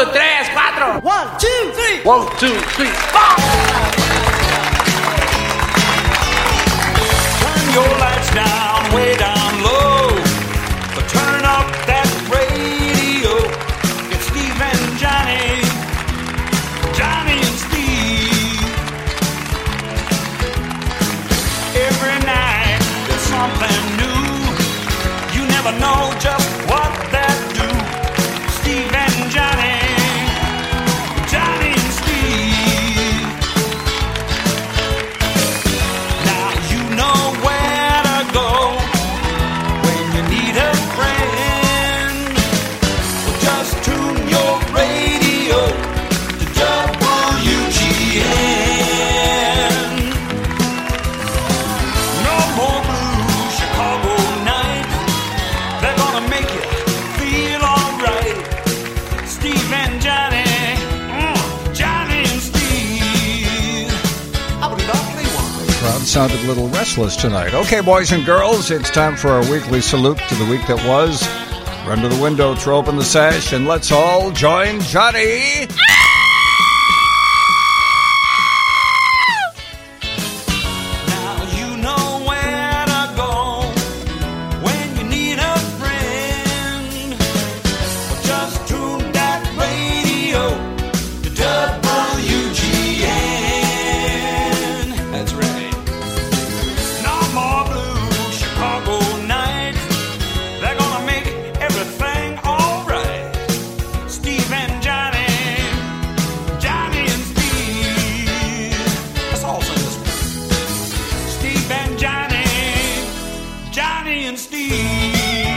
tres, cuatro. 1, 2, 3. 1, 2, 3, 4. Turn your lights down, way down low. But turn up that radio. It's Steve and Johnny. Johnny and Steve. Every night there's something new. You never know just what that do. Steve and Johnny. Johnny and Steve. Now you know where to go when you need a friend. Well, just tune your radio to WGN. No more blue Chicago night. They're gonna make you feel alright. Steve and Johnny. Johnny and Steve. I believe I'll play one. Crowd sounded a little restless tonight. Okay, boys and girls, it's time for our weekly salute to the week that was. Run to the window, throw open the sash, and let's all join Johnny. Now you know where to go when you need a friend. Well, just tune that radio to WGN. That's right. No more blue Chicago nights. They're gonna make everything alright. Steve and Johnny. Johnny and Steve. Let's all sing this one. Steve and Johnny. Johnny and Steve.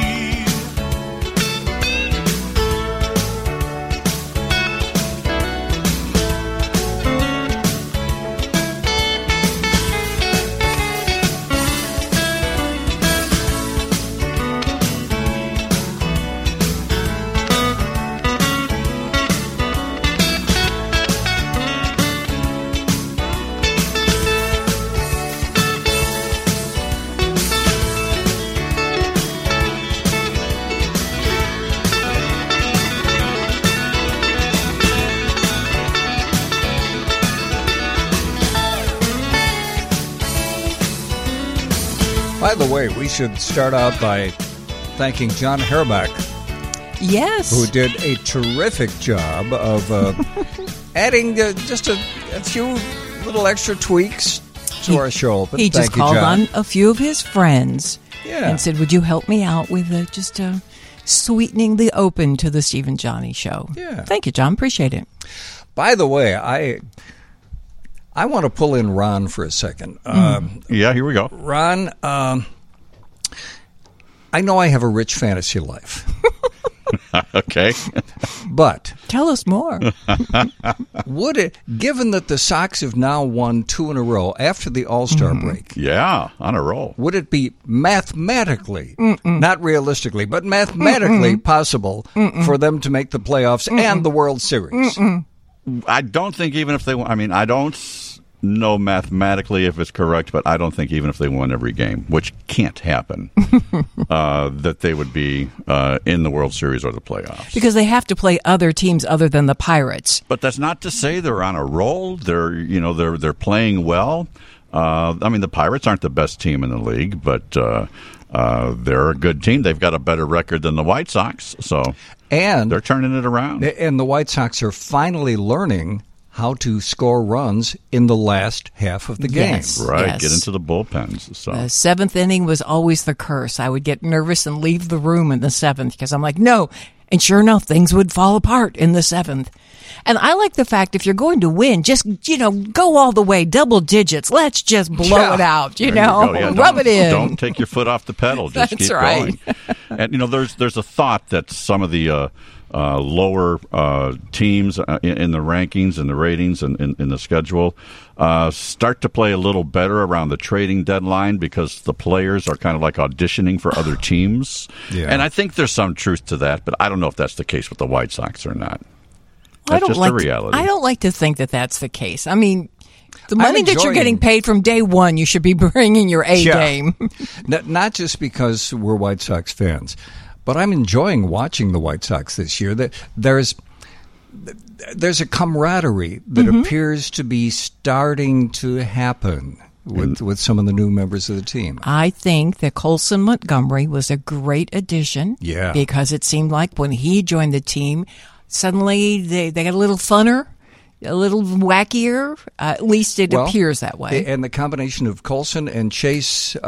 By the way, we should start out by thanking John Herbeck, Yes. who did a terrific job of adding just a few little extra tweaks to our show. But He just thank you, called John. on a few of his friends Yeah. and said, would you help me out with sweetening the open to the Steve and Johnny show? Yeah. Thank you, John. Appreciate it. By the way, I want to pull in Ron for a second. Yeah, here we go. Ron, I know I have a rich fantasy life, Okay. but Tell us more. would it, given that the Sox have now won 2 in a row after the All-Star break, Yeah, on a roll. would it be mathematically, not realistically, but mathematically possible for them to make the playoffs and the World Series? I don't think even if they won, I mean, I don't know mathematically if it's correct, but I don't think even if they won every game, which can't happen, that they would be in the World Series or the playoffs. Because they have to play other teams other than the Pirates. But that's not to say they're on a roll. They're playing well. I mean, the Pirates aren't the best team in the league, but they're a good team. They've got a better record than the White Sox, so And they're turning it around. And the White Sox are finally learning how to score runs in the last half of the game. Yes. Right, get into the bullpens. So The seventh inning was always the curse. I would get nervous and leave the room in the seventh because I'm like, no. And sure enough, things would fall apart in the seventh. And I like the fact if you're going to win, just, go all the way, double digits. Let's just blow it out, There you go. Yeah, rub it in. Don't take your foot off the pedal. Just That's keep right. going. And there's a thought that some of the lower teams in the rankings and the ratings and in the schedule start to play a little better around the trading deadline because the players are kind of like auditioning for other teams. Yeah. And I think there's some truth to that, but I don't know if that's the case with the White Sox or not. I That's don't just like the reality. I don't like to think that that's the case. I mean, the money that you're enjoying- getting paid from day one, you should be bringing your A game. Not just because we're White Sox fans, but I'm enjoying watching the White Sox this year. there's a camaraderie that appears to be starting to happen with some of the new members of the team. I think that Colson Montgomery was a great addition. Yeah. Because it seemed like when he joined the team, suddenly they got a little funner, a little wackier. At least it appears that way. And the combination of Colson and Chase...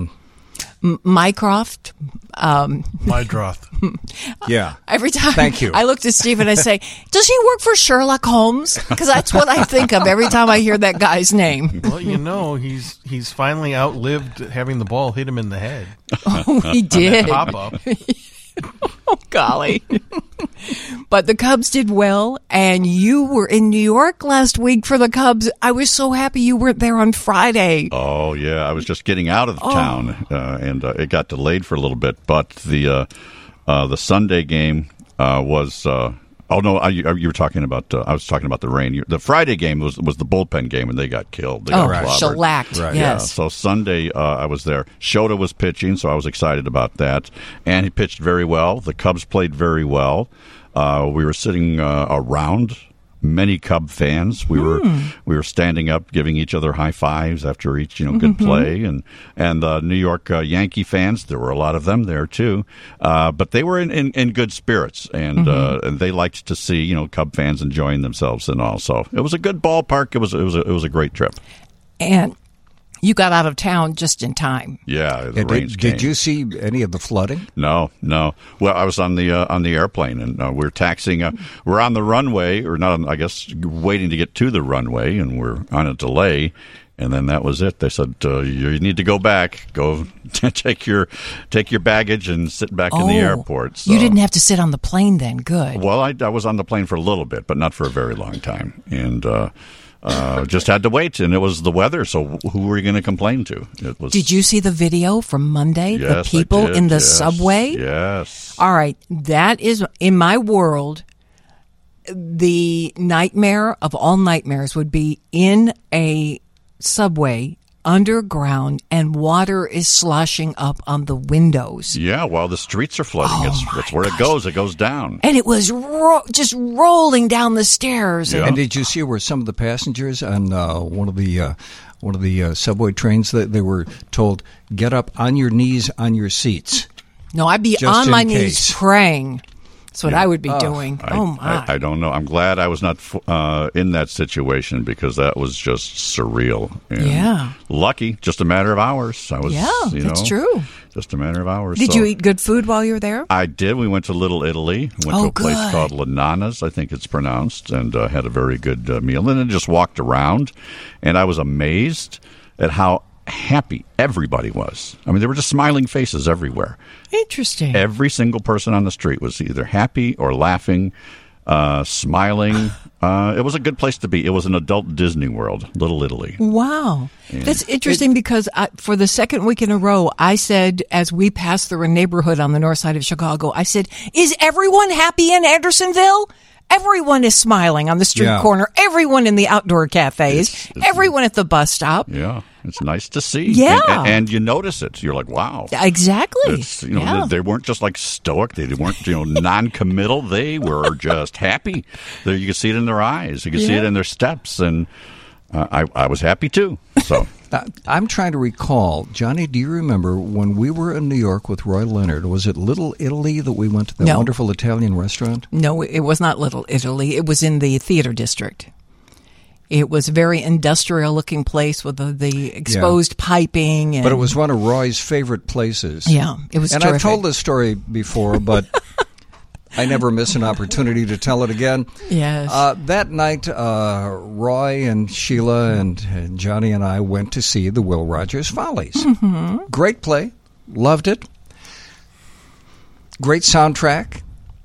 Mycroft. Mydroth. Yeah. Every time Thank you. I look to Steve and I say, does he work for Sherlock Holmes? Because that's what I think of every time I hear that guy's name. Well, he's finally outlived having the ball hit him in the head. Oh, he did. Pop up. Oh, golly. But the Cubs did well, and you were in New York last week for the Cubs. I was so happy you weren't there on Friday. Oh, yeah. I was just getting out of the town, and it got delayed for a little bit. But the Sunday game was... oh, no, you were talking about... I was talking about the rain. The Friday game was the bullpen game, and they got killed. They got clobbered. Shellacked, Right. yes. Yeah, so Sunday I was there. Shota was pitching, so I was excited about that. And he pitched very well. The Cubs played very well. We were sitting around many Cub fans. We were standing up, giving each other high fives after each good play. And New York Yankee fans, there were a lot of them there too. But they were in good spirits, and they liked to see Cub fans enjoying themselves and all. So it was a good ballpark. It was a great trip. And you got out of town just in time. Yeah, the rains came. Did you see any of the flooding? No. Well, I was on the airplane, and we're taxiing. We're on the runway, or not? I guess waiting to get to the runway, and we're on a delay. And then that was it. They said you need to go back. Go take your baggage and sit back in the airport. So. You didn't have to sit on the plane then. Good. Well, I was on the plane for a little bit, but not for a very long time, and. Just had to wait, and it was the weather, so who were you going to complain to? It was. Did you see the video from Monday? Yes, the people I did. in the Yes. subway? Yes. All right. That is, in my world, the nightmare of all nightmares would be in a subway underground and water is sloshing up on the windows. Yeah, well, the streets are flooding. It's where it goes. It goes down. And it was just rolling down the stairs. Yeah. And did you see where some of the passengers on one of the subway trains that they were told, get up on your knees on your seats? No, I'd be Just on in my case. knees praying. That's what I would be doing. I don't know. I'm glad I was not in that situation, because that was just surreal. And Yeah. lucky, just a matter of hours. I was. Yeah, that's true. Just a matter of hours. Did So you eat good food while you were there? I did. We went to Little Italy. Went to a place good. called La Nana's, I think it's pronounced, and had a very good meal. And then just walked around, and I was amazed at how happy everybody was. I mean, there were just smiling faces everywhere. Interesting. Every single person on the street was either happy or laughing, smiling. It was a good place to be. It was an adult Disney World, Little Italy. Wow. That's interesting because for the second week in a row, I said, as we passed through a neighborhood on the north side of Chicago, I said, is everyone happy in Andersonville? Everyone is smiling on the street corner. Everyone in the outdoor cafes. Everyone at the bus stop. Yeah, it's nice to see. Yeah. And you notice it. You're like, wow. Exactly. It's, they weren't just like stoic. They weren't, non-committal. They were just happy. You could see it in their eyes. You could see it in their steps. And I was happy too. So I'm trying to recall, Johnny, do you remember when we were in New York with Roy Leonard, was it Little Italy that we went to, that wonderful Italian restaurant? No, it was not Little Italy. It was in the theater district. It was a very industrial-looking place with the exposed piping. And, but it was one of Roy's favorite places. Yeah, it was and terrific. I've told this story before, but I never miss an opportunity to tell it again. Yes. That night, Roy and Sheila and Johnny and I went to see the Will Rogers Follies. Mm-hmm. Great play. Loved it. Great soundtrack.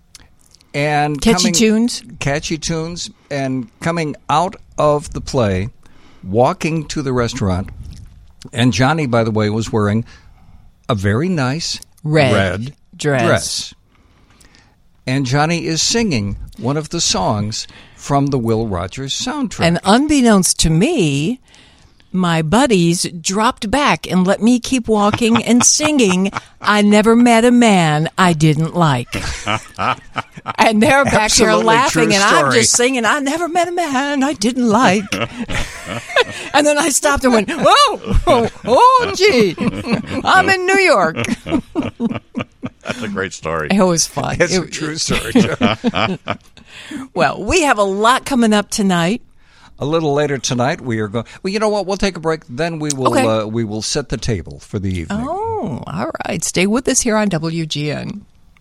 And catchy tunes. And coming out of the play, walking to the restaurant, and Johnny, by the way, was wearing a very nice red dress. And Johnny is singing one of the songs from the Will Rogers soundtrack. And unbeknownst to me, my buddies dropped back and let me keep walking and singing, I never met a man I didn't like. And they're back there Absolutely laughing, true and I'm story. just singing, I never met a man I didn't like. And then I stopped and went, oh, gee, I'm in New York. That's a great story. It was fun. It's a true story, too. Well, we have a lot coming up tonight. A little later tonight, we are going. Well, you know what? We'll take a break. Then we will. Okay. We will set the table for the evening. Oh, all right. Stay with us here on WGN.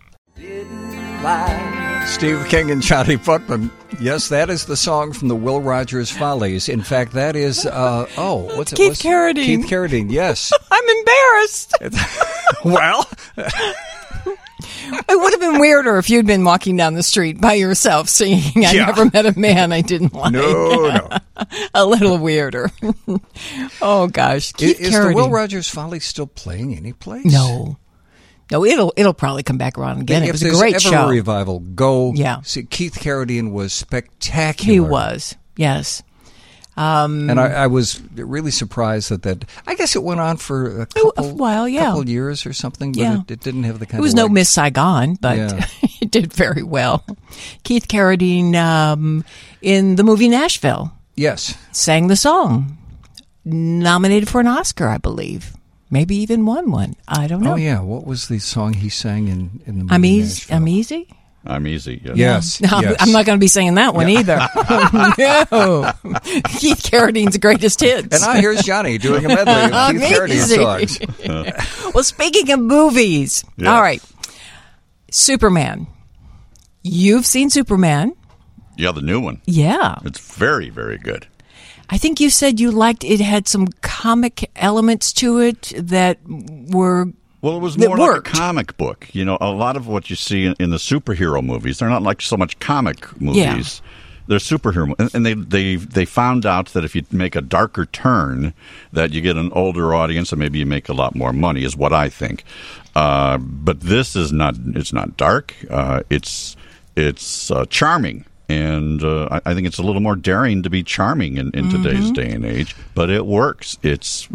Steve King and Johnny Putman. Yes, that is the song from the Will Rogers Follies. In fact, that is. What's it? Keith Carradine. Keith Carradine. Yes. I'm embarrassed. Well. It would have been weirder if you'd been walking down the street by yourself singing, I Yeah. never met a man I didn't like. No. A little weirder. Oh, gosh. Keith Is the Carradine. Will Rogers Follies still playing any place? No, it'll probably come back around again. If It was a there's great ever show. a revival, go. Yeah. See, Keith Carradine was spectacular. He was, yes. And I was really surprised that I guess it went on for a couple years or something, but Yeah. it didn't have the kind It was of no legs. Miss Saigon, but Yeah. it did very well. Keith Carradine in the movie Nashville Yes. sang the song, nominated for an Oscar, I believe. Maybe even won one. I don't know. Oh, yeah. What was the song he sang in the movie I'm easy. Nashville? I'm easy. I'm easy. Yes. Yes. No, yes. I'm not going to be singing that one either. No. Keith Carradine's greatest hits. And here's Johnny doing a medley of Keith Amazing. Carradine songs. Well, speaking of movies, Yeah. all right. Superman. You've seen Superman. Yeah, the new one. Yeah. It's very, very good. I think you said you liked it had some comic elements to it that were Well, it was that more like a worked. comic book. You know, a lot of what you see in the superhero movies, they're not like so much comic movies. They're superhero, and they found out that if you make a darker turn, that you get an older audience, and maybe you make a lot more money. Is what I think. But this is not. It's not dark. It's charming. And I think it's a little more daring to be charming in today's day and age, but it works. It's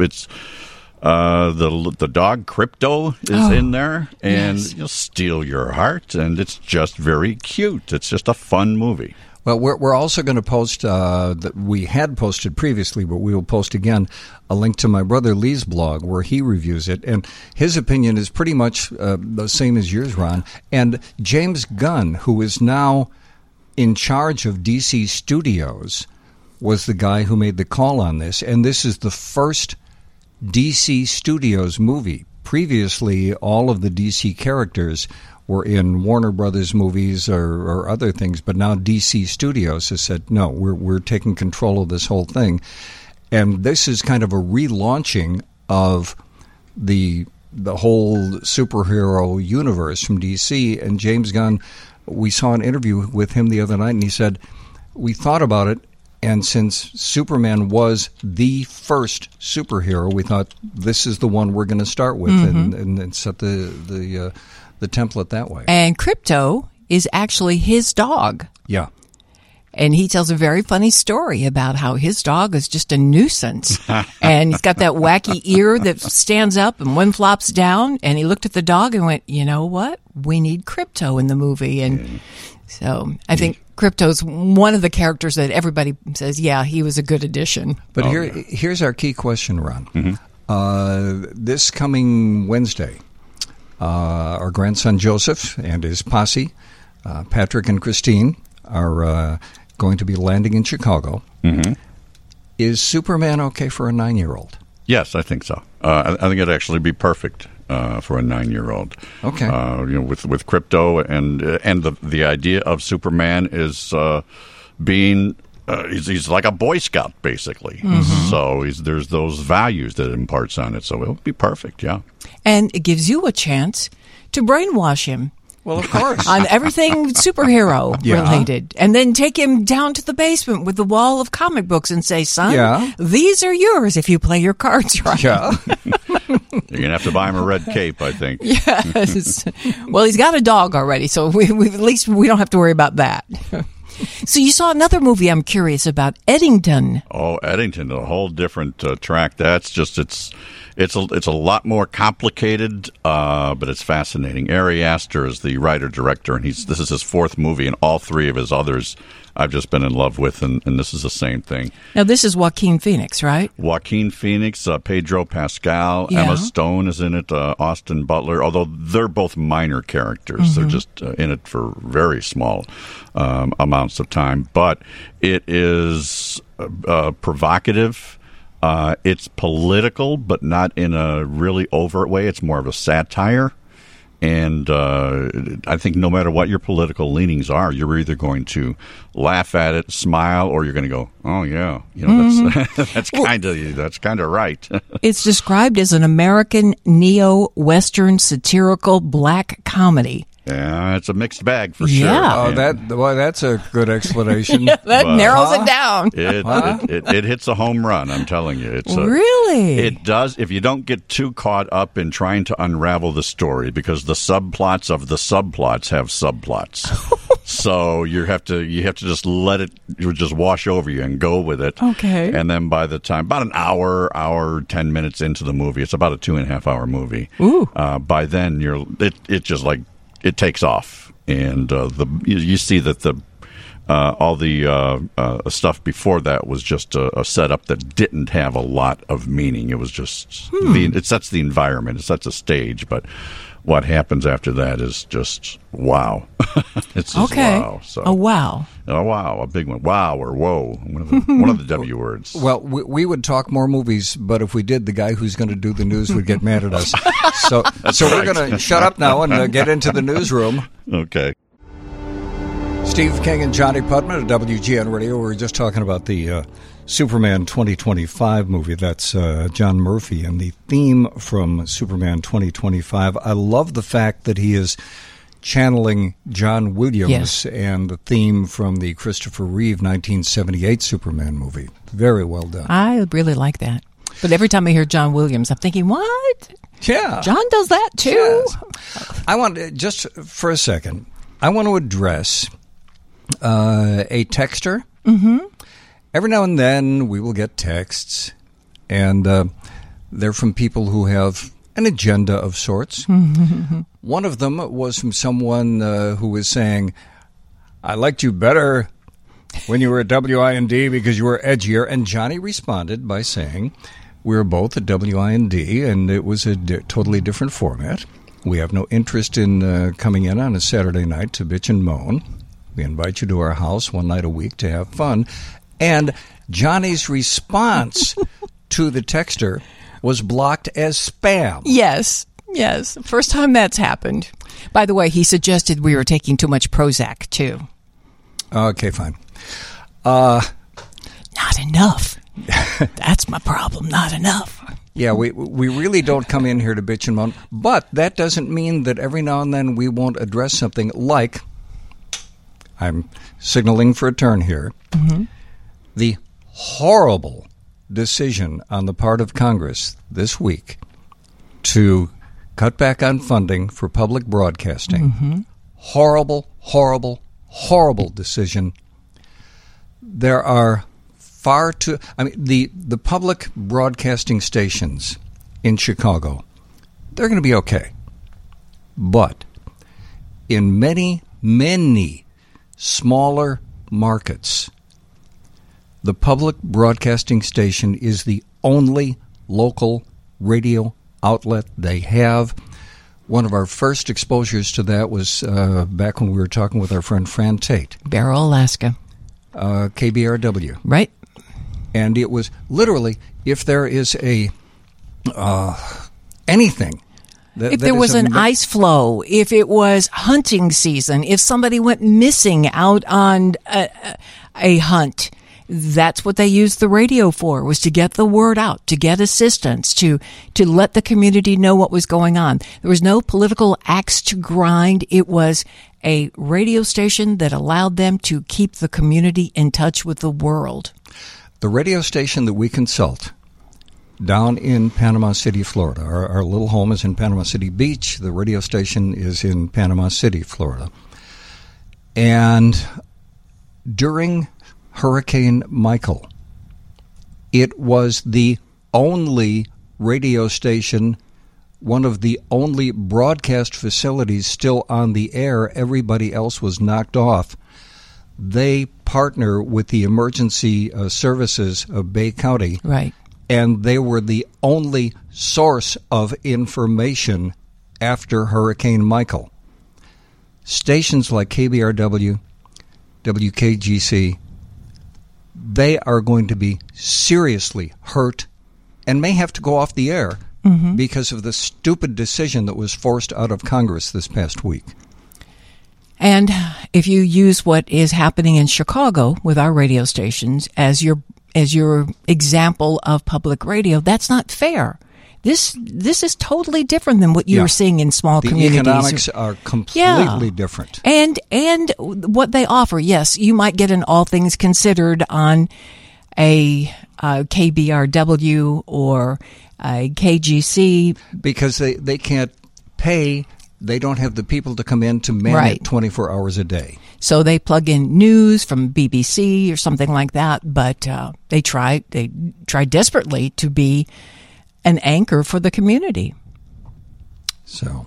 the dog Crypto is in there, and yes. you'll steal your heart, and it's just very cute. It's just a fun movie. Well, we're also going to post, that we had posted previously, but we will post again, a link to my brother Lee's blog where he reviews it. And his opinion is pretty much the same as yours, Ron. And James Gunn, who is now in charge of DC Studios, was the guy who made the call on this. And this is the first DC Studios movie. Previously, all of the DC characters were in Warner Brothers movies or other things, but now DC Studios has said, no, we're taking control of this whole thing. And this is kind of a relaunching of the whole superhero universe from DC. And James Gunn, we saw an interview with him the other night, and he said, we thought about it, and since Superman was the first superhero, we thought this is the one we're going to start with and set the template that way. and Crypto is actually his dog. Yeah. And he tells a very funny story about how his dog is just a nuisance. And he's got that wacky ear that stands up and one flops down. And he looked at the dog and went, you know what? We need Crypto in the movie. And so I think Crypto's one of the characters that everybody says, yeah, he was a good addition. But here's our key question, Ron. This coming Wednesday, our grandson Joseph and his posse, Patrick and Christine, are going to be landing in Chicago. Is Superman okay for a 9-year-old? Yes, I think so. I think it'd actually be perfect for a 9-year-old. Okay. With Crypto and the idea of Superman is being he's like a Boy Scout basically. So there's those values that it imparts on it. So it'll be perfect. Yeah. And it gives you a chance to brainwash him. Well, of course. On everything superhero Yeah. related. And then take him down to the basement with the wall of comic books and say, son, Yeah. these are yours if you play your cards right. Yeah. You're going to have to buy him a red cape, I think. Yes. Well, he's got a dog already, so we at least we don't have to worry about that. So you saw another movie I'm curious about, Eddington. Oh, Eddington, a whole different track. That's just it's a lot more complicated, but it's fascinating. Ari Aster is the writer-director, and this is his fourth movie, and all three of his others I've just been in love with, and this is the same thing. Now, this is Joaquin Phoenix, right? Joaquin Phoenix, Pedro Pascal, Yeah. Emma Stone is in it, Austin Butler, although they're both minor characters. They're just in it for very small amounts of time. But it is provocative. It's political, but not in a really overt way. It's more of a satire. And I think no matter what your political leanings are, you're either going to laugh at it, smile, or you're going to go, "Oh yeah, that's kind of right." It's described as an American neo-Western satirical black comedy. Yeah, it's a mixed bag for Yeah. sure. Oh, that's a good explanation. That narrows it down. It hits a home run. I'm telling you, it's Really? It does. If you don't get too caught up in trying to unravel the story, because the subplots of the subplots have subplots, so you have to just let it just wash over you and go with it. Okay. And then by the time about an hour 10 minutes into the movie, it's about a 2.5 hour movie. Ooh. By then it just like. It takes off, and you see that all the stuff before that was just a setup that didn't have a lot of meaning. It was just it sets the environment, it sets a stage, but what happens after that is just wow. It's just wow. So, a wow. Oh wow, a big one. Wow or whoa, one of the W words. Well, we would talk more movies, but if we did, the guy who's going to do the news would get mad at us. So we're going to shut up now and get into the newsroom. Okay. Steve King and Johnny Putman at WGN Radio. We were just talking about the Superman 2025 movie. That's John Murphy, and the theme from Superman 2025. I love the fact that he is channeling John Williams and the theme from the Christopher Reeve 1978 Superman movie. Very well done. I really like that. But every time I hear John Williams, I'm thinking, what? Yeah. John does that too? Yes. I want to, just for a second, I want to address a texter. Mm-hmm. Every now and then we will get texts, and they're from people who have an agenda of sorts. Mm-hmm. One of them was from someone who was saying, I liked you better when you were at WIND because you were edgier. And Johnny responded by saying, we were both at WIND, and it was a totally different format. We have no interest in coming in on a Saturday night to bitch and moan. We invite you to our house one night a week to have fun. And Johnny's response to the texter was blocked as spam. Yes. First time that's happened. By the way, he suggested we were taking too much Prozac, too. Okay, fine. Not enough. That's my problem. Not enough. Yeah, we really don't come in here to bitch and moan. But that doesn't mean that every now and then we won't address something like, I'm signaling for a turn here, the horrible decision on the part of Congress this week to cut back on funding for public broadcasting. Mm-hmm. Horrible, horrible, horrible decision. There are far too... I mean, the public broadcasting stations in Chicago, they're going to be okay. But in many, many smaller markets, the public broadcasting station is the only local radio outlet they have. One of our first exposures to that was back when we were talking with our friend Fran Tate. Barrow, Alaska. KBRW. Right. And it was literally, if there is a anything. If there was an ice flow, if it was hunting season, if somebody went missing out on a hunt, that's what they used the radio for, was to get the word out, to get assistance, to let the community know what was going on. There was no political axe to grind. It was a radio station that allowed them to keep the community in touch with the world. The radio station that we consult down in Panama City, Florida. Our little home is in Panama City Beach. The radio station is in Panama City, Florida. And during Hurricane Michael, it was the only radio station, one of the only broadcast facilities still on the air. Everybody else was knocked off. They partner with the emergency services of Bay County. Right. And they were the only source of information after Hurricane Michael. Stations like KBRW, WKGC, they are going to be seriously hurt and may have to go off the air because of the stupid decision that was forced out of Congress this past week. And if you use what is happening in Chicago with our radio stations as your example of public radio, that's not fair. This is totally different than what you were seeing in small communities. The economics are completely different. And what they offer, yes, you might get an all things considered on a KBRW or a KGC. Because they can't pay. They don't have the people to come in to man it 24 hours a day. So they plug in news from BBC or something like that, but they try desperately to be an anchor for the community. So,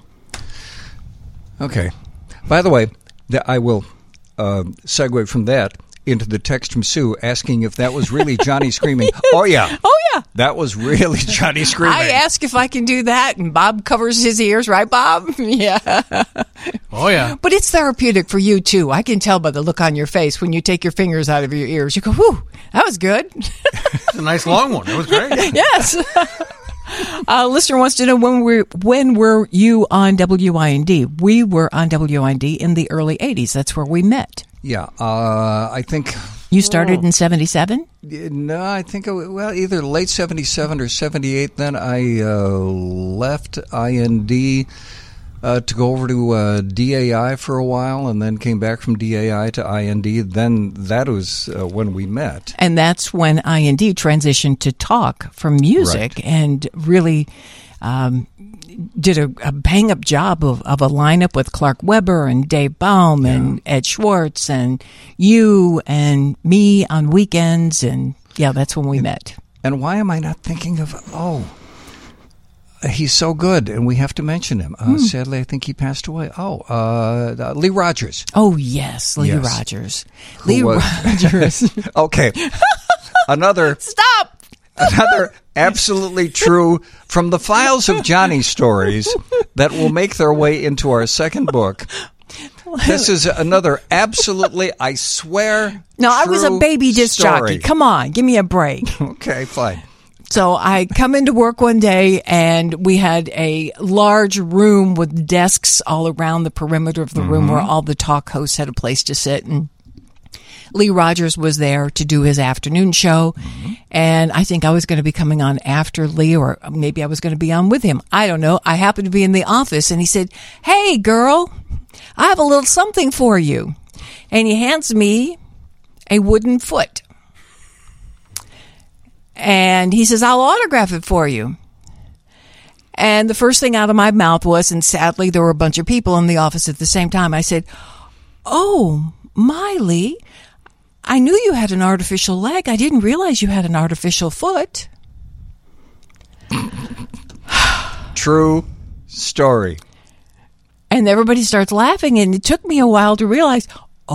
okay. By the way, I will segue from that into the text from Sue asking if that was really Johnny screaming. Oh, yeah. Oh, yeah. That was really Johnny screaming. I ask if I can do that, and Bob covers his ears, right, Bob? Yeah. Oh, yeah. But it's therapeutic for you, too. I can tell by the look on your face when you take your fingers out of your ears. You go, whew, that was good. It's a nice long one. It was great. Yes. Listener wants to know when were you on WIND? We were on WIND in the early 80s. That's where we met. Yeah, I think... You started in 77? No, I think, either late 77 or 78. Then I left IND to go over to DAI for a while, and then came back from DAI to IND. Then that was when we met. And that's when IND transitioned to talk from music and really... did a bang-up job of a lineup with Clark Weber and Dave Baum and Ed Schwartz and you and me on weekends. And, that's when we met. And why am I not thinking of, he's so good, and we have to mention him. Sadly, I think he passed away. Lee Rogers. Oh, yes, Lee Rogers. Lee Rogers. Okay. Another... Stop! Another absolutely true from the files of Johnny stories that will make their way into our second book. This is another absolutely, I swear, no, I was a baby disc jockey. Come on, give me a break. Okay, fine. So I come into work one day, and we had a large room with desks all around the perimeter of the room where all the talk hosts had a place to sit, and Lee Rogers was there to do his afternoon show, and I think I was going to be coming on after Lee, or maybe I was going to be on with him. I don't know. I happened to be in the office, and he said, "Hey, girl, I have a little something for you." And he hands me a wooden foot. And he says, "I'll autograph it for you." And the first thing out of my mouth was, and sadly there were a bunch of people in the office at the same time, I said, "Oh, Lee, I knew you had an artificial leg. I didn't realize you had an artificial foot." True story. And everybody starts laughing, and it took me a while to realize,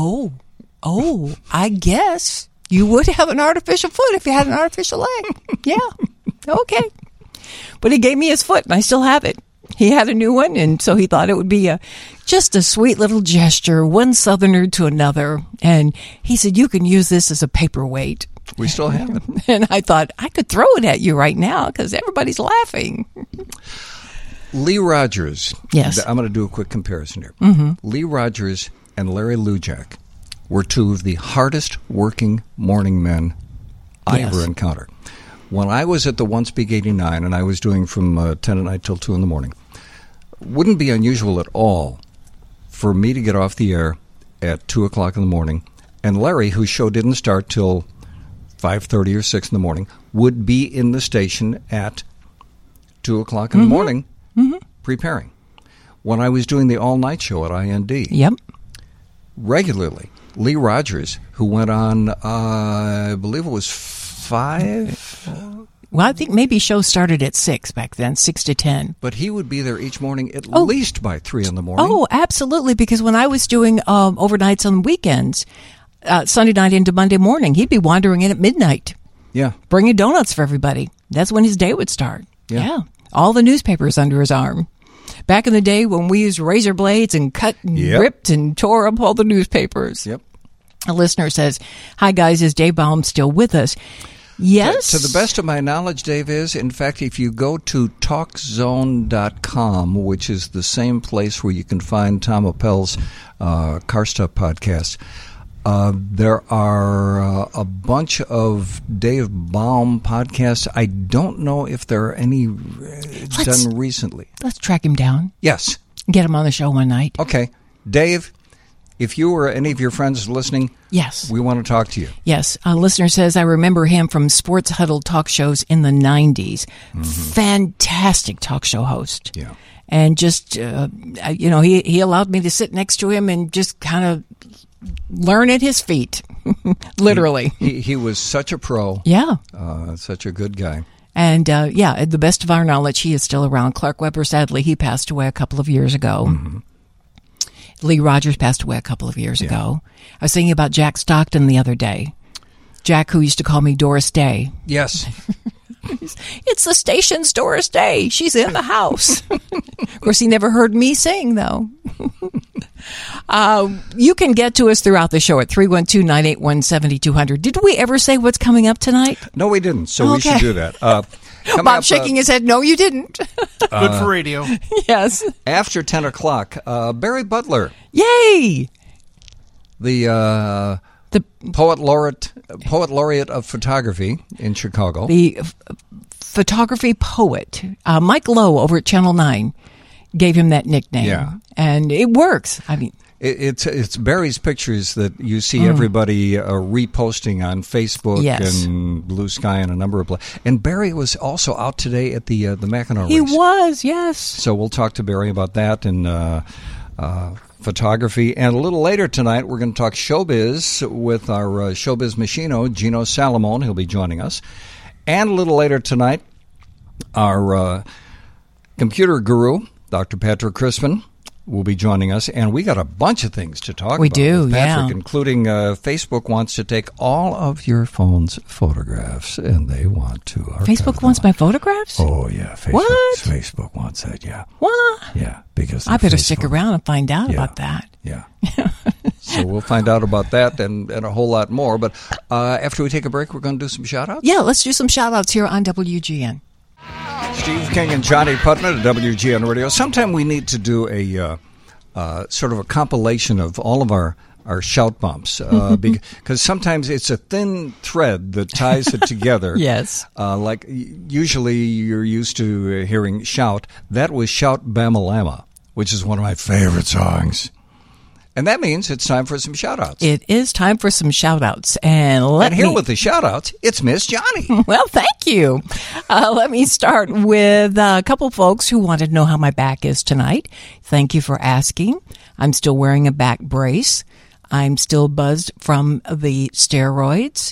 I guess you would have an artificial foot if you had an artificial leg. Yeah, okay. But he gave me his foot, and I still have it. He had a new one, and so he thought it would be just a sweet little gesture, one Southerner to another. And he said, "You can use this as a paperweight." We still have it. And I thought, I could throw it at you right now because everybody's laughing. Lee Rogers. Yes. I'm going to do a quick comparison here. Lee Rogers and Larry Lujak were two of the hardest working morning men I ever encountered. When I was at the Once Big 89, and I was doing from 10 at night till 2 in the morning, wouldn't be unusual at all for me to get off the air at 2 o'clock in the morning, and Larry, whose show didn't start till 5:30 or 6 in the morning, would be in the station at 2 o'clock in the morning preparing. When I was doing the all-night show at IND, Yep. regularly, Lee Rogers, who went on, I believe it was 5. Well, I think maybe shows started at 6 back then, 6 to 10. But he would be there each morning at least by 3 in the morning. Oh, absolutely, because when I was doing overnights on weekends, Sunday night into Monday morning, he'd be wandering in at midnight. Yeah. Bringing donuts for everybody. That's when his day would start. Yeah. All the newspapers under his arm. Back in the day when we used razor blades and cut and ripped and tore up all the newspapers. Yep. A listener says, "Hi, guys, is Dave Baum still with us?" Yes. To the best of my knowledge, Dave is. In fact, if you go to TalkZone.com, which is the same place where you can find Tom Appel's Car Stuff podcast, there are a bunch of Dave Baum podcasts. I don't know if there are any done recently. Let's track him down. Yes. Get him on the show one night. Okay. Dave, if you or any of your friends listening, yes, we want to talk to you. Yes. A listener says, I remember him from Sports Huddle talk shows in the 90s. Mm-hmm. Fantastic talk show host. Yeah. And just, he allowed me to sit next to him and just kind of learn at his feet, literally. He was such a pro. Yeah. Such a good guy. And, at the best of our knowledge, he is still around. Clark Webber, sadly, he passed away a couple of years ago. Mm-hmm. Lee Rogers passed away a couple of years ago. I was thinking about Jack Stockton the other day. Jack, who used to call me Doris Day. Yes. It's the station's Doris Day. She's in the house. Of course, he never heard me sing, though. You can get to us throughout the show at 312-981-7200. Did we ever say what's coming up tonight? No, we didn't, so we should do that. Bob shaking his head, no, you didn't. Good for radio. Yes. After 10 o'clock, Barry Butler. Yay! The poet laureate of photography in Chicago. The photography poet. Mike Lowe over at Channel 9 gave him that nickname. Yeah. And it works. I mean, It's Barry's pictures that you see everybody reposting on Facebook and Blue Sky and a number of places. And Barry was also out today at the Mackinac race. He was, yes. So we'll talk to Barry about that and photography. And a little later tonight, we're going to talk showbiz with our showbiz machino, Gino Salamone. He'll be joining us. And a little later tonight, our computer guru, Dr. Patrick Crispin, will be joining us, and we got a bunch of things to talk about. We do, with Patrick, yeah. Including Facebook wants to take all of your phone's photographs, and they want to archive Facebook wants my photographs? Oh, yeah. Facebook wants that, yeah. What? Yeah, because I better stick around and find out about that. Yeah. So we'll find out about that and a whole lot more. But after we take a break, we're going to do some shout-outs? Yeah, let's do some shout-outs here on WGN. Steve King and Johnny Putman at WGN Radio. Sometime we need to do a sort of a compilation of all of our shout bumps because sometimes it's a thin thread that ties it together. Yes. Like usually you're used to hearing shout. That was Shout Bamalama, which is one of my favorite songs. And that means it's time for some shout-outs. It is time for some shout-outs. And here with the shout-outs, it's Miss Johnny. Well, thank you. Let me start with a couple folks who wanted to know how my back is tonight. Thank you for asking. I'm still wearing a back brace. I'm still buzzed from the steroids.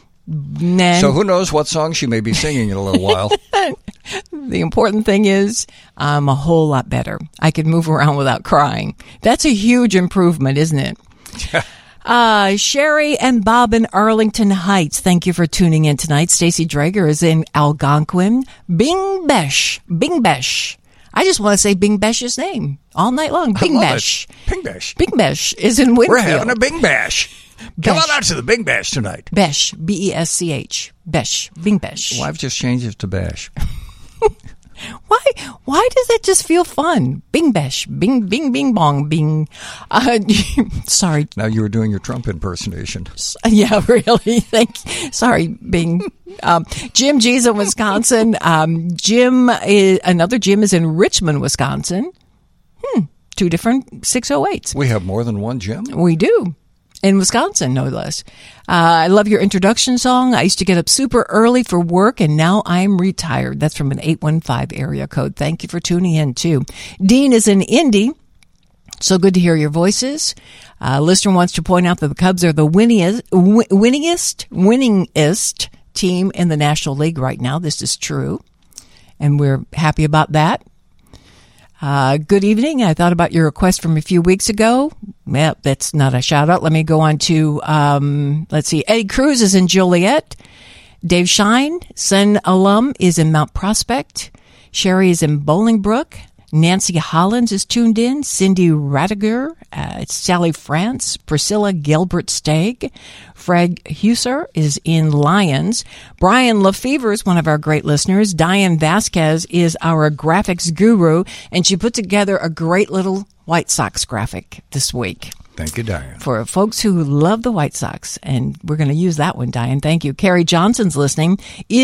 So who knows what song she may be singing in a little while. The important thing is I'm a whole lot better. I can move around without crying. That's a huge improvement, isn't it? Sherry and Bob in Arlington Heights, thank you for tuning in tonight. Stacy Drager is in Algonquin. Bing Besh. Bing Besh. I just want to say Bing Besh's name all night long. Bing Besh. Bing Besh. Bing Besh is in Winfield. We're having a Bing Bash. Come on out to the Bing Bash tonight. Besh, B-E-S-C-H. Besh, Bing Besh. Well, I've just changed it to Bash. Why does that just feel fun? Bing Besh, Bing, Bing, Bing, Bong, Bing. Sorry. Now you were doing your Trump impersonation. Yeah, really. Sorry, Bing. Jim G's in Wisconsin. Another Jim is in Richmond, Wisconsin. 2 different 608s. We have more than one Jim? We do. In Wisconsin, no less. I love your introduction song. I used to get up super early for work, and now I'm retired. That's from an 815 area code. Thank you for tuning in, too. Dean is in Indy. So good to hear your voices. Listener wants to point out that the Cubs are the winningest team in the National League right now. This is true, and we're happy about that. Good evening. I thought about your request from a few weeks ago. Well, that's not a shout out. Let me go on to, let's see. Eddie Cruz is in Joliet. Dave Shine, Sun alum, is in Mount Prospect. Sherry is in Bolingbrook. Nancy Hollins is tuned in. Cindy Radiger, Sally France, Priscilla Gilbert Stagg. Fred Huser is in Lyons. Brian Lefevre is one of our great listeners. Diane Vasquez is our graphics guru, and she put together a great little White Sox graphic this week. Thank you, Diane. For folks who love the White Sox, and we're going to use that one, Diane. Thank you. Carrie Johnson's listening.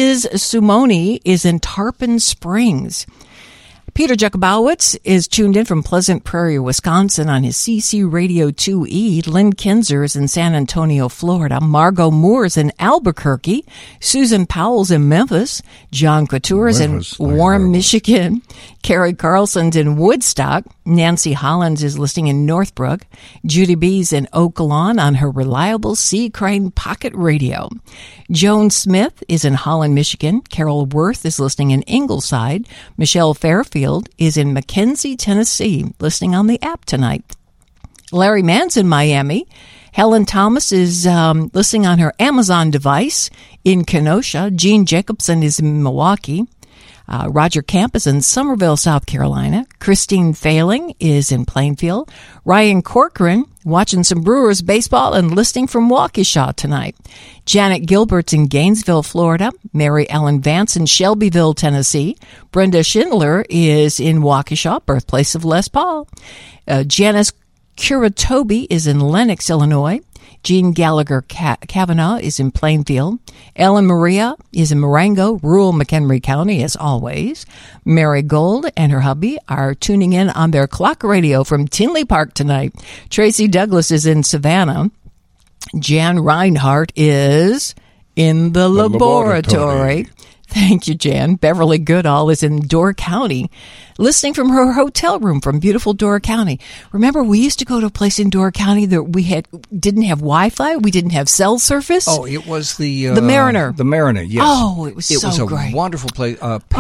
Sumoni is in Tarpon Springs. Peter Jakubowicz is tuned in from Pleasant Prairie, Wisconsin on his CC Radio 2E. Lynn Kinzer is in San Antonio, Florida. Margot Moore is in Albuquerque. Susan Powell's in Memphis. John Couture is in Warren, Michigan. Carrie Carlson's in Woodstock. Nancy Hollins is listening in Northbrook. Judy B's in Oak Lawn on her reliable Sea Crane Pocket Radio. Joan Smith is in Holland, Michigan. Carol Worth is listening in Ingleside. Michelle Fairfield is in McKenzie, Tennessee, listening on the app tonight. Larry Mann's in Miami. Helen Thomas is listening on her Amazon device in Kenosha. Jean Jacobson is in Milwaukee. Roger Camp is in Somerville, South Carolina. Christine Failing is in Plainfield. Ryan Corcoran watching some Brewers baseball and listening from Waukesha tonight. Janet Gilbert's in Gainesville, Florida. Mary Ellen Vance in Shelbyville, Tennessee. Brenda Schindler is in Waukesha, birthplace of Les Paul. Janice Curatobi is in Lenox, Illinois. Jean Gallagher Kavanaugh is in Plainfield. Ellen Maria is in Marengo, rural McHenry County, as always. Mary Gold and her hubby are tuning in on their clock radio from Tinley Park tonight. Tracy Douglas is in Savannah. Jan Reinhardt is in the laboratory. Thank you, Jan. Beverly Goodall is in Door County, listening from her hotel room from beautiful Door County. Remember, we used to go to a place in Door County that we didn't have Wi-Fi, we didn't have cell service. Oh, it was the Mariner. The Mariner, yes. Oh, it was so great. It was a wonderful place.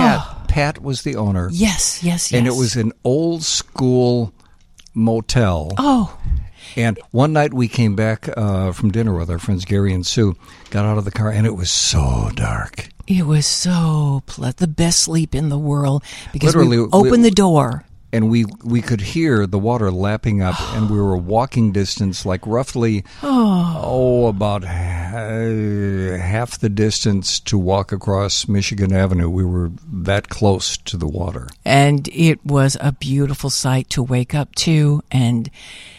Pat was the owner. Yes. And it was an old school motel. Oh. And one night we came back from dinner with our friends Gary and Sue, got out of the car, and it was so dark. It was so the best sleep in the world because Literally, we opened the door. And we could hear the water lapping up, and we were walking distance, like roughly, about half the distance to walk across Michigan Avenue. We were that close to the water. And it was a beautiful sight to wake up to, and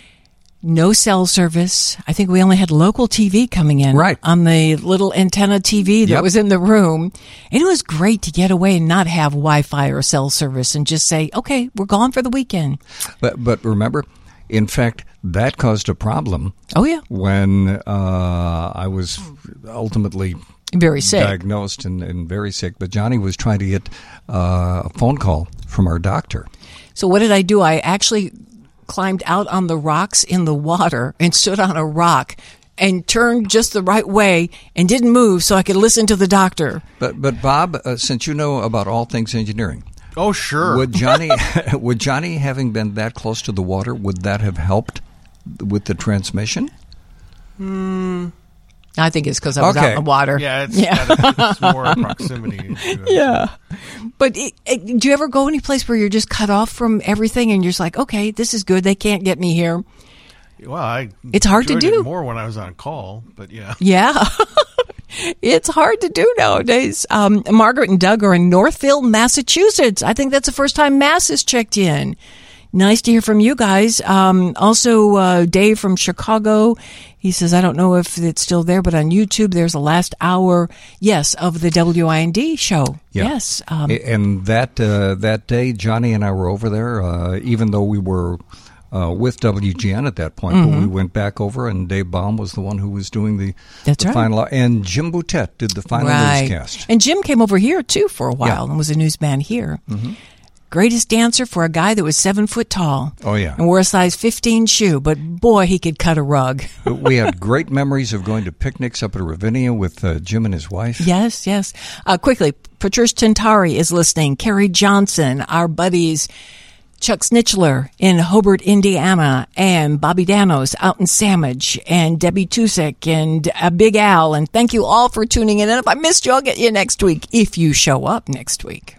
no cell service. I think we only had local TV coming in on the little antenna TV that was in the room. And it was great to get away and not have Wi-Fi or cell service and just say, okay, we're gone for the weekend. But remember, in fact, that caused a problem. Oh, yeah. When I was ultimately very sick, diagnosed and very sick. But Johnny was trying to get a phone call from our doctor. So what did I do? I actually climbed out on the rocks in the water and stood on a rock and turned just the right way and didn't move so I could listen to the doctor. But Bob, since you know about all things engineering, oh sure, would Johnny having been that close to the water, would that have helped with the transmission? I think it's because I was out in the water. Yeah, it's more proximity. Yeah. But do you ever go any place where you're just cut off from everything and you're just like, okay, this is good. They can't get me here. Well, it's hard to do. More when I was on call, but yeah. Yeah. It's hard to do nowadays. Margaret and Doug are in Northfield, Massachusetts. I think that's the first time Mass has checked in. Nice to hear from you guys. Also, Dave from Chicago, he says, I don't know if it's still there, but on YouTube, there's a last hour, of the WIND show. Yeah. Yes. And that day, Johnny and I were over there, even though we were with WGN at that point, but we went back over, and Dave Baum was the one who was doing the final, and Jim Boutet did the final newscast. And Jim came over here, too, for a while and was a newsman here. greatest dancer for a guy that was 7 foot tall. Oh, yeah. And wore a size 15 shoe, but boy, he could cut a rug. We had great memories of going to picnics up at Ravinia with Jim and his wife. Yes, yes. Quickly, Patricia Tintari is listening. Carrie Johnson, our buddies, Chuck Snitchler in Hobart, Indiana, and Bobby Danos out in Sandwich, and Debbie Tusek, and Big Al. And thank you all for tuning in. And if I missed you, I'll get you next week if you show up next week.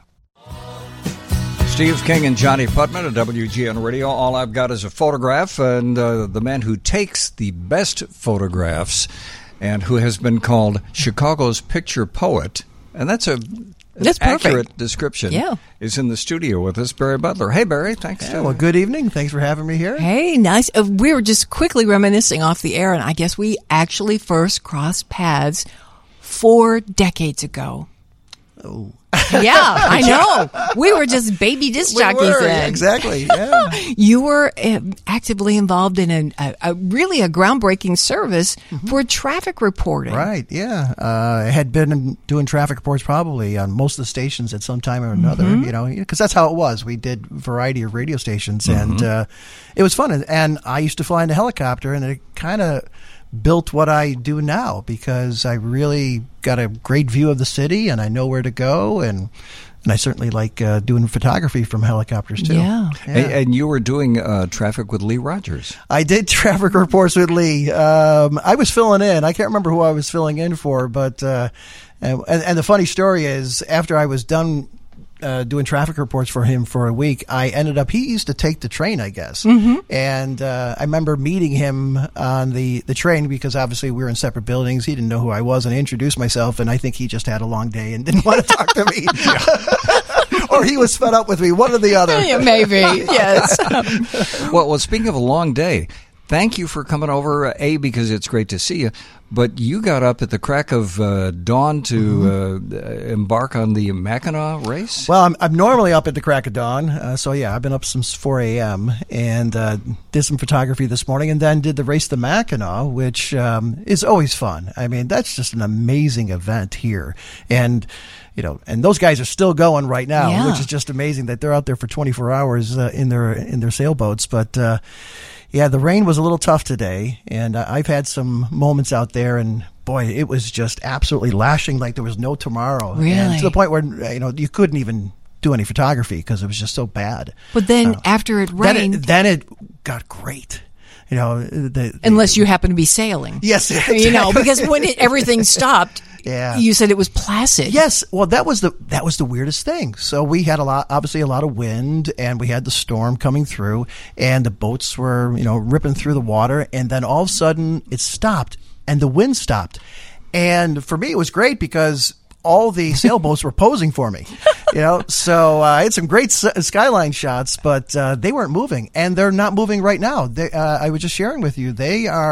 Steve King and Johnny Putman at WGN Radio. All I've got is a photograph, and the man who takes the best photographs and who has been called Chicago's picture poet, and that's an accurate description, is in the studio with us, Barry Butler. Hey, Barry, thanks. Well, good evening. Thanks for having me here. Hey, nice. We were just quickly reminiscing off the air, and I guess we actually first crossed paths 4 decades ago. Oh. Yeah, I know. We were just baby disc jockeys then. Exactly, yeah. You were actively involved in a really groundbreaking service for traffic reporting. Right, yeah. I had been doing traffic reports probably on most of the stations at some time or another, because that's how it was. We did a variety of radio stations, and it was fun. And I used to fly in a helicopter, and it kind of built what I do now because I really got a great view of the city and I know where to go, and I certainly like doing photography from helicopters too. Yeah. And you were doing traffic with Lee Rogers. I did traffic reports with Lee. I was filling in. I can't remember who I was filling in for, but and the funny story is after I was done doing traffic reports for him for a week, he used to take the train, I guess. And I remember meeting him on the train because obviously we were in separate buildings. He didn't know who I was, and I introduced myself, and I think he just had a long day and didn't want to talk to me. Or he was fed up with me, one or the other. Yeah, maybe, yes. Well, speaking of a long day, thank you for coming over, because it's great to see you. But you got up at the crack of dawn to embark on the Mackinac race? Well, I'm normally up at the crack of dawn. So, yeah, I've been up since 4 a.m. and did some photography this morning and then did the Race to Mackinac, which is always fun. I mean, that's just an amazing event here. And and those guys are still going right now, which is just amazing that they're out there for 24 hours in their sailboats. But yeah, the rain was a little tough today, and I've had some moments out there, and boy, it was just absolutely lashing like there was no tomorrow. Really? And to the point where you couldn't even do any photography because it was just so bad. But then after it rained, then it got great. Unless you happen to be sailing. Yes, exactly. Because when everything stopped. Yeah. You said it was placid. Yes. Well, that was the weirdest thing. So we had obviously a lot of wind, and we had the storm coming through, and the boats were, ripping through the water, and then all of a sudden it stopped, and the wind stopped. And for me, it was great because all the sailboats were posing for me, So I had some great skyline shots, but they weren't moving, and they're not moving right now. I was just sharing with you.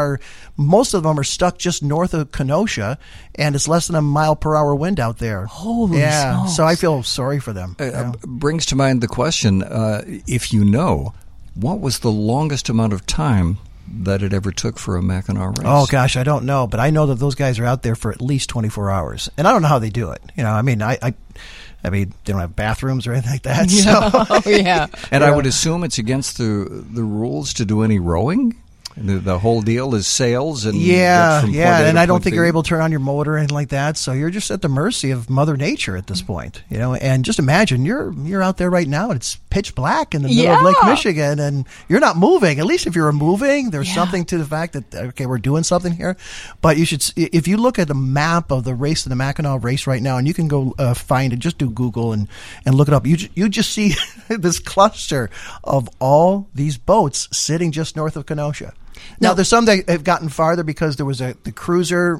Most of them are stuck just north of Kenosha, and it's less than a mile per hour wind out there. Holy smokes. So I feel sorry for them. Brings to mind the question, if you know, what was the longest amount of time that it ever took for a Mackinac race? Oh, gosh, I don't know. But I know that those guys are out there for at least 24 hours. And I don't know how they do it. I mean, they don't have bathrooms or anything like that. So. Yeah. And I would assume it's against the rules to do any rowing? The whole deal is sails and and I don't think you're able to turn on your motor or anything like that. So you're just at the mercy of Mother Nature at this point, And just imagine you're out there right now and it's pitch black in the middle of Lake Michigan, and you're not moving. At least if you're moving, there's something to the fact that we're doing something here. But you should, if you look at the map of the Race to the Mackinac race right now, and you can go find it, just do Google and look it up. You just see this cluster of all these boats sitting just north of Kenosha. Now, there's some that have gotten farther because there was the cruiser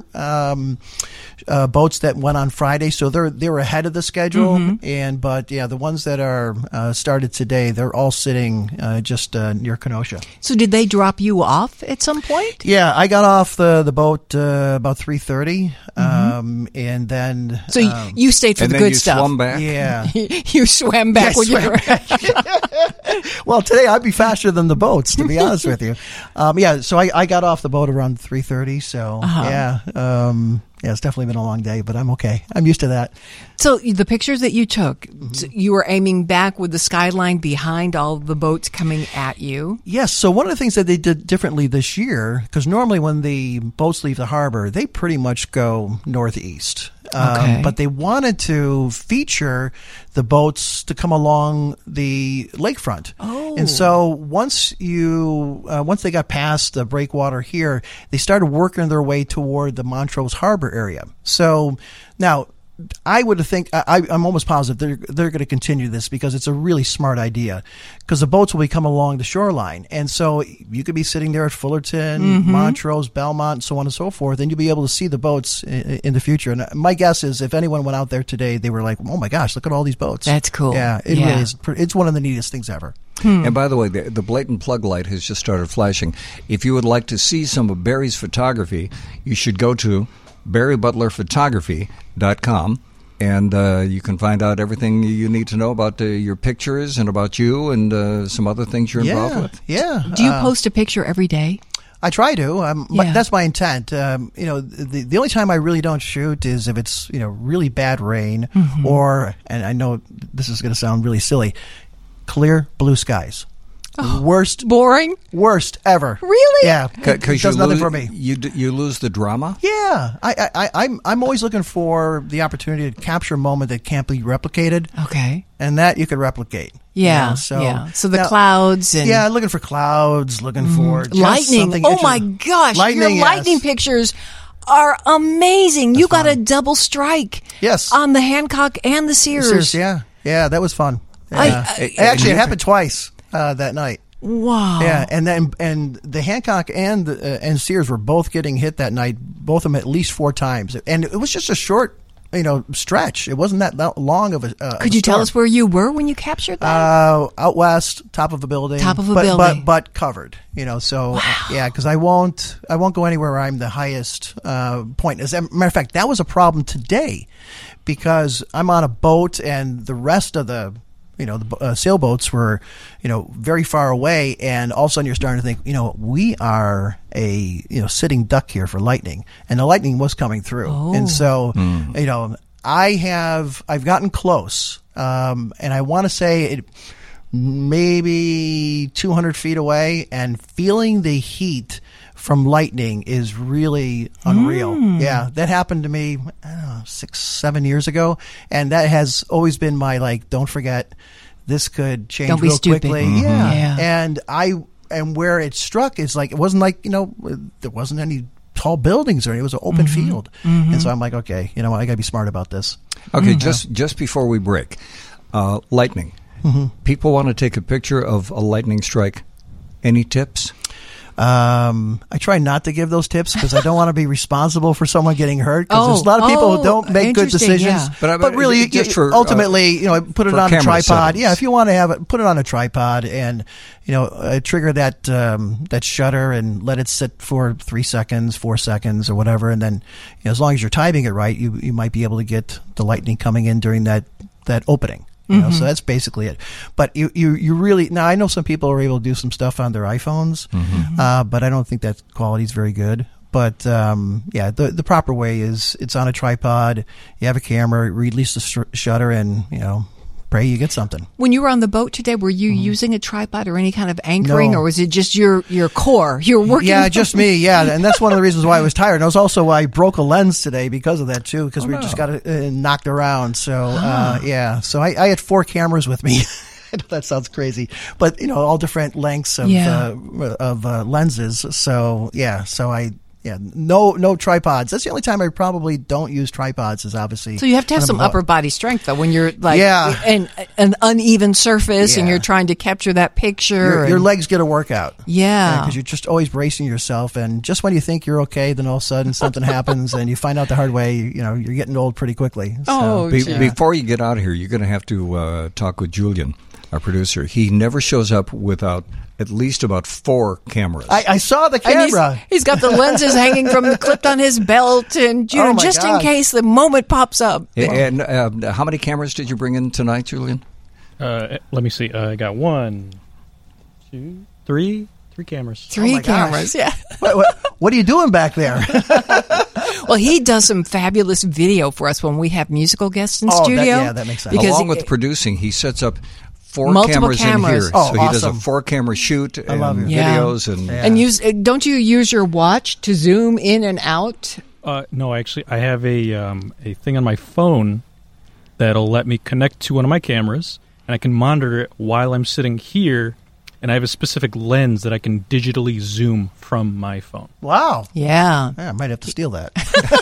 boats that went on Friday, so they were ahead of the schedule. But the ones that are started today, they're all sitting just near Kenosha. So did they drop you off at some point? Yeah, I got off the boat about 3:30, and then so you stayed for the good stuff. Swam back. Yeah, you swam back when you were. Well, today I'd be faster than the boats, to be honest with you. Yeah, so I got off the boat around 3:30. So it's definitely been a long day, but I'm okay. I'm used to that. So the pictures that you took, you were aiming back with the skyline behind all the boats coming at you. Yes. So one of the things that they did differently this year, because normally when the boats leave the harbor, they pretty much go northeast. But they wanted to feature the boats to come along the lakefront. Oh. And so once they got past the breakwater here, they started working their way toward the Montrose Harbor area. So now, I would think I'm almost positive they're going to continue this because it's a really smart idea. Because the boats will be coming along the shoreline, and so you could be sitting there at Fullerton, Montrose, Belmont, and so on and so forth, and you'll be able to see the boats in the future. And my guess is, if anyone went out there today, they were like, "Oh my gosh, look at all these boats!" That's cool. Yeah, it really is. It's one of the neatest things ever. And by the way, the blatant plug light has just started flashing. If you would like to see some of Barry's photography, you should go to BarryButlerPhotography.com, and you can find out everything you need to know about your pictures and about you and some other things you're involved with. Yeah. Do you post a picture every day? I try to. That's my intent. The only time I really don't shoot is if it's really bad rain or, and I know this is going to sound really silly, clear blue skies. Boring? Worst ever. Really? Yeah. Because does nothing for me. You lose the drama? Yeah. I'm always looking for the opportunity to capture a moment that can't be replicated. Okay. And that you could replicate. Yeah. So the clouds and looking for clouds, looking for just lightning. Oh my gosh. Your lightning pictures are amazing. You got a double strike. Yes. On the Hancock and the Sears. Yeah, that was fun. Yeah. Actually, it happened twice. That night. Wow. Yeah, and the Hancock and Sears were both getting hit that night, both of them at least 4 times. And it was just a short, stretch. It wasn't that long of a Could you tell us where you were when you captured that? Out west, top of a building. But covered. So because I won't go anywhere where I'm the highest point. As a matter of fact, that was a problem today because I'm on a boat and the rest of the sailboats were, very far away, and all of a sudden you're starting to think, we are a, sitting duck here for lightning, and the lightning was coming through, and so, I've gotten close, and I want to say it maybe 200 feet away, and feeling the heat from lightning is really unreal. Yeah, that happened to me 6-7 years ago, and that has always been my don't forget, this could change real quickly. Yeah. And where it struck is it wasn't there wasn't any tall buildings or anything. It was an open field, and so I'm like, okay, I got to be smart about this. Okay, just before we break, lightning. People want to take a picture of a lightning strike. Any tips? I try not to give those tips because I don't want to be responsible for someone getting hurt. Because there's a lot of people who don't make good decisions. Yeah. But really, ultimately, put it on a tripod. Settings. Yeah, if you want to have it, put it on a tripod and trigger that shutter and let it sit for 3 seconds, 4 seconds, or whatever. And then, as long as you're timing it right, you might be able to get the lightning coming in during that opening. So that's basically it. But you really, now I know some people are able to do some stuff on their iPhones, but I don't think that quality is very good. But the proper way is it's on a tripod. You have a camera, release the shutter, and pray you get something. When you were on the boat today, were you using a tripod or any kind of anchoring, or was it just your core? You were working. Yeah, just me. Yeah, and that's one of the reasons why I was tired. And it was also why I broke a lens today because of that too, because we just got knocked around. So so I had 4 cameras with me. I know that sounds crazy, but all different lengths of lenses. So no tripods. That's the only time I probably don't use tripods is obviously. So you have to have some upper body strength though when you're in an uneven surface and you're trying to capture that picture. Your legs get a workout. Yeah. Because you're just always bracing yourself, and just when you think you're okay, then all of a sudden something happens and you find out the hard way, you're getting old pretty quickly. So, before you get out of here, you're going to have to talk with Julian, our producer. He never shows up without at least about 4 cameras. I saw the camera. He's got the lenses hanging from the clipped on his belt, and just in case the moment pops up. And how many cameras did you bring in tonight, Julian? Let me see. I got 1, 2, 3, 3 cameras. 3 my gosh. cameras, yeah. What are you doing back there? Well, he does some fabulous video for us when we have musical guests in Oh, studio. that makes sense. Because Along with producing, he sets up 4 Multiple cameras cameras. in here. Oh, so he does a awesome. 4-camera shoot and love it. Yeah. videos. And And don't you use your watch to zoom in and out? No, actually, I have a thing on my phone that'll let me connect to one of my cameras, and I can monitor it while I'm sitting here, and I have a specific lens that I can digitally zoom from my phone. Wow. Yeah. Yeah, I might have to steal that.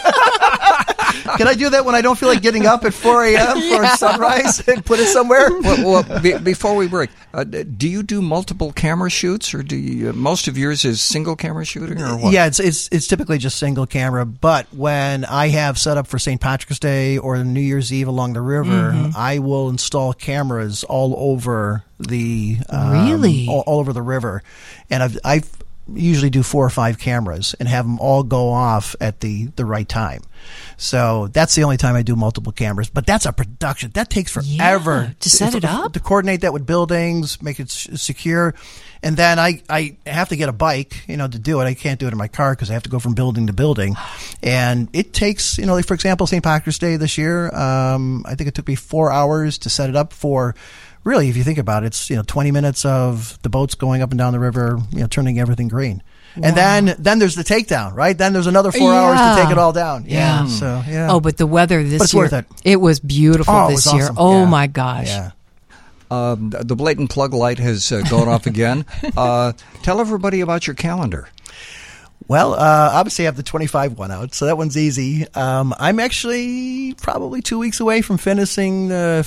Can I do that when I don't feel like getting up at 4 a.m. for sunrise and put it somewhere? Before we break, do you do multiple camera shoots, or do you, most of yours is single camera shooting, or what? Yeah, it's typically just single camera. But when I have set up for St. Patrick's Day or New Year's Eve along the river, I will install cameras all over the Really? all over the river, and I've usually do 4 or 5 cameras and have them all go off at the right time. So that's the only time I do multiple cameras. But that's a production. That takes forever Yeah, to set it up. to coordinate that with buildings, make it secure. And then I have to get a bike, to do it. I can't do it in my car because I have to go from building to building. And it takes, like for example, St. Patrick's Day this year, I think it took me 4 hours to set it up for. Really, if you think about it, it's 20 minutes of the boats going up and down the river, turning everything green, and then there's the takedown, right? Then there's another 4 hours to take it all down. Yeah. So yeah. Oh, but the weather this it's year, worth it. It was beautiful Oh, it this was year. awesome. Oh Yeah. my gosh. Yeah. The blatant plug light has gone off again. Tell everybody about your calendar. Well, obviously I have the 25 one out, so that one's easy. I'm actually probably 2 weeks away from finishing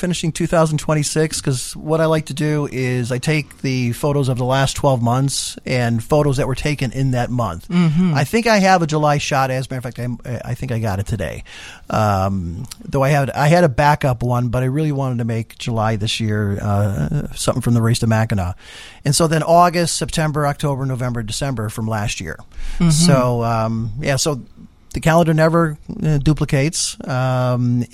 2026, because what I like to do is I take the photos of the last 12 months and photos that were taken in that month. Mm-hmm. I think I have a July shot. As a matter of fact, I think I got it today. Though I had a backup one, but I really wanted to make July this year, something from the race to Mackinac. And so then August, September, October, November, December from last year. Mm-hmm. So, so the calendar never duplicates. And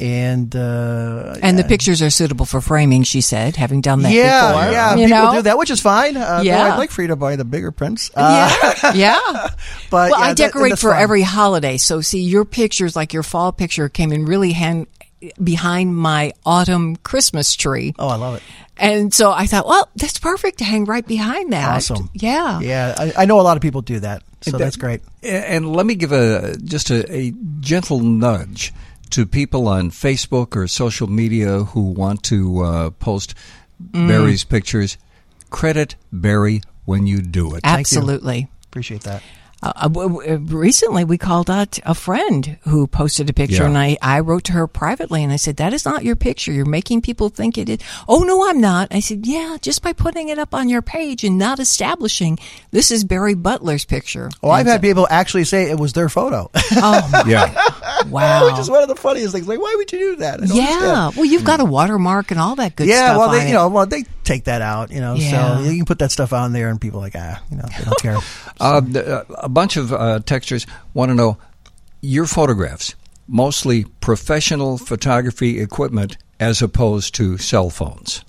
the pictures are suitable for framing, she said, having done that before. Yeah, people do that, which is fine. I'd like for you to buy the bigger prints. Yeah. But I decorate that's for fine. every holiday. So, see, your pictures, like your fall picture, came in really behind my autumn Christmas tree. Oh, I love it. And so I thought, well, that's perfect to hang right behind that. Awesome. Yeah. Yeah, I know a lot of people do that, so that's great. And let me give just a gentle nudge to people on Facebook or social media who want to post Barry's pictures. Credit Barry when you do it. Absolutely. Appreciate that. Recently, we called out a friend who posted a picture, and I wrote to her privately, and I said, that is not your picture. You're making people think it is. Oh, no, I'm not. I said, yeah, just by putting it up on your page and not establishing this is Barry Butler's picture. Oh, I've had people actually say it was their photo. Oh, Yeah. wow. Which is one of the funniest things. Like, why would you do that? I don't Yeah. understand. Well, you've got a watermark and all that good Yeah, stuff well, on it. they take that out, Yeah. so you can put that stuff on there, and people are like, they don't care. A bunch of texters want to know your photographs, mostly professional photography equipment as opposed to cell phones.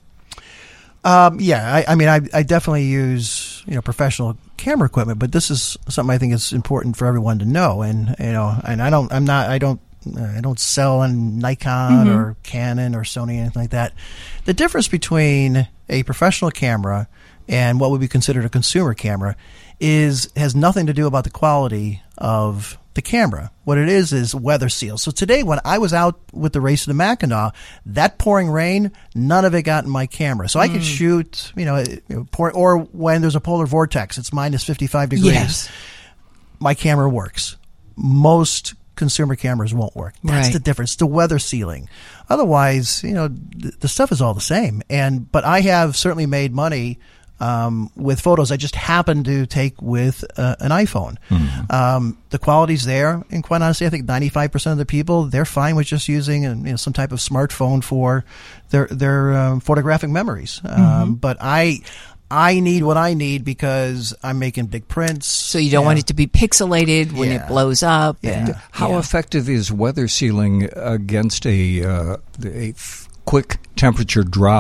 I definitely use professional camera equipment, but this is something I think is important for everyone to know. And and I don't sell on Nikon or Canon or Sony, anything like that. The difference between a professional camera and what would be considered a consumer camera has nothing to do about the quality of the camera. What it is weather seal. So today, when I was out with the race to the Mackinac, that pouring rain, none of it got in my camera. So I could shoot, or when there's a polar vortex, it's minus 55 degrees. Yes. My camera works. Most consumer cameras won't work. That's Right. the difference. The weather sealing. Otherwise, the stuff is all the same. But I have certainly made money with photos I just happen to take with an iPhone. The quality's there, and quite honestly, I think 95% of the people, they're fine with just using some type of smartphone for their photographic memories. But I need what I need because I'm making big prints. So you don't want it to be pixelated when it blows up. Yeah. How effective is weather sealing against a quick temperature drop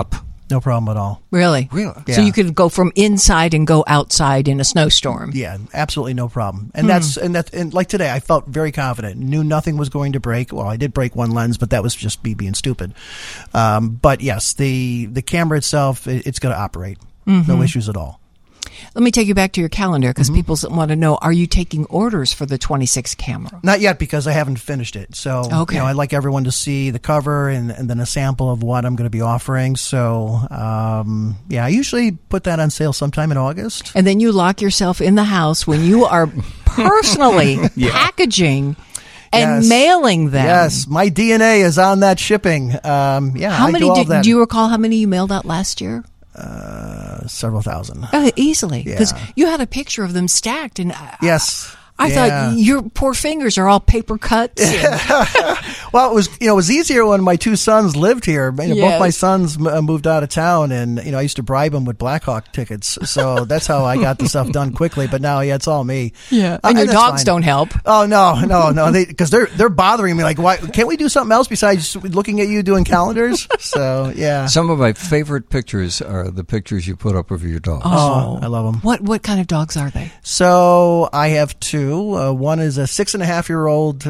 No problem at all. Really? Really? So Yeah. you could go from inside and go outside in a snowstorm. Yeah, absolutely no problem. And and like today, I felt very confident. Knew nothing was going to break. Well, I did break one lens, but that was just me being stupid. But yes, the camera itself, it's going to operate. No issues at all. Let me take you back to your calendar because people want to know, are you taking orders for the 26 camera? Not yet because I haven't finished it. So Okay. I'd like everyone to see the cover and then a sample of what I'm going to be offering. So I usually put that on sale sometime in August. And then you lock yourself in the house when you are personally packaging and Yes. mailing them. Yes, my DNA is on that shipping. How I many do all that. do you recall how many you mailed out last year? Several thousand. Easily, because Yeah. you had a picture of them stacked, and Yes. I thought your poor fingers are all paper cuts. Well, it was easier when my two sons lived here. Both Yes. my sons moved out of town, and I used to bribe them with Blackhawk tickets. So that's how I got the stuff done quickly. But now, it's all me. Yeah, and your that's dogs fine. don't help. Oh no, because they're bothering me. Like, why can't we do something else besides looking at you doing calendars? So yeah. Some of my favorite pictures are the pictures you put up of your dogs. Oh, I love them. What kind of dogs are they? So I have two. One is a 6.5-year-old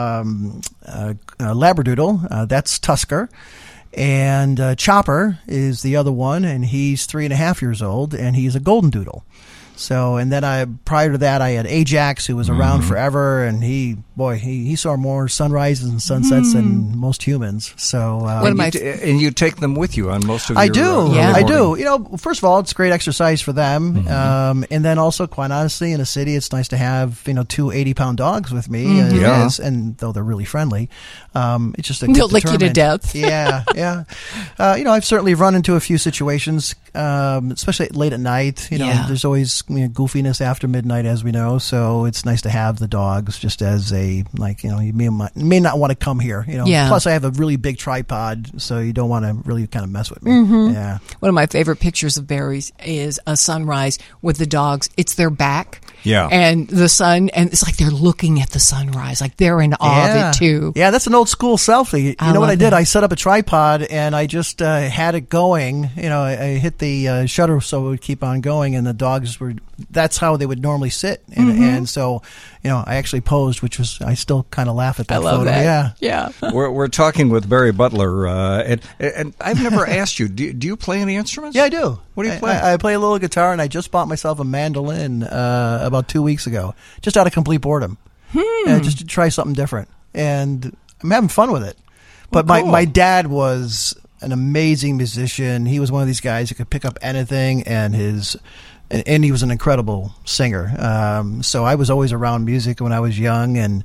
Labradoodle. That's Tusker. And Chopper is the other one, and he's 3.5 years old, and he's a Golden Doodle. So, and then prior to that, I had Ajax, who was around forever, and he saw more sunrises and sunsets than most humans. So, And you take them with you on most of your I do. Yeah. I do. First of all, it's great exercise for them. And then also, quite honestly, in a city, it's nice to have, two 80-pound dogs with me. Yeah. And though they're really friendly, it's just a They'll lick you to death. Yeah. I've certainly run into a few situations, especially late at night. There's always goofiness after midnight, as we know. So it's nice to have the dogs just as you may not want to come here. Yeah. Plus, I have a really big tripod, so you don't want to really kind of mess with me. Yeah. One of my favorite pictures of Barry's is a sunrise with the dogs. It's their back. Yeah. And the sun, and it's like they're looking at the sunrise, like they're in awe of it too. Yeah, that's an old school selfie. I You know what love I did? that. I set up a tripod and I just had it going. I hit the shutter so it would keep on going, and the dogs that's how they would normally sit. And so, I actually posed, which was, I still kind of laugh at that I love photo. that. Yeah. We're talking with Barry Butler, and I've never asked you, do you play any instruments? Yeah, I do. What do you play? I play a little guitar, and I just bought myself a mandolin about 2 weeks ago, just out of complete boredom, just to try something different. And I'm having fun with it. But Well, cool. my dad was an amazing musician. He was one of these guys who could pick up anything, and he was an incredible singer. So I was always around music when I was young, and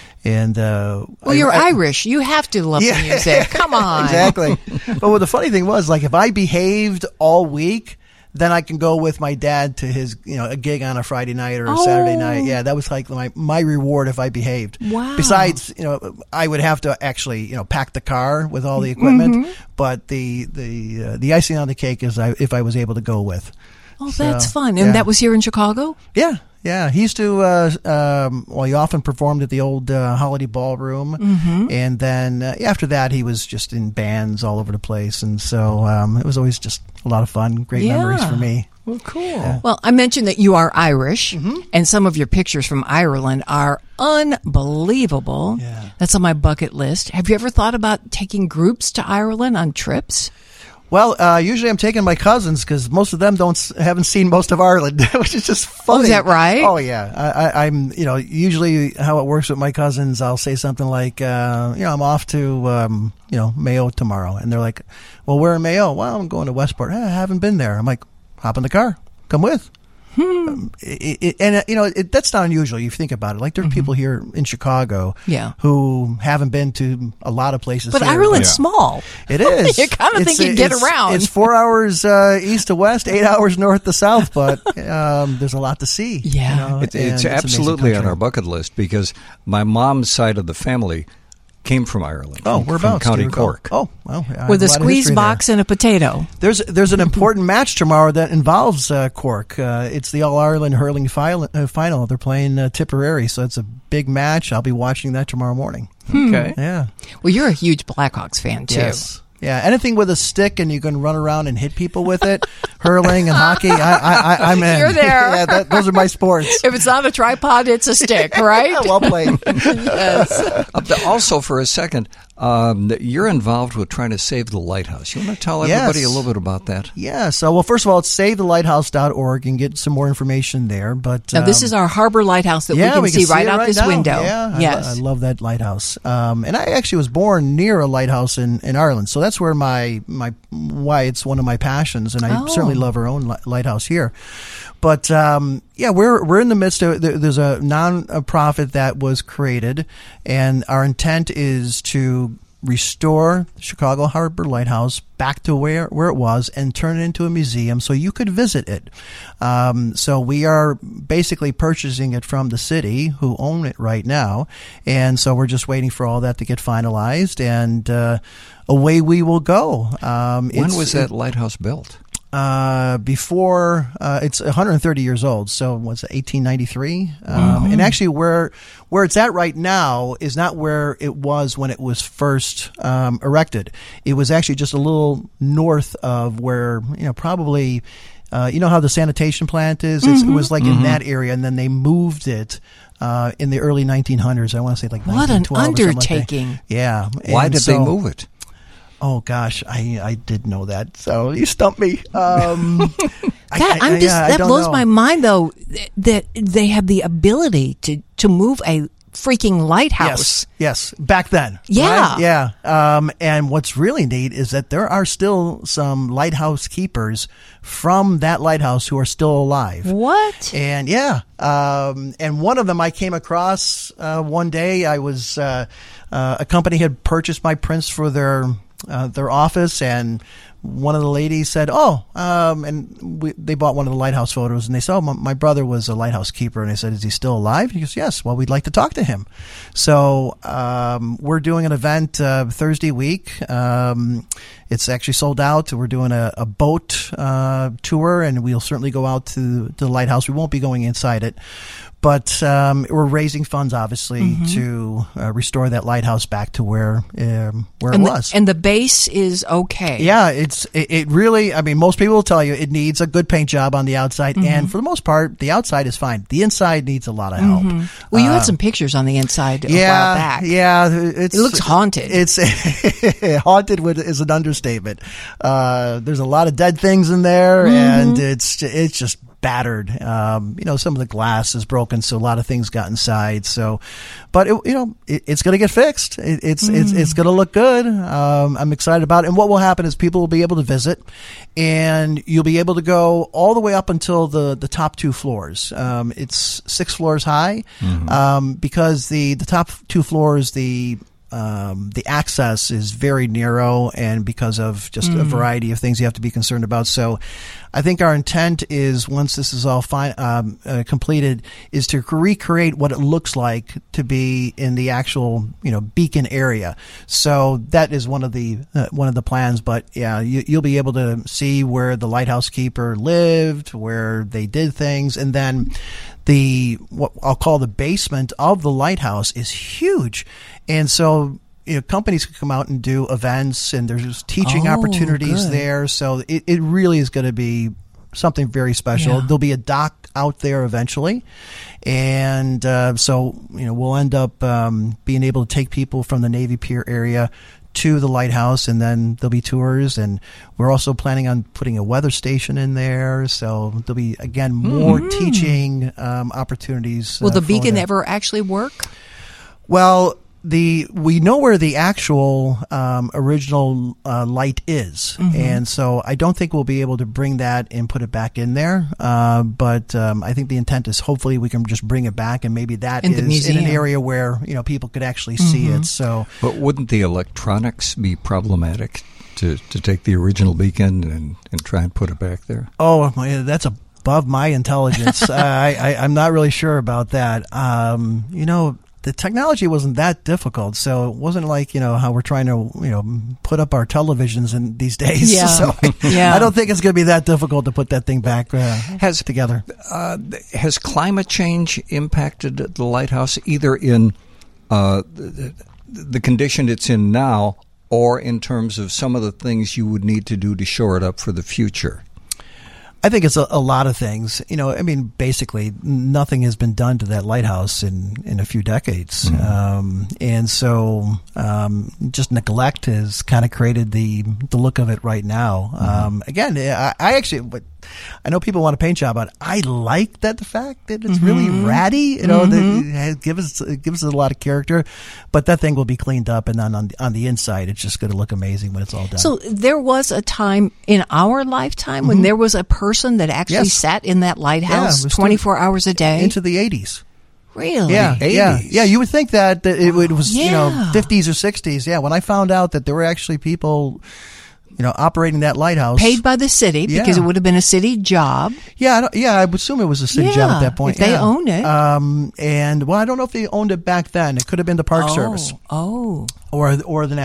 You're Irish. You have to love the music. Come on. Exactly. But what the funny thing was, like, if I behaved all week, then I can go with my dad to his, a gig on a Friday night or a Saturday night. Yeah, that was like my reward if I behaved. Wow. Besides, I would have to actually, pack the car with all the equipment. But the icing on the cake is if I was able to go with. Oh, that's So, fun. And yeah. that was here in Chicago? Yeah. He used to, he often performed at the old Holiday Ballroom. And then after that, he was just in bands all over the place. And so it was always just a lot of fun, great memories for me. Well, cool. Yeah. Well, I mentioned that you are Irish, and some of your pictures from Ireland are unbelievable. Yeah. That's on my bucket list. Have you ever thought about taking groups to Ireland on trips? Well, usually I'm taking my cousins because most of them haven't seen most of Ireland, which is just funny. Oh, is that right? Oh, yeah. I'm, usually how it works with my cousins, I'll say something like, I'm off to, Mayo tomorrow. And they're like, well, where in Mayo? Well, I'm going to Westport. I haven't been there. I'm like, hop in the car. Come with. That's not unusual. You think about it. Like, there are people here in Chicago who haven't been to a lot of places. But here. Ireland's small. It is. You kind of think you'd get around. It's 4 hours east to west, 8 hours north to south, but there's a lot to see. Yeah. It's an absolutely amazing on country. our bucket list because my mom's side of the family came from Ireland. Oh, from whereabouts? County Do you recall? Cork. Oh, well. I have With a lot of squeeze history box and a potato. there. There's an important match tomorrow that involves Cork. It's the All Ireland hurling final. They're playing Tipperary, so it's a big match. I'll be watching that tomorrow morning. Okay. Yeah. Well, you're a huge Blackhawks fan, too. Yes. Yeah, anything with a stick and you can run around and hit people with it, hurling and hockey, I'm in. You're there. Yeah, those are my sports. If it's not a tripod, it's a stick, right? Well played. Yes. Also, for a second, you're involved with trying to save the lighthouse. You want to tell everybody a little bit about that? Yeah. So, well, first of all, it's savethelighthouse.org and get some more information there. But now, this is our harbor lighthouse that we can see right out this now. window. Yeah, yes. I love that lighthouse. And I actually was born near a lighthouse in Ireland, so that's where why it's one of my passions, and I certainly love our own lighthouse here. But we're in the midst of there's a non-profit that was created, and our intent is to restore Chicago Harbor Lighthouse back to where it was and turn it into a museum so you could visit it. So we are basically purchasing it from the city, who own it right now, and so we're just waiting for all that to get finalized, and away we will go. When was that lighthouse built? Before it's 130 years old, so what's it, 1893? And actually, where it's at right now is not where it was when it was first erected. It was actually just a little north of where probably you know how the sanitation plant is. It was like in that area, and then they moved it. In the early 1900s, I want to say like what 1912 an or something undertaking! Like that. Yeah. Why did they move it? Oh gosh, I did know that. So you stumped me. That blows my mind, though, that they have the ability to move a freaking lighthouse. Yes. Back then. Yeah. Right? Yeah. And what's really neat is that there are still some lighthouse keepers from that lighthouse who are still alive. What? And and one of them I came across one day. I was a company had purchased my prints for their office, and one of the ladies said, they bought one of the lighthouse photos, and they said, my brother was a lighthouse keeper. And I said, is he still alive? And he goes, yes. Well, we'd like to talk to him. So we're doing an event Thursday week. It's actually sold out. We're doing a boat tour, and we'll certainly go out to the lighthouse. We won't be going inside it. But we're raising funds, obviously, to restore that lighthouse back to where it was. And the base is okay. Yeah, it really. I mean, most people will tell you it needs a good paint job on the outside, and for the most part, the outside is fine. The inside needs a lot of help. Well, you had some pictures on the inside a while back. Yeah, it looks haunted. It's haunted is an understatement. There's a lot of dead things in there, and it's just battered. Some of the glass is broken, so a lot of things got inside. So, but it's going to get fixed. It's going to look good. I'm excited about it. And what will happen is people will be able to visit, and you'll be able to go all the way up until the top two floors. It's 6 floors high, because the top 2 floors, the access is very narrow, and because of just a variety of things you have to be concerned about. So I think our intent is, once this is all completed, is to recreate what it looks like to be in the actual beacon area. So that is one of the plans. But yeah, you'll be able to see where the lighthouse keeper lived, where they did things, and then what I'll call the basement of the lighthouse is huge. And so companies can come out and do events, and there's teaching opportunities there. So it really is going to be something very special. Yeah. There'll be a dock out there eventually. And so we'll end up being able to take people from the Navy Pier area to the lighthouse, and then there'll be tours, and we're also planning on putting a weather station in there, so there'll be, again, more teaching opportunities. Will the beacon ever actually work? Well, we know where the actual original light is, and so I don't think we'll be able to bring that and put it back in there. But I think the intent is hopefully we can just bring it back, and maybe that is in an area where people could actually see it. So, but wouldn't the electronics be problematic to take the original beacon and try and put it back there? Oh, that's above my intelligence. I'm not really sure about that. The technology wasn't that difficult, so it wasn't like how we're trying to put up our televisions in these days. Yeah. So I don't think it's going to be that difficult to put that thing back together. Has climate change impacted the lighthouse, either in the condition it's in now, or in terms of some of the things you would need to do to shore it up for the future? I think it's a lot of things. I mean, basically, nothing has been done to that lighthouse in a few decades. And so just neglect has kind of created the look of it right now. Again, I know people want a paint job on it. I like the fact that it's really ratty, that it gives us a lot of character, but that thing will be cleaned up, and then on the inside, it's just going to look amazing when it's all done. So there was a time in our lifetime when there was a person that actually sat in that lighthouse 24 hours a day? Into the 80s. Really? Yeah, 80s. yeah. You would think that it was 50s or 60s. Yeah, when I found out that there were actually people operating that lighthouse, paid by the city because it would have been a city job. Yeah, I would assume it was a city job at that point. If they owned it, and I don't know if they owned it back then. It could have been the Park Service, or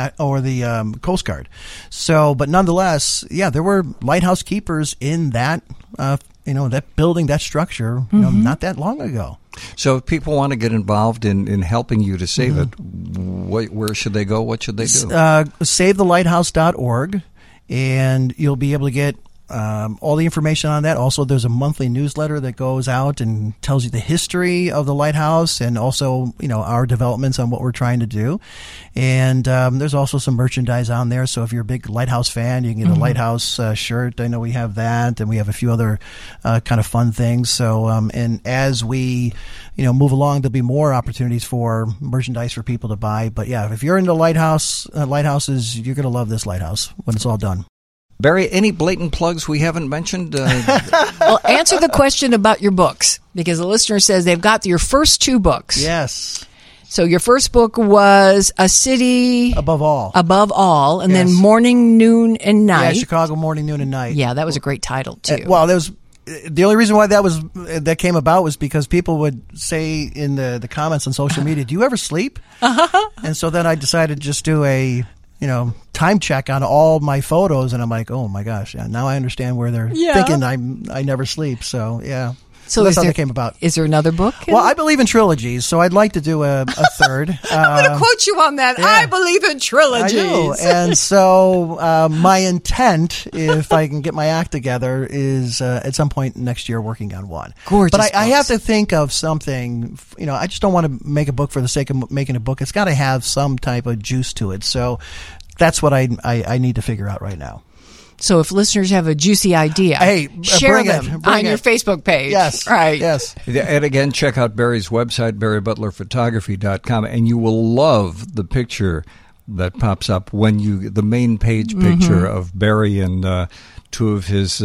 the Coast Guard. So, but nonetheless, there were lighthouse keepers in that that building, that structure, not that long ago. So if people want to get involved in helping you to save it, where should they go? What should they do? SaveTheLighthouse.org, and you'll be able to get all the information on that. Also, there's a monthly newsletter that goes out and tells you the history of the lighthouse and also, our developments on what we're trying to do. And there's also some merchandise on there. So if you're a big lighthouse fan, you can get a lighthouse shirt. I know we have that, and we have a few other kind of fun things. So and as we move along, there'll be more opportunities for merchandise for people to buy. But yeah, if you're into lighthouses, you're going to love this lighthouse when it's all done. Barry, any blatant plugs we haven't mentioned? Well, answer the question about your books, because the listener says they've got your first two books. Yes. So your first book was A City Above All, and then Morning, Noon, and Night. Yeah, Chicago Morning, Noon, and Night. Yeah, that was a great title too. Well, the only reason why that came about was because people would say in the comments on social media, "Do you ever sleep?" And so then I decided to just do a time check on all my photos, and I'm like, oh my gosh, now I understand where they're thinking I never sleep. So yeah. So that's how that came about. Is there another book? Well, I believe in trilogies, so I'd like to do a third. I'm going to quote you on that. Yeah. I believe in trilogies. I do. And so my intent, if I can get my act together, is at some point next year working on one. Gorgeous. But I have to think of something. I just don't want to make a book for the sake of making a book. It's got to have some type of juice to it. So that's what I need to figure out right now. So if listeners have a juicy idea, share them on your Facebook page. Yes. Right. Yes. And again, check out Barry's website, BarryButlerPhotography.com, and you will love the picture that pops up when the main page picture of Barry and two of his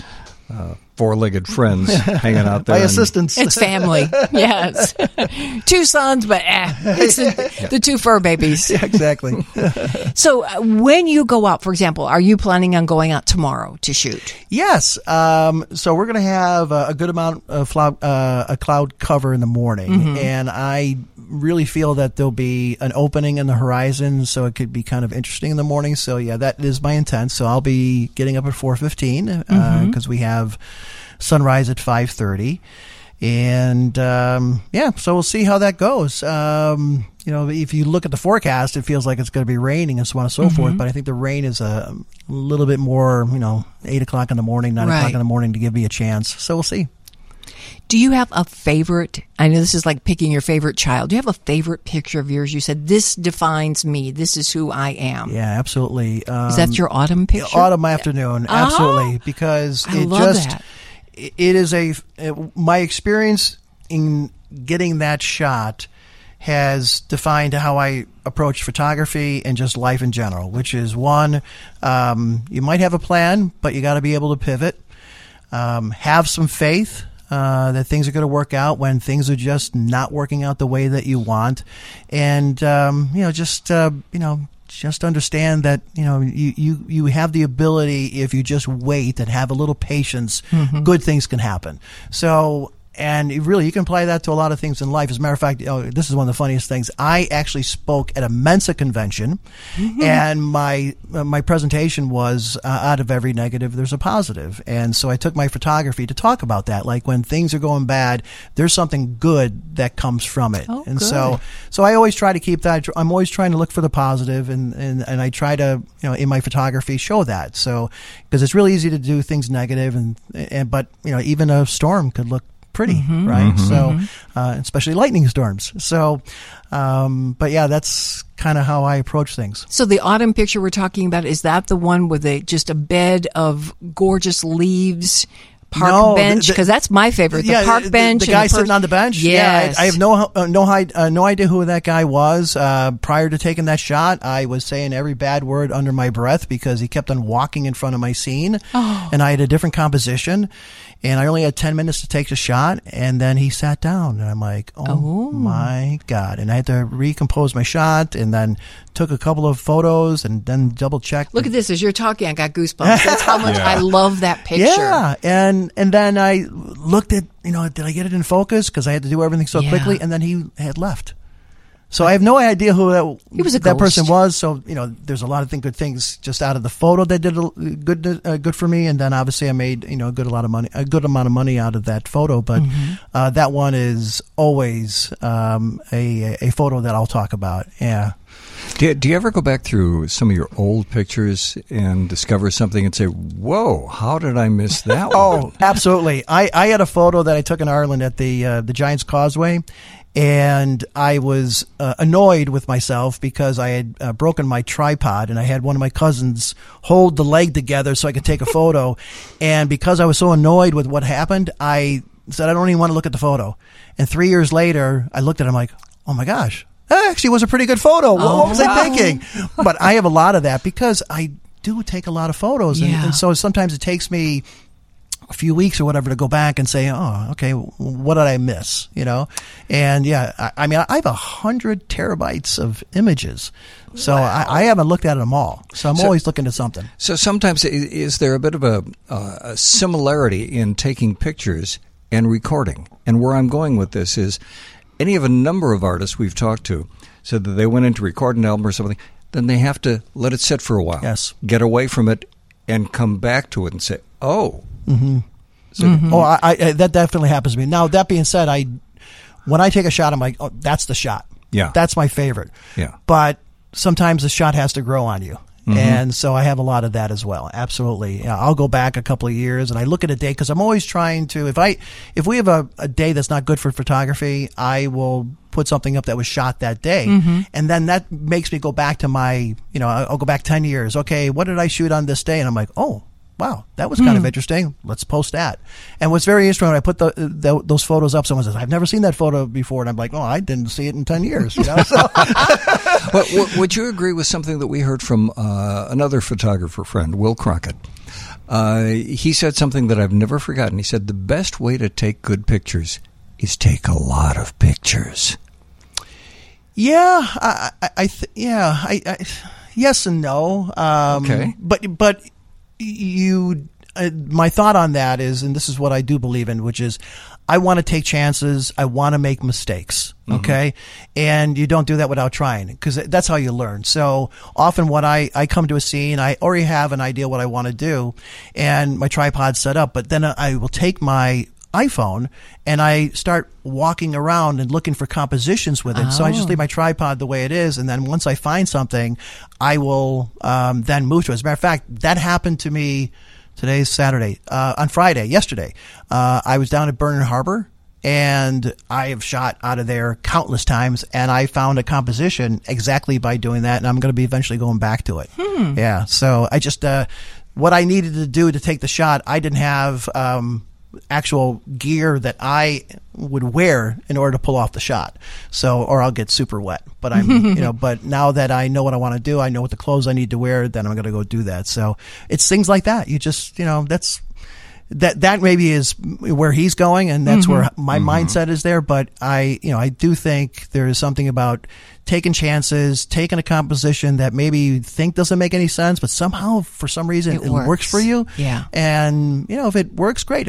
four-legged friends hanging out there. My assistants. It's family. Yes. Two sons, but it's the two fur babies. Yeah, exactly. So when you go out, for example, are you planning on going out tomorrow to shoot? Yes. So we're going to have a good amount of a cloud cover in the morning, and I really feel that there'll be an opening in the horizon, so it could be kind of interesting in the morning. So yeah, that is my intent. So I'll be getting up at 4:15 because we have sunrise at 5:30, and so we'll see how that goes. If you look at the forecast, it feels like it's going to be raining and so on and so forth. But I think the rain is a little bit more, 8 o'clock in the morning, 9 o'clock in the morning to give me a chance. So we'll see. Do you have a favorite? I know this is like picking your favorite child. Do you have a favorite picture of yours? You said, this defines me. This is who I am. Yeah, absolutely. Is that your autumn picture? Autumn afternoon, absolutely. Because it is my experience in getting that shot has defined how I approach photography and just life in general, which is one, you might have a plan, but you got to be able to pivot. Have some faith that things are going to work out when things are just not working out the way that you want, and just understand that you have the ability, if you just wait and have a little patience, good things can happen. So And you can apply that to a lot of things in life. As a matter of fact, this is one of the funniest things. I actually spoke at a Mensa convention, and my presentation was out of every negative, there's a positive. And so I took my photography to talk about that. Like when things are going bad, there's something good that comes from it. Oh, and good. so I always try to keep that. I'm always trying to look for the positive, and I try to, in my photography, show that. So because it's really easy to do things negative, but even a storm could look pretty, right? So, especially lightning storms. So, but yeah, that's kind of how I approach things. So the autumn picture we're talking about, is that the one with just a bed of gorgeous leaves? Park bench, because that's my favorite. The park bench. The guy sitting on the bench. Yes. Yeah, I have no idea who that guy was. Prior to taking that shot, I was saying every bad word under my breath because he kept on walking in front of my scene, and I had a different composition, and I only had 10 minutes to take the shot, and then he sat down, and I'm like, oh my God. And I had to recompose my shot, and then took a couple of photos, and then double-checked. Look at this. As you're talking, I got goosebumps. That's how much I love that picture. Yeah, and then I looked at, did I get it in focus? Because I had to do everything so quickly, and then he had left. So I have no idea who that person was. So there's a lot of good things just out of the photo that did good for me, and then obviously I made a good amount of money out of that photo. But that one is always a photo that I'll talk about. Yeah. Do you ever go back through some of your old pictures and discover something and say, "Whoa, how did I miss that one?" Oh, absolutely. I had a photo that I took in Ireland at the Giant's Causeway. And I was annoyed with myself because I had broken my tripod, and I had one of my cousins hold the leg together so I could take a photo. And because I was so annoyed with what happened, I said, I don't even want to look at the photo. And 3 years later, I looked at it, I'm like, oh my gosh, that actually was a pretty good photo. What was I thinking? But I have a lot of that because I do take a lot of photos. And so sometimes it takes me a few weeks or whatever to go back and say, oh, okay, what did I miss? And I mean, I have 100 terabytes of images, so I haven't looked at them all. So I'm always looking at something. So sometimes is there a bit of a similarity in taking pictures and recording? And where I'm going with this is, any of a number of artists we've talked to said that they went in to record an album or something, then they have to let it sit for a while, get away from it, and come back to it and say, oh. Oh, that definitely happens to me. Now, that being said, when I take a shot, I'm like, oh, that's the shot. Yeah. That's my favorite. Yeah. But sometimes the shot has to grow on you. And so I have a lot of that as well. Absolutely. I'll go back a couple of years and I look at a day because I'm always trying to, if we have a day that's not good for photography, I will put something up that was shot that day. And then that makes me go back to my, I'll go back 10 years. Okay, what did I shoot on this day? And I'm like, oh, wow, that was kind of interesting. Let's post that. And what's very interesting, when I put those photos up, someone says, I've never seen that photo before. And I'm like, oh, I didn't see it in 10 years. So. Well, would you agree with something that we heard from another photographer friend, Will Crockett? He said something that I've never forgotten. He said, the best way to take good pictures is take a lot of pictures. Yeah, yes and no. Okay. But my thought on that is, and this is what I do believe in, which is I want to take chances. I want to make mistakes. Okay. And you don't do that without trying, because that's how you learn. So often when I come to a scene, I already have an idea what I want to do and my tripod's set up, but then I will take my iPhone and I start walking around and looking for compositions with it. So I just leave my tripod the way it is, and then once I find something, I will then move to it. As a matter of fact, that happened to me. Today's Saturday. On Friday, yesterday, I was down at Burnham Harbor, and I have shot out of there countless times, and I found a composition exactly by doing that, and I'm going to be eventually going back to it. Yeah, so I just what I needed to do to take the shot, I didn't have actual gear that I would wear in order to pull off the shot. So, or I'll get super wet. But I'm, but now that I know what I want to do, I know what the clothes I need to wear, then I'm going to go do that. So it's things like that. You just, that maybe is where he's going, and that's where my mindset is there. But I do think there is something about taking chances, taking a composition that maybe you think doesn't make any sense, but somehow for some reason it works for you. Yeah. And if it works, great. If not,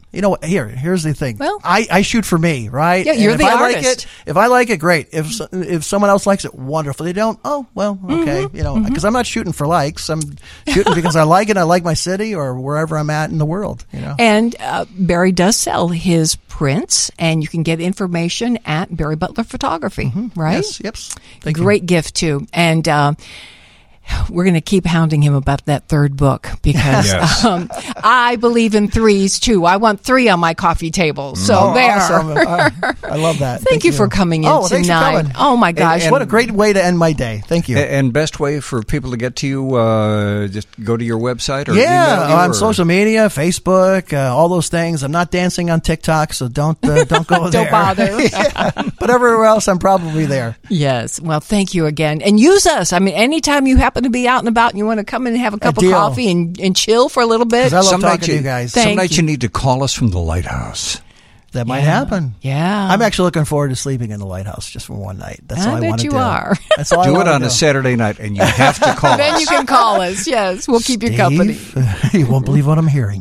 Here's the thing. Well, I shoot for me, right? Yeah, you're and the if I artist. like it, if I like it, great. If someone else likes it, wonderful. They don't, oh well, okay. Because I'm not shooting for likes. I'm shooting because I like it. I like my city or wherever I'm at in the world. And Barry does sell his prints, and you can get information at Barry Butler Photography, right? Yes. Yep. Thank you. Great gift too, and. We're going to keep hounding him about that third book because I believe in threes too. I want 3 on my coffee table. So there. Awesome. I love that. Thank you for coming in tonight. Thanks for coming. Oh my gosh. And what a great way to end my day. Thank you. And best way for people to get to you, just go to your website or email you, on social media, Facebook, all those things. I'm not dancing on TikTok, so don't go there. Don't bother. But everywhere else, I'm probably there. Yes. Well, thank you again. And use us. I mean, anytime you happen to be out and about and you want to come in and have a cup of coffee and chill for a little bit. 'Cause I love talking to you guys. Some nights you need to call us from the lighthouse. That might happen. Yeah. I'm actually looking forward to sleeping in the lighthouse just for one night. That's all I want to do. I bet you are. That's all I do want it to on a Saturday night, and you have to call us. Then you can call us. Yes. We'll keep you company. You won't believe what I'm hearing.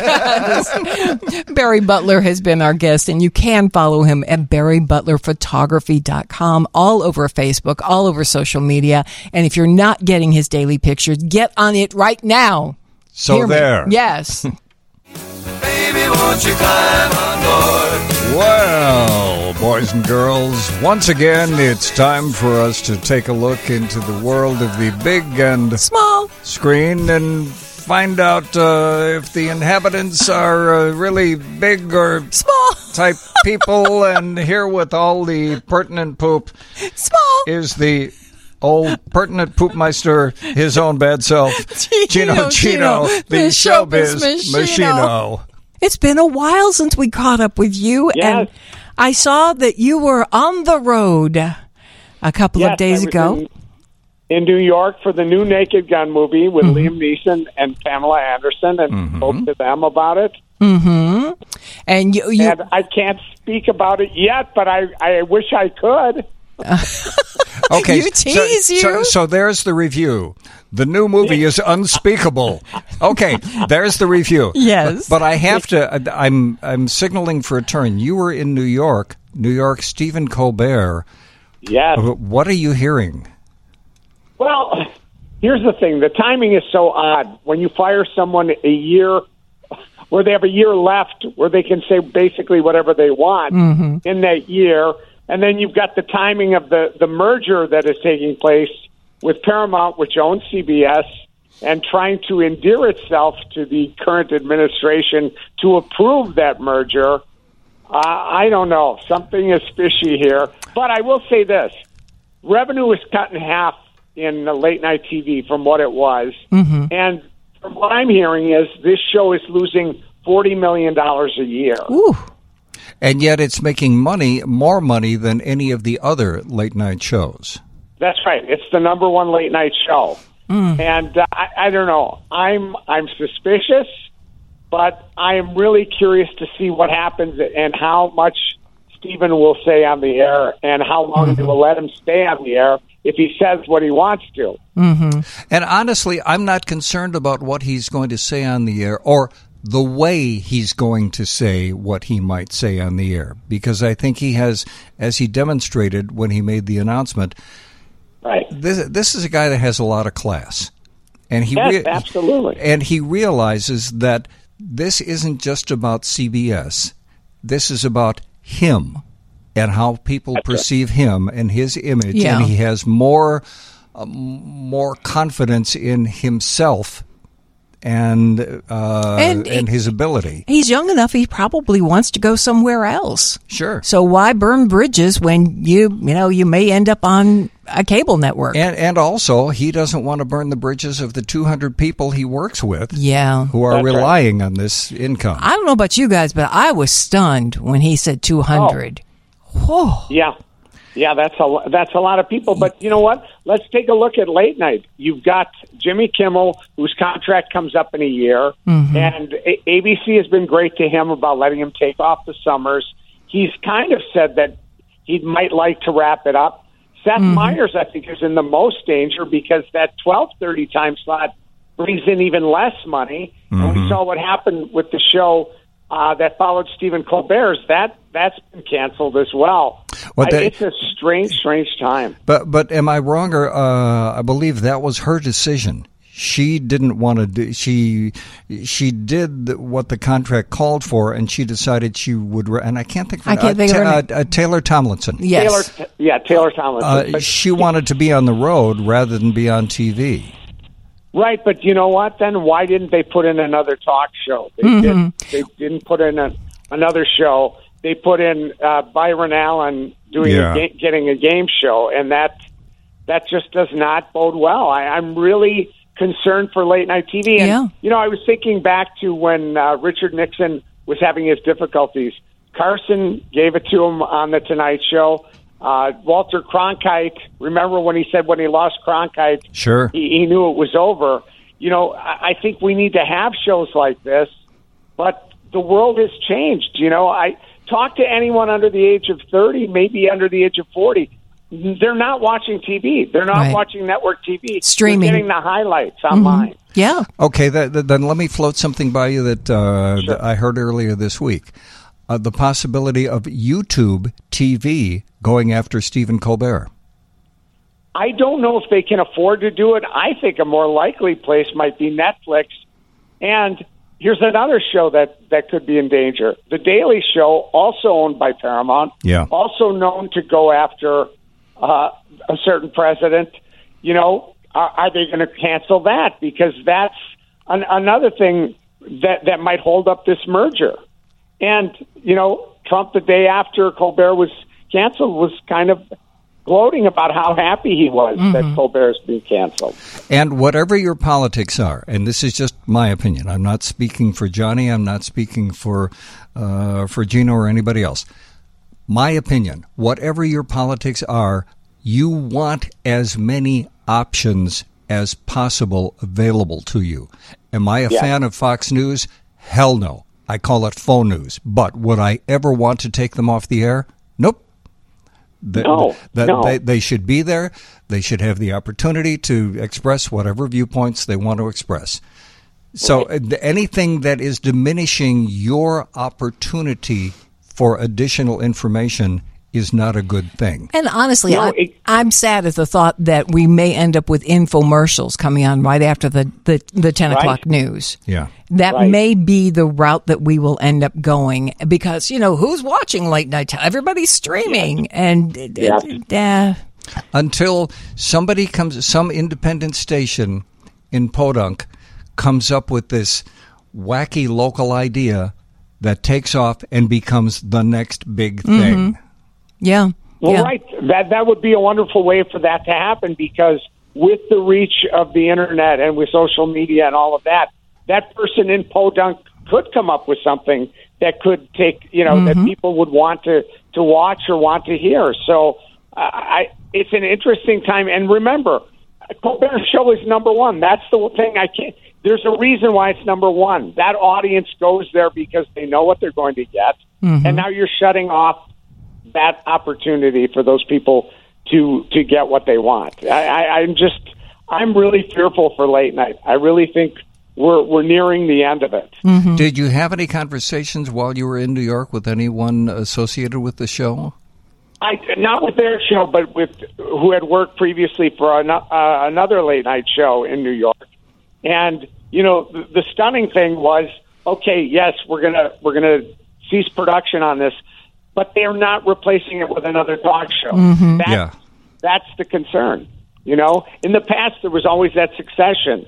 Yes. Barry Butler has been our guest, and you can follow him at barrybutlerphotography.com, all over Facebook, all over social media. And if you're not getting his daily pictures, get on it right now. So Hear me. there. Yes. Baby, won't you climb on board? Well, boys and girls, once again, it's time for us to take a look into the world of the big and Small screen and find out if the inhabitants are really big or small type people, and here with all the pertinent poop small is the old pertinent poopmeister, his own bad self, Chino, the showbiz machino. It's been a while since we caught up with you, and I saw that you were on the road a couple of days ago. In New York for the new Naked Gun movie with Liam Neeson and Pamela Anderson, and spoke to them about it. Mm-hmm. And you and I can't speak about it yet, but I wish I could. Okay, you tease you. So there's the review. The new movie is unspeakable. Okay, there's the review. Yes, but I have to. I'm signaling for a turn. You were in New York, Stephen Colbert. Yes. What are you hearing? Well, here's the thing. The timing is so odd. When you fire someone a year, where they have a year left, where they can say basically whatever they want in that year. And then you've got the timing of the merger that is taking place with Paramount, which owns CBS, and trying to endear itself to the current administration to approve that merger. I don't know. Something is fishy here. But I will say this. Revenue is cut in half in late-night TV from what it was. And from what I'm hearing is this show is losing $40 million a year. Ooh. And yet it's making more money than any of the other late-night shows. That's right. It's the number one late-night show. And I don't know. I'm suspicious, but I am really curious to see what happens and how much Stephen will say on the air and how long they will let him stay on the air if he says what he wants to. And honestly, I'm not concerned about what he's going to say on the air or the way he's going to say what he might say on the air, because I think he has, as he demonstrated when he made the announcement, right. This is a guy that has a lot of class, and absolutely, and he realizes that this isn't just about CBS. This is about him and how people perceive him and his image, and he has more confidence in himself and his ability. He's young enough. He probably wants to go somewhere else. Sure. So why burn bridges when you may end up on a cable network? And also, he doesn't want to burn the bridges of the 200 people he works with. Yeah. Who are relying on this income. I don't know about you guys, but I was stunned when he said 200. Oh. Yeah. Yeah, that's a lot of people. But you know what? Let's take a look at late night. You've got Jimmy Kimmel, whose contract comes up in a year, and ABC has been great to him about letting him take off the summers. He's kind of said that he might like to wrap it up. Seth Meyers, I think, is in the most danger because that 12:30 time slot brings in even less money. And we saw what happened with the show that followed Stephen Colbert's, that's been canceled as well. It's a strange time. But am I wrong? Or I believe that was her decision. She didn't want to do. She did what the contract called for, and she decided she would. And I can't think of her name. Taylor Tomlinson. Yes. Taylor Tomlinson. She wanted to be on the road rather than be on TV. Right, but you know what? Then why didn't they put in another talk show? They didn't put in another show. They put in Byron Allen getting a game show, and that just does not bode well. I'm really concerned for late night TV. And, I was thinking back to when Richard Nixon was having his difficulties. Carson gave it to him on The Tonight Show. Walter Cronkite, remember when he said when he lost Cronkite, sure, he knew it was over. I think we need to have shows like this, but the world has changed. I talk to anyone under the age of 30, maybe under the age of 40. They're not watching TV. They're not watching network TV. Streaming. They're getting the highlights online. Yeah. Okay, then let me float something by you that that I heard earlier this week. The possibility of YouTube TV going after Stephen Colbert. I don't know if they can afford to do it. I think a more likely place might be Netflix. And here's another show that could be in danger. The Daily Show, also owned by Paramount, also known to go after a certain president. Are they going to cancel that? Because that's another thing that might hold up this merger. And, Trump, the day after Colbert was canceled, was kind of gloating about how happy he was that Colbert's been canceled. And whatever your politics are, and this is just my opinion, I'm not speaking for Johnny, I'm not speaking for Gino or anybody else. My opinion, whatever your politics are, you want as many options as possible available to you. Am I a fan of Fox News? Hell no. I call it phone news. But would I ever want to take them off the air? Nope. No. They should be there. They should have the opportunity to express whatever viewpoints they want to express. So anything that is diminishing your opportunity for additional information is not a good thing. And honestly, I'm sad at the thought that we may end up with infomercials coming on right after the 10 o'clock news. Yeah. That may be the route that we will end up going because, who's watching late night? Everybody's streaming. And until somebody some independent station in Podunk comes up with this wacky local idea that takes off and becomes the next big thing. Yeah. Well, right. That would be a wonderful way for that to happen because with the reach of the internet and with social media and all of that, that person in Podunk could come up with something that could take, that people would want to watch or want to hear. So it's an interesting time. And remember, Colbert's show is number one. That's the thing there's a reason why it's number one. That audience goes there because they know what they're going to get. And now you're shutting off that opportunity for those people to get what they want. I'm really fearful for late night. I really think we're nearing the end of it. Did you have any conversations while you were in New York with anyone associated with the show? Not with their show, but with who had worked previously for another late night show in New York. And the stunning thing was, okay, yes, we're gonna cease production on this. But they're not replacing it with another talk show. That's the concern. In the past, there was always that succession.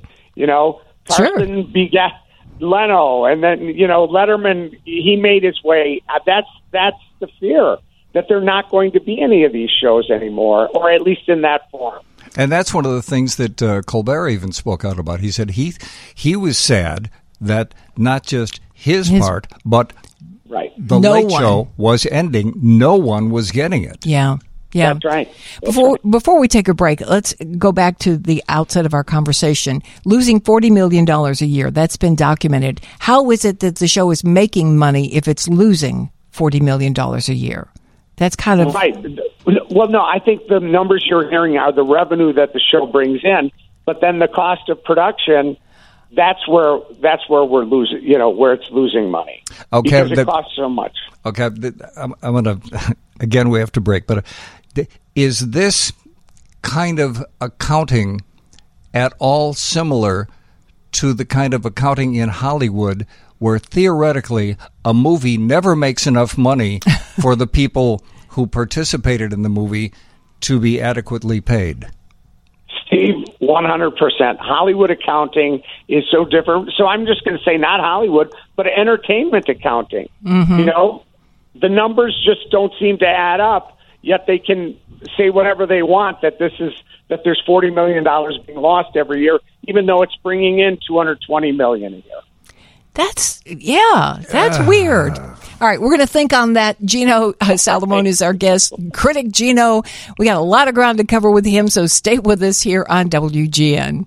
Carson begat Leno, and then, Letterman, he made his way. That's the fear, that they're not going to be any of these shows anymore, or at least in that form. And that's one of the things that Colbert even spoke out about. He said he was sad that not just his part, but the Late Show was ending. No one was getting it. Yeah. That's right. Before we take a break, let's go back to the outset of our conversation. Losing $40 million a year, that's been documented. How is it that the show is making money if it's losing $40 million a year? That's kind of... Right. Well, no, I think the numbers you're hearing are the revenue that the show brings in, but then the cost of production... That's where we're losing, where it's losing money. Okay, because it costs so much. Okay, I'm going to, again, we have to break, but is this kind of accounting at all similar to the kind of accounting in Hollywood where theoretically a movie never makes enough money for the people who participated in the movie to be adequately paid? Steve, 100%. Hollywood accounting is so different. So I'm just going to say not Hollywood, but entertainment accounting. You know, the numbers just don't seem to add up, yet they can say whatever they want, that there's $40 million being lost every year, even though it's bringing in $220 million a year. That's weird. All right, we're going to think on that. Gino Salamone is our guest. Critic Gino. We got a lot of ground to cover with him, so stay with us here on WGN.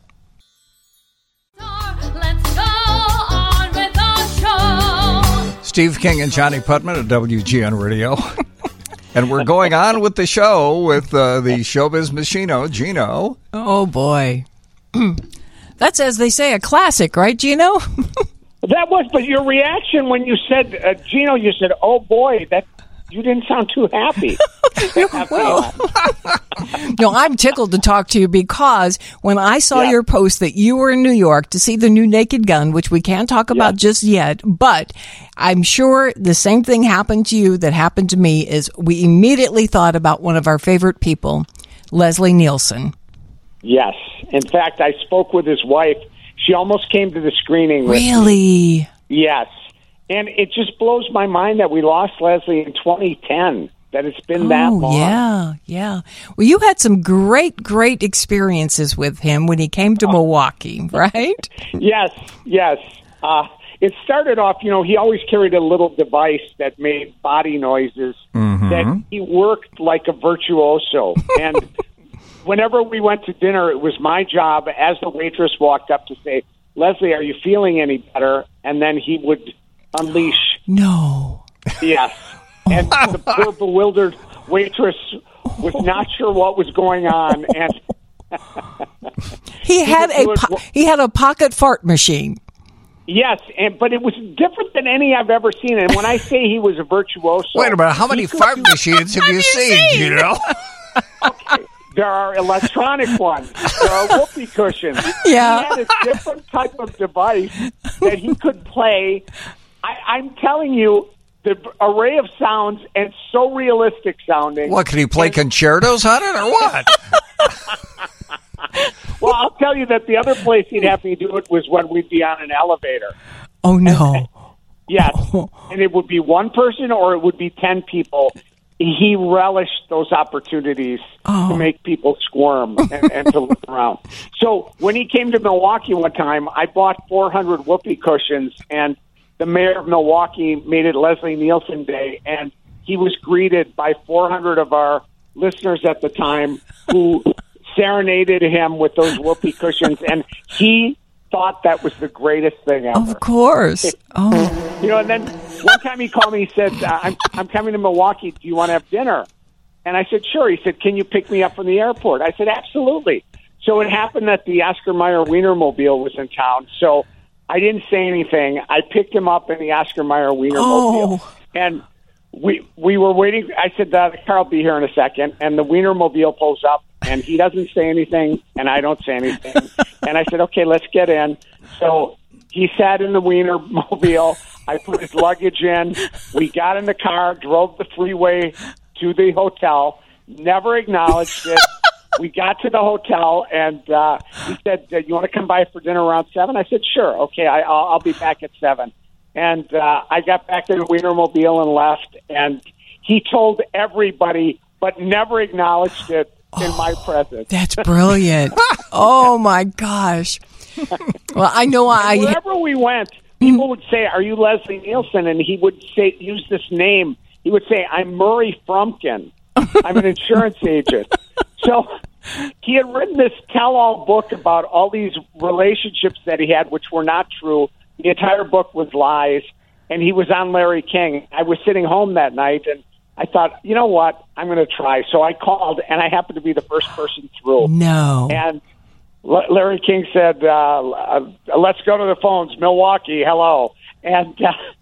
Let's go on with our show. Steve King and Johnny Putman at WGN Radio. And we're going on with the show with the Showbiz Machino, Gino. Oh, boy. That's, as they say, a classic, right, Gino? That was, but your reaction when you said, Gino, you said, oh, boy, that you didn't sound too happy. Well, no, I'm tickled to talk to you because when I saw your post that you were in New York to see the new Naked Gun, which we can't talk about just yet, but I'm sure the same thing happened to you that happened to me is we immediately thought about one of our favorite people, Leslie Nielsen. Yes. In fact, I spoke with his wife. She almost came to the screening with me. Really? Yes. And it just blows my mind that we lost Leslie in 2010, that it's been that long. Yeah. Well, you had some great experiences with him when he came to Milwaukee, right? Yes. It started off, he always carried a little device that made body noises that he worked like a virtuoso. And whenever we went to dinner, it was my job as the waitress walked up to say, Leslie, are you feeling any better? And then he would unleash. No. Yes. And the poor bewildered waitress was not sure what was going on. And he had a pocket fart machine. Yes, but it was different than any I've ever seen. And when I say he was a virtuoso... Wait a minute, how many fart machines have you seen, Okay. There are electronic ones. There are whoopee cushions. Yeah. He had a different type of device that he could play. I'm telling you, the array of sounds, and so realistic sounding. What, can he play concertos on it or what? Well, I'll tell you that the other place he'd have me do it was when we'd be on an elevator. Oh, no. Yes. And it would be one person or it would be 10 people. He relished those opportunities to make people squirm and to look around. So when he came to Milwaukee one time, I bought 400 whoopee cushions, and the mayor of Milwaukee made it Leslie Nielsen Day, and he was greeted by 400 of our listeners at the time who serenaded him with those whoopee cushions, and he thought that was the greatest thing ever. Of course. And then one time he called me, he said, I'm coming to Milwaukee. Do you want to have dinner? And I said, sure. He said, can you pick me up from the airport? I said, absolutely. So it happened that the Oscar Mayer Wienermobile was in town. So I didn't say anything. I picked him up in the Oscar Mayer Wienermobile. And we were waiting. I said, the car will be here in a second. And the Wienermobile pulls up, and he doesn't say anything, and I don't say anything. And I said, okay, let's get in. So he sat in the Wienermobile. I put his luggage in. We got in the car, drove the freeway to the hotel, never acknowledged it. We got to the hotel, and he said, you want to come by for dinner around 7? I said, sure. Okay, I'll be back at 7. And I got back to the Wienermobile and left, and he told everybody, but never acknowledged it in my presence. That's brilliant. Oh, my gosh. Well, I know wherever we went, people would say, are you Leslie Nielsen? And he would use this name. He would say, I'm Murray Frumkin. I'm an insurance agent. So he had written this tell-all book about all these relationships that he had, which were not true. The entire book was lies, and he was on Larry King. I was sitting home that night, and I thought, you know what, I'm going to try. So I called, and I happened to be the first person through. No. And Larry King said, let's go to the phones, Milwaukee, hello. And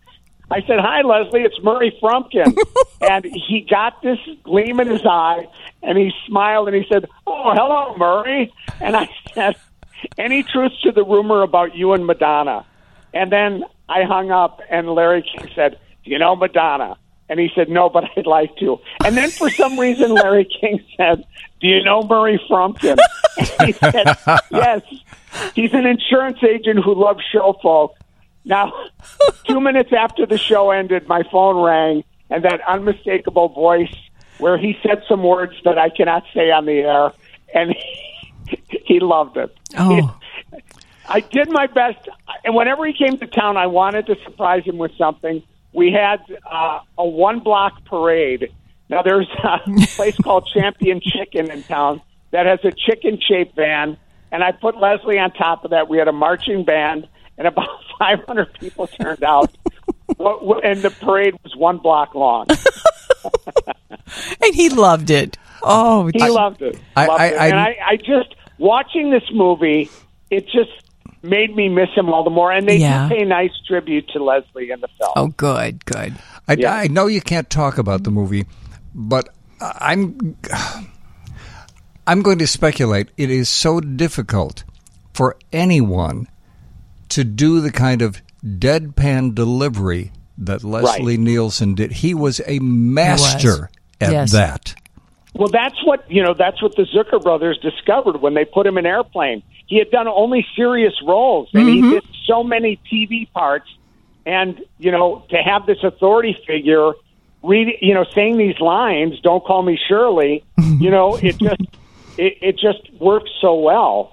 I said, "Hi, Leslie, it's Murray Frumpkin." And he got this gleam in his eye, and he smiled, and he said, "Oh, hello, Murray." And I said, "Any truth to the rumor about you and Madonna?" And then I hung up, and Larry King said, "Do you know Madonna?" And he said, "No, but I'd like to." And then for some reason, Larry King said, "Do you know Murray Frumpkin?" And he said, "Yes. He's an insurance agent who loves show folk." Now, 2 minutes after the show ended, my phone rang, and that unmistakable voice where he said some words that I cannot say on the air, and he loved it. Oh. I did my best, and whenever he came to town, I wanted to surprise him with something. We had a one-block parade. Now, there's a place called Champion Chicken in town that has a chicken-shaped van, and I put Leslie on top of that. We had a marching band, and about 500 people turned out, and the parade was 1 block long. And he loved it. Oh, he loved it. And I just, watching this movie, it just made me miss him all the more. And they do pay nice tribute to Leslie in the film. Oh, good. I know you can't talk about the movie, but I'm going to speculate. It is so difficult for anyone to do the kind of deadpan delivery that Leslie Nielsen did. He was a master at that. Well, that's what the Zucker brothers discovered when they put him in Airplane. He had done only serious roles, and he did so many TV parts. And, to have this authority figure saying these lines, "Don't call me Shirley," it just works so well.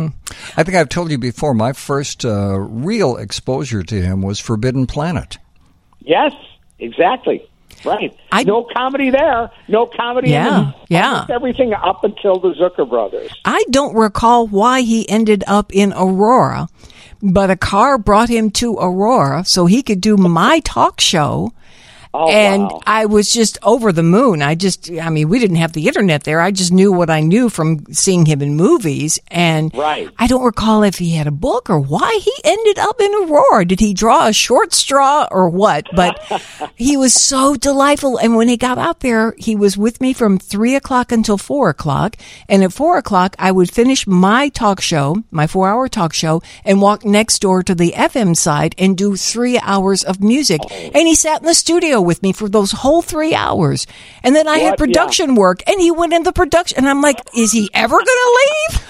I think I've told you before, my first real exposure to him was Forbidden Planet. Yes, exactly. Right. No comedy there. No comedy in almost everything up until the Zucker brothers. I don't recall why he ended up in Aurora, but a car brought him to Aurora so he could do my talk show. Oh, and wow. I was just over the moon. We didn't have the internet there. I just knew what I knew from seeing him in movies. And I don't recall if he had a book or why he ended up in Aurora. Did he draw a short straw or what? But he was so delightful. And when he got out there, he was with me from 3 o'clock until 4 o'clock. And at 4 o'clock, I would finish my talk show, my 4-hour talk show, and walk next door to the FM side and do 3 hours of music. And he sat in the studio with me for those whole 3 hours. And then I had production work, and he went into production. And I'm like, is he ever going to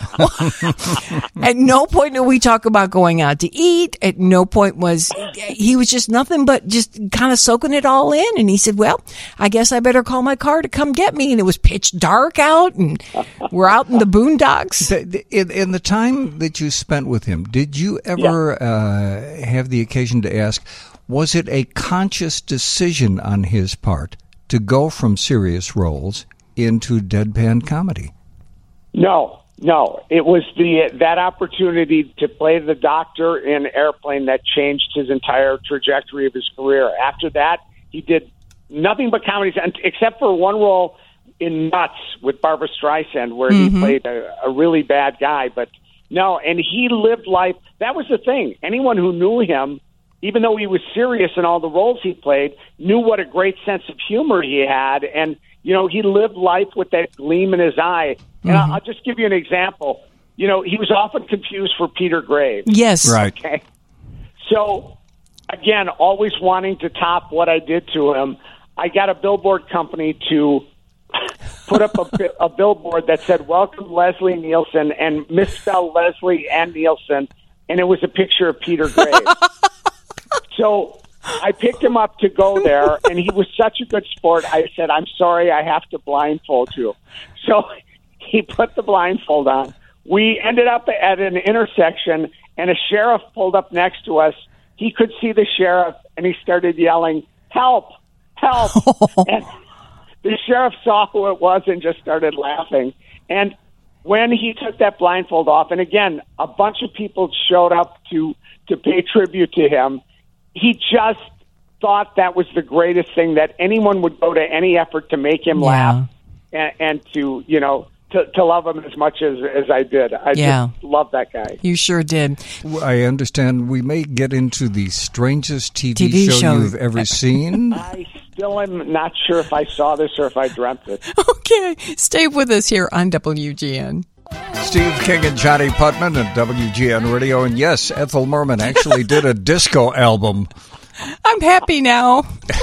leave? At no point did we talk about going out to eat. At no point he was just nothing but just kind of soaking it all in. And he said, well, I guess I better call my car to come get me. And it was pitch dark out, and we're out in the boondocks. In the time that you spent with him, did you ever have the occasion to ask, was it a conscious decision on his part to go from serious roles into deadpan comedy? No. It was that opportunity to play the doctor in Airplane that changed his entire trajectory of his career. After that, he did nothing but comedies, except for one role in Nuts with Barbra Streisand, where he played a really bad guy. But no, and he lived life. That was the thing. Anyone who knew him, even though he was serious in all the roles he played, knew what a great sense of humor he had. And, he lived life with that gleam in his eye. And I'll just give you an example. He was often confused for Peter Graves. Yes. Right. Okay. So, again, always wanting to top what I did to him, I got a billboard company to put up a billboard that said, "Welcome Leslie Nielsen," and misspelled Leslie and Nielsen. And it was a picture of Peter Graves. So I picked him up to go there, and he was such a good sport. I said, "I'm sorry, I have to blindfold you." So he put the blindfold on. We ended up at an intersection, and a sheriff pulled up next to us. He could see the sheriff, and he started yelling, "Help! Help!" And the sheriff saw who it was and just started laughing. And when he took that blindfold off, and again, a bunch of people showed up to pay tribute to him, he just thought that was the greatest thing, that anyone would go to any effort to make him laugh and to, to love him as much as I did. I just love that guy. You sure did. I understand we may get into the strangest TV show you've ever seen. I still am not sure if I saw this or if I dreamt it. Okay, stay with us here on WGN. Steve King and Johnny Putman at WGN Radio. And yes, Ethel Merman actually did a disco album. I'm happy now.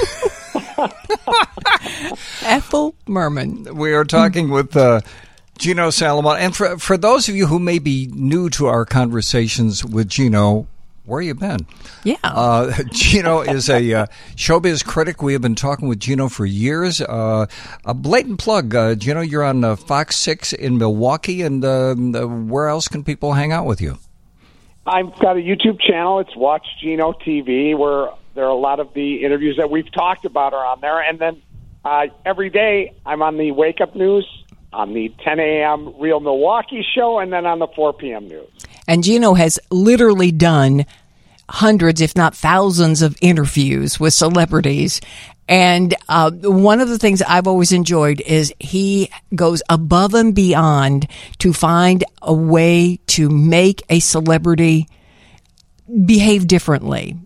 Ethel Merman. We are talking with Gino Salomon. And for those of you who may be new to our conversations with Gino, where you been? Yeah. Gino is a showbiz critic. We have been talking with Gino for years. A blatant plug. Gino, you're on Fox 6 in Milwaukee. And where else can people hang out with you? I've got a YouTube channel. It's Watch Gino TV, where there are a lot of the interviews that we've talked about are on there. And then every day I'm on the Wake Up News, on the 10 a.m. Real Milwaukee show, and then on the 4 p.m. news. And Gino has literally done hundreds, if not thousands, of interviews with celebrities. And one of the things I've always enjoyed is he goes above and beyond to find a way to make a celebrity behave differently.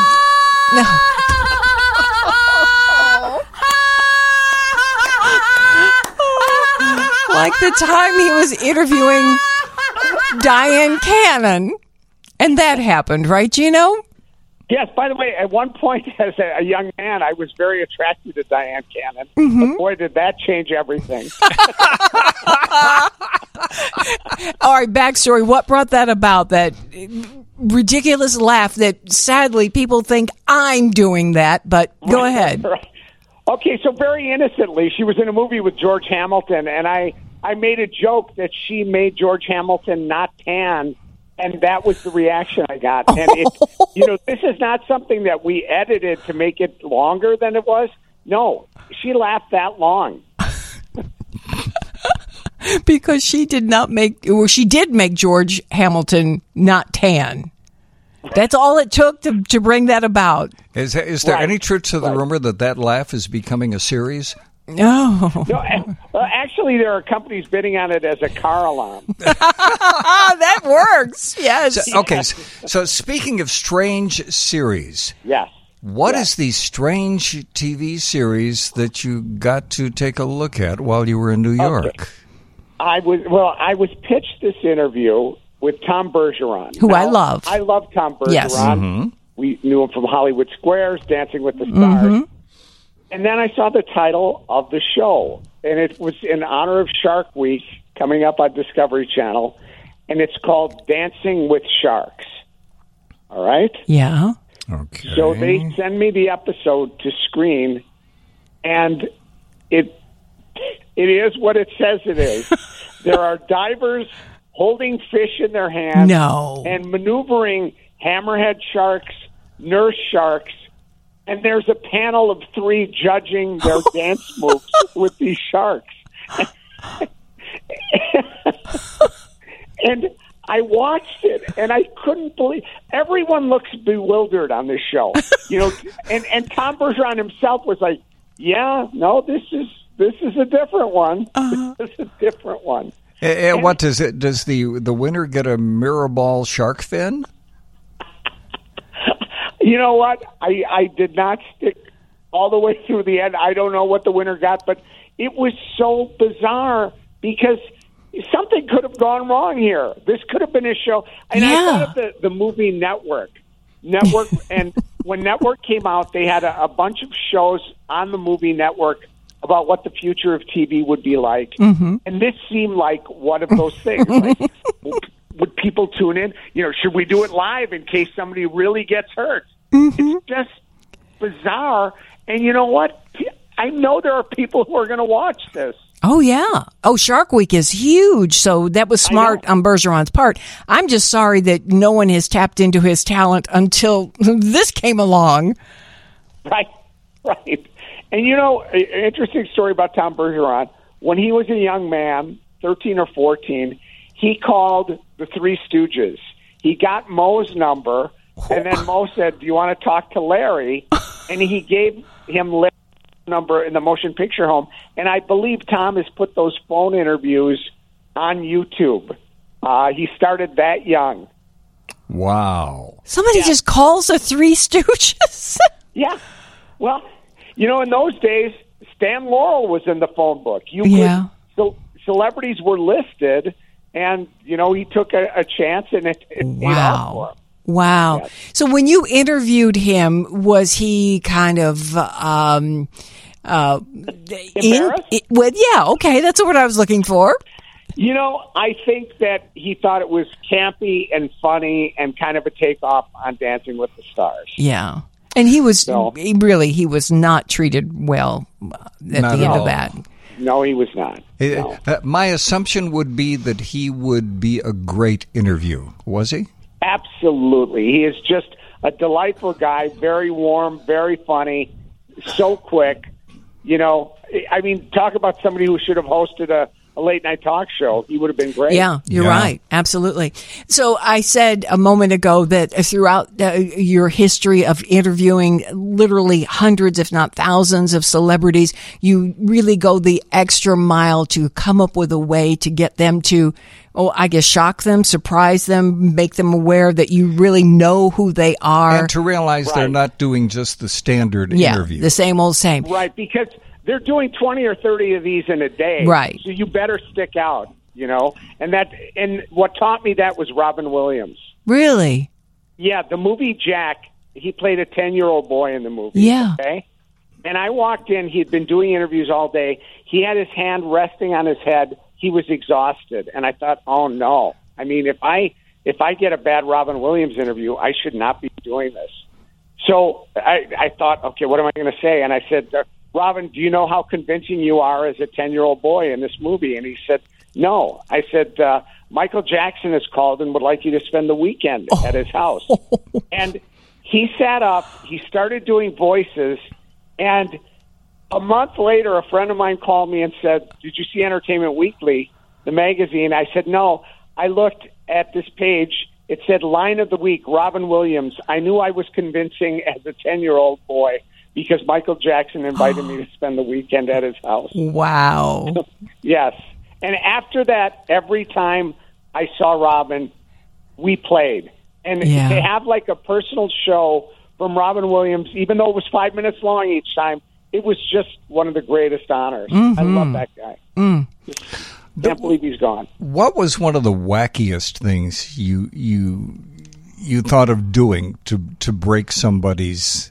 Like the time he was interviewing Diane Cannon. And that happened, right, Gino? Yes, by the way, at one point as a young man, I was very attracted to Diane Cannon. But boy, did that change everything. All right, backstory. What brought that about? That ridiculous laugh that sadly people think I'm doing that, but go ahead. Right. Okay, so very innocently, she was in a movie with George Hamilton, and I made a joke that she made George Hamilton not tan, and that was the reaction I got. And this is not something that we edited to make it longer than it was. No, she laughed that long. Because she did make George Hamilton not tan. That's all it took to bring that about. Is there any truth to the rumor that laugh is becoming a series? No. Actually, there are companies bidding on it as a car alarm. That works. Yes. So speaking of strange series. Yes. What is the strange TV series that you got to take a look at while you were in New York? Okay. I was pitched this interview with Tom Bergeron. Who I love. I love Tom Bergeron. Yes. Mm-hmm. We knew him from Hollywood Squares, Dancing with the Stars. Mm-hmm. And then I saw the title of the show, and it was in honor of Shark Week coming up on Discovery Channel, and it's called Dancing with Sharks. All right? Yeah. Okay. So they send me the episode to screen, and it is what it says it is. There are divers holding fish in their hands and maneuvering hammerhead sharks, nurse sharks, and there's a panel of 3 judging their dance moves with these sharks. And I watched it, and I couldn't believe. Everyone looks bewildered on this show, And Tom Bergeron himself was like, "Yeah, no, this is a different one. This is a different one." And what does it? Does the winner get a mirror ball shark fin? You know what? I did not stick all the way through the end. I don't know what the winner got, but it was so bizarre because something could have gone wrong here. This could have been a show. And I thought of the movie Network. And when Network came out, they had a bunch of shows on the movie Network about what the future of TV would be like. Mm-hmm. And this seemed like one of those things. Like, would people tune in? Should we do it live in case somebody really gets hurt? Mm-hmm. It's just bizarre. And you know what? I know there are people who are going to watch this. Oh, yeah. Oh, Shark Week is huge. So that was smart on Bergeron's part. I'm just sorry that no one has tapped into his talent until this came along. Right. And an interesting story about Tom Bergeron. When he was a young man, 13 or 14, he called the Three Stooges. He got Moe's number, and then Moe said, "Do you want to talk to Larry?" And he gave him Larry's number in the Motion Picture Home, and I believe Tom has put those phone interviews on YouTube. He started that young. Wow. Somebody just calls the Three Stooges. Yeah. Well, in those days, Stan Laurel was in the phone book. So celebrities were listed, and, he took a chance, and it paid off for him. Wow. Yes. So when you interviewed him, was he kind of embarrassed? Okay, that's what I was looking for. I think that he thought it was campy and funny and kind of a takeoff on Dancing with the Stars. Yeah. And he was not treated well at the end of that. No, he was not. No. My assumption would be that he would be a great interview. Was he? Absolutely. He is just a delightful guy, very warm, very funny, so quick. Talk about somebody who should have hosted a late-night talk show. He would have been great. Yeah, you're right. Absolutely. So I said a moment ago that throughout your history of interviewing literally hundreds, if not thousands of celebrities, you really go the extra mile to come up with a way to get them to, shock them, surprise them, make them aware that you really know who they are. And to realize they're not doing just the standard interview. The same old same. Right, because they're doing 20 or 30 of these in a day. Right. So you better stick out, And what taught me that was Robin Williams. Really? Yeah, the movie Jack, he played a 10-year-old boy in the movie. Yeah. Okay? And I walked in, he had been doing interviews all day. He had his hand resting on his head. He was exhausted. And I thought, oh, no. If I get a bad Robin Williams interview, I should not be doing this. So I thought, okay, what am I going to say? And I said, Robin, do you know how convincing you are as a 10-year-old boy in this movie? And he said, no. I said, Michael Jackson has called and would like you to spend the weekend at his house. And he sat up, he started doing voices, and a month later, a friend of mine called me and said, did you see Entertainment Weekly, the magazine? I said, no. I looked at this page. It said, Line of the Week, Robin Williams. I knew I was convincing as a 10-year-old boy because Michael Jackson invited me to spend the weekend at his house. Wow. Yes. And after that, every time I saw Robin, we played. And to have like a personal show from Robin Williams, even though it was 5 minutes long each time, it was just one of the greatest honors. Mm-hmm. I love that guy. Can't believe he's gone. What was one of the wackiest things you thought of doing to break somebody's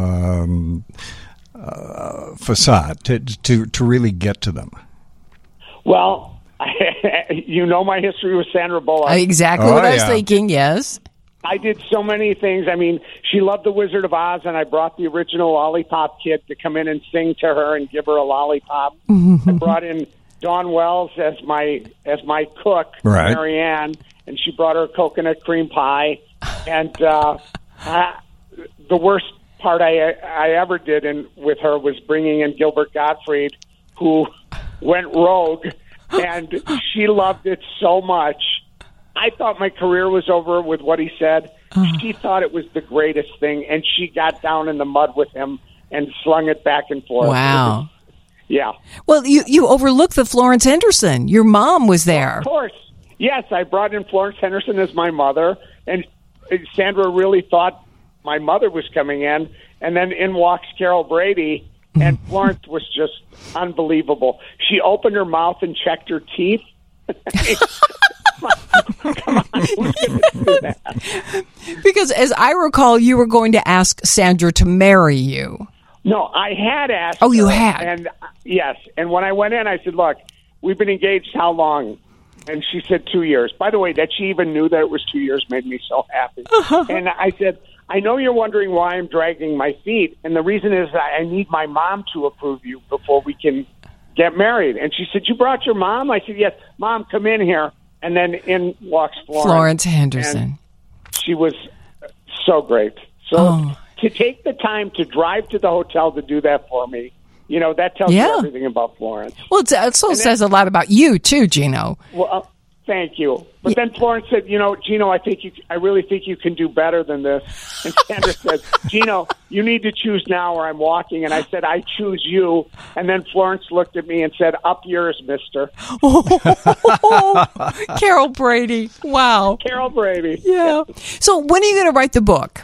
facade, to really get to them? Well, my history with Sandra Bullock. Exactly what I was thinking, yes. I did so many things. She loved The Wizard of Oz, and I brought the original Lollipop Kid to come in and sing to her and give her a lollipop. I brought in Dawn Wells as my cook, Marianne, and she brought her coconut cream pie. And the worst part I ever did with her was bringing in Gilbert Gottfried, who went rogue, and she loved it so much. I thought my career was over with what he said. She thought it was the greatest thing, and she got down in the mud with him and slung it back and forth. Wow. Yeah. Well, you overlooked the Florence Henderson. Your mom was there. Of course. Yes, I brought in Florence Henderson as my mother, and Sandra really thought my mother was coming in, and then in walks Carol Brady, and Florence was just unbelievable. She opened her mouth and checked her teeth. Come on, who's going to do that? Because as I recall, you were going to ask Sandra to marry you. No, I had asked. Oh, you her, had? And yes. And when I went in, I said, look, we've been engaged how long? And she said 2 years. By the way, that she even knew that it was 2 years made me so happy. And I said, I know you're wondering why I'm dragging my feet. And the reason is I need my mom to approve you before we can get married. And she said, you brought your mom? I said, yes. Mom, come in here. And then in walks Florence Henderson. And she was so great. So to take the time to drive to the hotel to do that for me, that tells you everything about Florence. Well, it also says a lot about you, too, Gino. Well, Thank you. But then Florence said, Gino, I really think you can do better than this. And Sandra said, Gino, you need to choose now or I'm walking. And I said, I choose you. And then Florence looked at me and said, up yours, mister. Carol Brady. Wow. Carol Brady. Yeah. So when are you going to write the book?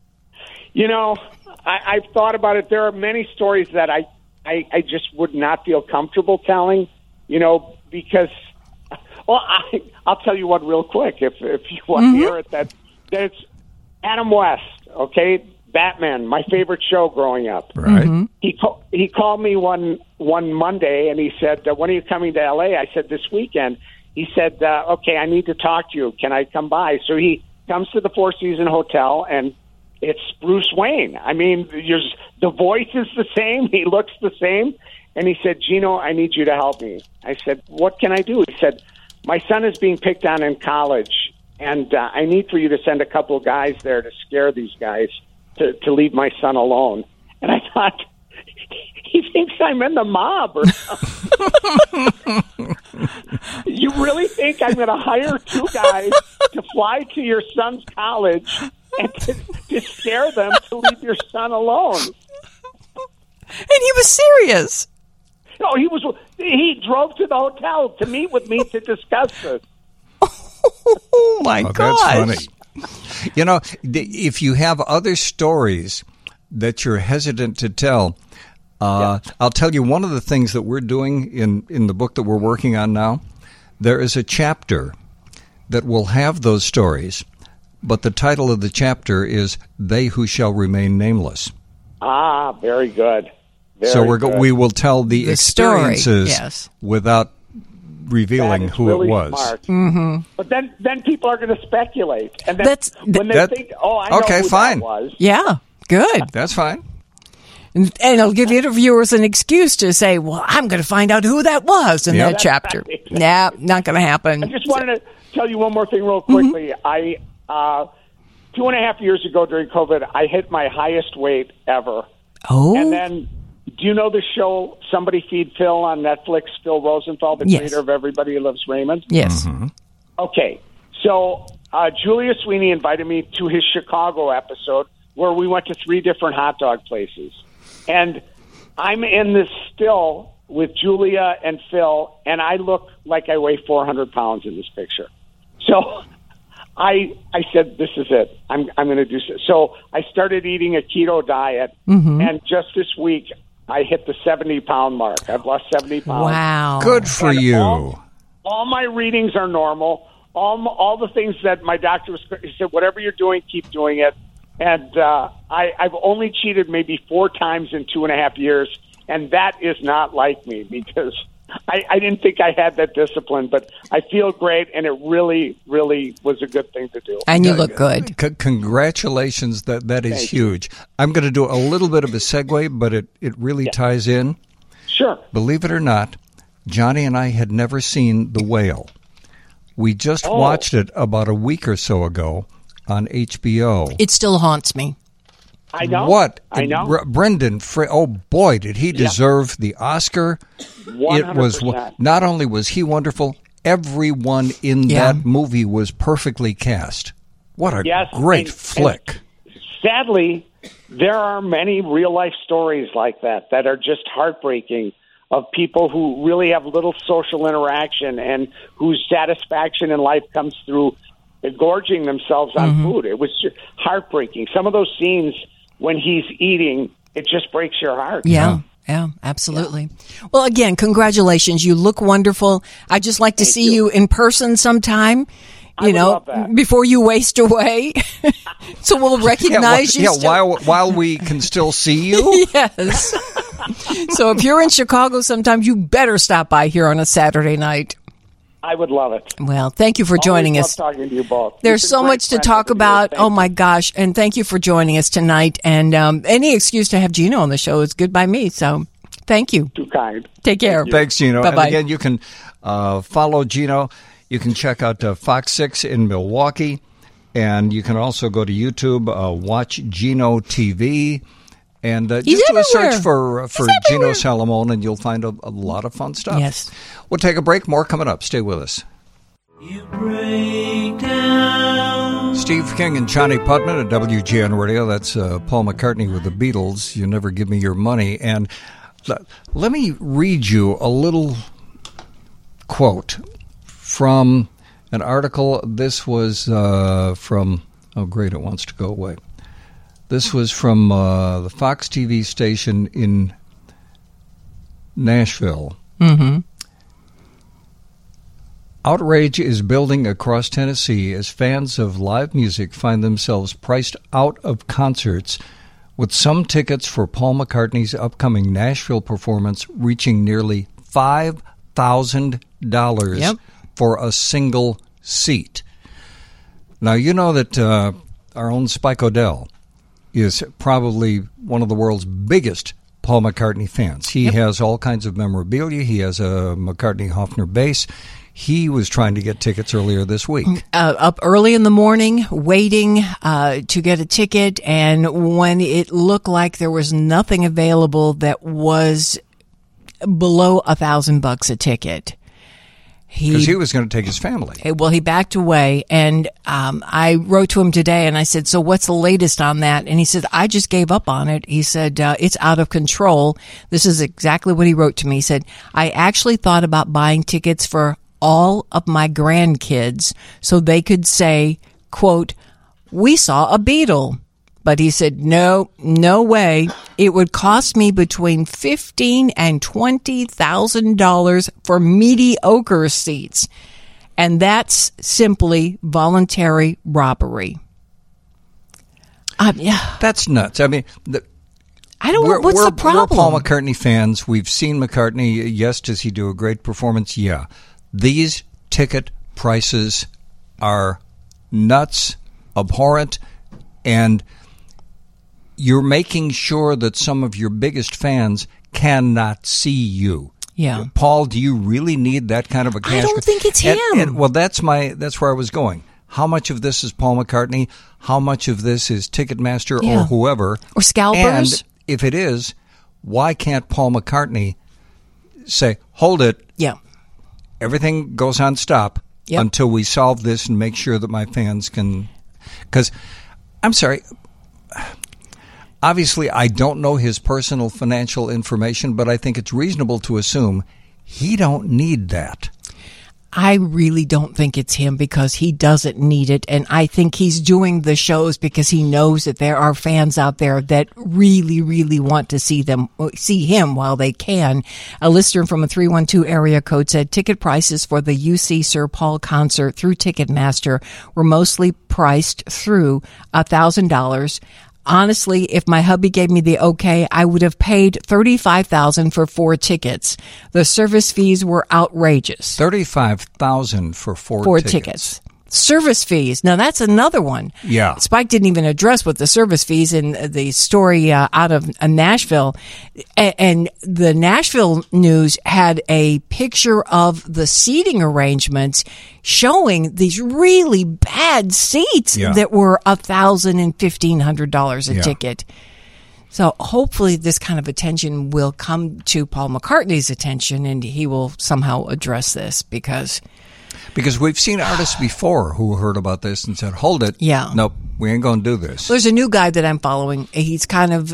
I've thought about it. There are many stories that I just would not feel comfortable telling, because... Well, I'll tell you one real quick if you want to hear it. That it's Adam West, okay? Batman, my favorite show growing up. Right. Mm-hmm. He called me one Monday and he said, when are you coming to L.A.? I said, this weekend. He said, okay, I need to talk to you. Can I come by? So he comes to the Four Seasons Hotel and it's Bruce Wayne. I mean, the voice is the same. He looks the same. And he said, Gino, I need you to help me. I said, what can I do? He said, my son is being picked on in college, and I need for you to send a couple of guys there to scare these guys to leave my son alone. And I thought, he thinks I'm in the mob or something. You really think I'm going to hire two guys to fly to your son's college and to scare them to leave your son alone? And he was serious. No, he drove to the hotel to meet with me to discuss this. Oh, my gosh. That's funny. If you have other stories that you're hesitant to tell, I'll tell you one of the things that we're doing in the book that we're working on now. There is a chapter that will have those stories, but the title of the chapter is They Who Shall Remain Nameless. Ah, very good. So we will tell the experiences yes. without revealing who really it was. Smart. Mm-hmm. But then people are going to speculate, and then when they think, I know okay, who fine. that was. Yeah, good. That's fine. And it'll give interviewers an excuse to say, well, I'm going to find out who that was in that chapter. Right. Nah, not going to happen. I just wanted to tell you one more thing real quickly. Mm-hmm. I 2.5 years ago during COVID, I hit my highest weight ever. Oh. And then, do you know the show Somebody Feed Phil on Netflix? Phil Rosenthal, the creator of Everybody Loves Raymond? Yes. Mm-hmm. Okay. So Julia Sweeney invited me to his Chicago episode where we went to 3 different hot dog places. And I'm in this still with Julia and Phil, and I look like I weigh 400 pounds in this picture. So I said, this is it. I'm going to do so. So I started eating a keto diet, and just this week I hit the 70-pound mark. I've lost 70 pounds. Wow. Good for you. All my readings are normal. All the things that my doctor he said, whatever you're doing, keep doing it. And I've only cheated maybe 4 times in 2.5 years, and that is not like me because I didn't think I had that discipline, but I feel great, and it really, really was a good thing to do. And you look good. Congratulations. That is huge. I'm going to do a little bit of a segue, but it really ties in. Sure. Believe it or not, Johnny and I had never seen The Whale. We just watched it about a week or so ago on HBO. It still haunts me. I know. What? I know. Brendan, oh boy, did he deserve the Oscar. 100%. It was, not only was he wonderful, everyone in that movie was perfectly cast. What a great flick. And sadly, there are many real-life stories like that are just heartbreaking, of people who really have little social interaction and whose satisfaction in life comes through gorging themselves on food. It was just heartbreaking. Some of those scenes when he's eating, it just breaks your heart. Yeah, absolutely. Yeah. Well, again, congratulations. You look wonderful. I'd just like to see you in person sometime, before you waste away. So we'll recognize you. While we can still see you. Yes. So if you're in Chicago sometime, you better stop by here on a Saturday night. I would love it. Well, thank you for joining us. Love talking to you both. There's so much to talk about. Oh, my gosh. And thank you for joining us tonight. And any excuse to have Gino on the show is good by me. So thank you. Too kind. Take care. Thanks, Gino. Bye-bye. And again, you can follow Gino. You can check out Fox 6 in Milwaukee. And you can also go to YouTube, watch Gino TV. And just do a search for Gino Salamone, and you'll find a lot of fun stuff. Yes. We'll take a break. More coming up. Stay with us. You break down. Steve King and Johnny Putman at WGN Radio. That's Paul McCartney with the Beatles. You Never Give Me Your Money. And let me read you a little quote from an article. This was from, oh great, it wants to go away. This was from the Fox TV station in Nashville. Mm-hmm. Outrage is building across Tennessee as fans of live music find themselves priced out of concerts, with some tickets for Paul McCartney's upcoming Nashville performance reaching nearly $5,000 for a single seat. Now, you know that our own Spike O'Dell is probably one of the world's biggest Paul McCartney fans. He has all kinds of memorabilia. He has a McCartney-Hofner bass. He was trying to get tickets earlier this week. Up early in the morning, waiting to get a ticket, and when it looked like there was nothing available that was below $1,000 a ticket, because he was going to take his family. Well, he backed away, and I wrote to him today, and I said, so what's the latest on that? And he said, I just gave up on it. He said, it's out of control. This is exactly what he wrote to me. He said, I actually thought about buying tickets for all of my grandkids so they could say, quote, we saw a Beatle. But he said, no way. It would cost me between $15,000 and $20,000 for mediocre seats. And that's simply voluntary robbery. Yeah. That's nuts. I mean, I don't know. What's the problem? We're Paul McCartney fans. We've seen McCartney. Yes, does he do a great performance? Yeah. These ticket prices are nuts, abhorrent, and you're making sure that some of your biggest fans cannot see you. Yeah. Paul, do you really need that kind of a cash? I don't think it's him. Well, that's where I was going. How much of this is Paul McCartney? How much of this is Ticketmaster or whoever? Or scalpers? And if it is, why can't Paul McCartney say, hold it. Yeah. Everything goes on stop until we solve this and make sure that my fans can... Because, I'm sorry, obviously I don't know his personal financial information, but I think it's reasonable to assume he don't need that. I really don't think it's him because he doesn't need it. And I think he's doing the shows because he knows that there are fans out there that really, really want to see him while they can. A listener from a 312 area code said ticket prices for the UC Sir Paul concert through Ticketmaster were mostly priced through $1,000. Honestly, if my hubby gave me the okay, I would have paid $35,000 for 4 tickets. The service fees were outrageous. $35,000 for 4 tickets. Service fees. Now, that's another one. Yeah. Spike didn't even address what the service fees in the story out of Nashville. And the Nashville News had a picture of the seating arrangements showing these really bad seats that were $1,000 and $1,500 a ticket. So hopefully this kind of attention will come to Paul McCartney's attention and he will somehow address this because we've seen artists before who heard about this and said, hold it. Yeah. Nope, we ain't going to do this. There's a new guy that I'm following. He's kind of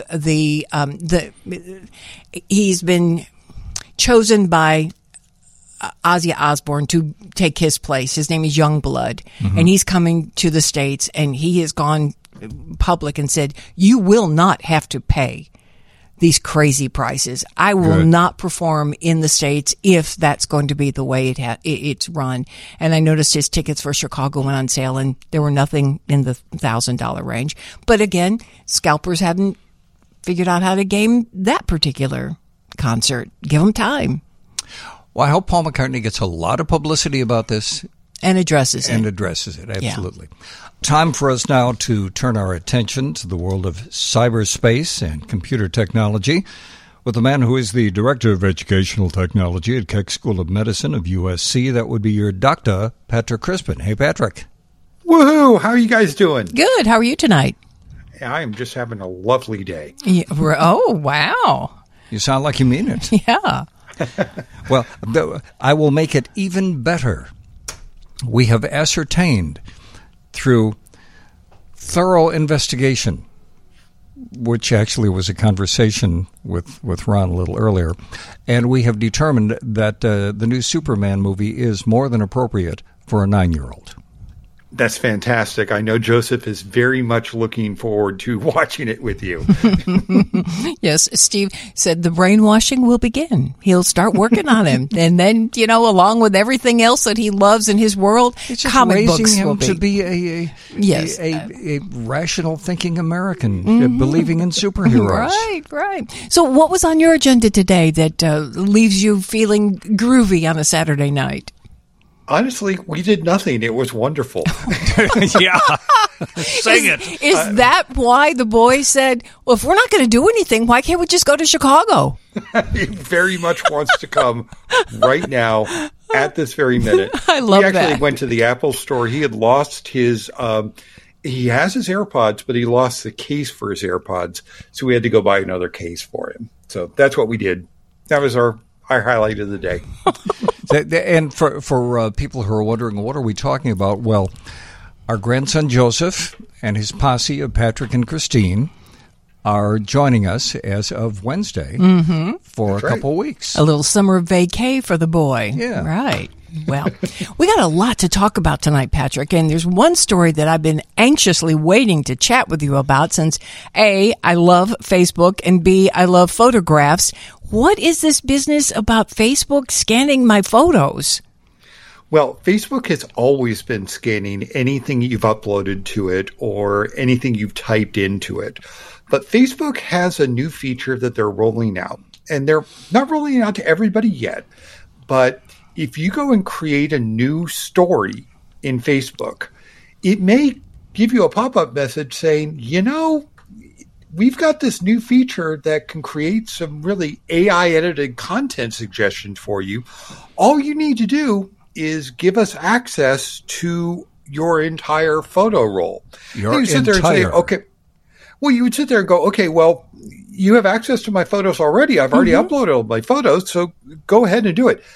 he's been chosen by Ozzy Osbourne to take his place. His name is Youngblood, and he's coming to the States, and he has gone public and said, you will not have to pay these crazy prices. I will not perform in the States if that's going to be the way it's run. And I noticed his tickets for Chicago went on sale, and there were nothing in the $1,000 range. But again, scalpers haven't figured out how to game that particular concert. Give them time. Well, I hope Paul McCartney gets a lot of publicity about this. And addresses it. Absolutely. Yeah. Time for us now to turn our attention to the world of cyberspace and computer technology with the man who is the Director of Educational Technology at Keck School of Medicine of USC. That would be your Dr. Patrick Crispin. Hey, Patrick. Woohoo! How are you guys doing? Good. How are you tonight? I am just having a lovely day. Yeah, oh, wow. You sound like you mean it. Yeah. Well, I will make it even better. we have ascertained through thorough investigation, which actually was a conversation with Ron a little earlier, and we have determined that the new Superman movie is more than appropriate for a 9-year-old. That's fantastic. I know Joseph is very much looking forward to watching it with you. Yes, Steve said the brainwashing will begin. He'll start working on him. And then, along with everything else that he loves in his world, it's just comic books raising will him be. to be a rational thinking American, believing in superheroes. Right. So what was on your agenda today that leaves you feeling groovy on a Saturday night? Honestly, we did nothing. It was wonderful. Yeah. Sing it. Is that why the boy said, well, if we're not going to do anything, why can't we just go to Chicago? He very much wants to come right now at this very minute. I love that. He actually went to the Apple store. He had lost his he has his AirPods, but he lost the case for his AirPods. So we had to go buy another case for him. So that's what we did. That was our highlight of the day. And for people who are wondering, what are we talking about? Well, our grandson Joseph and his posse of Patrick and Christine are joining us as of Wednesday for a couple weeks. A little summer vacay for the boy. Yeah. Right. Well, we got a lot to talk about tonight, Patrick, and there's one story that I've been anxiously waiting to chat with you about since A, I love Facebook, and B, I love photographs. What is this business about Facebook scanning my photos? Well, Facebook has always been scanning anything you've uploaded to it or anything you've typed into it. But Facebook has a new feature that they're rolling out, and they're not rolling it out to everybody yet, but if you go and create a new story in Facebook, it may give you a pop-up message saying, we've got this new feature that can create some really AI-edited content suggestions for you. All you need to do is give us access to your entire photo roll. You would sit there and say, okay. Well, you would sit there and go, okay, well, you have access to my photos already. I've already uploaded all my photos, so go ahead and do it.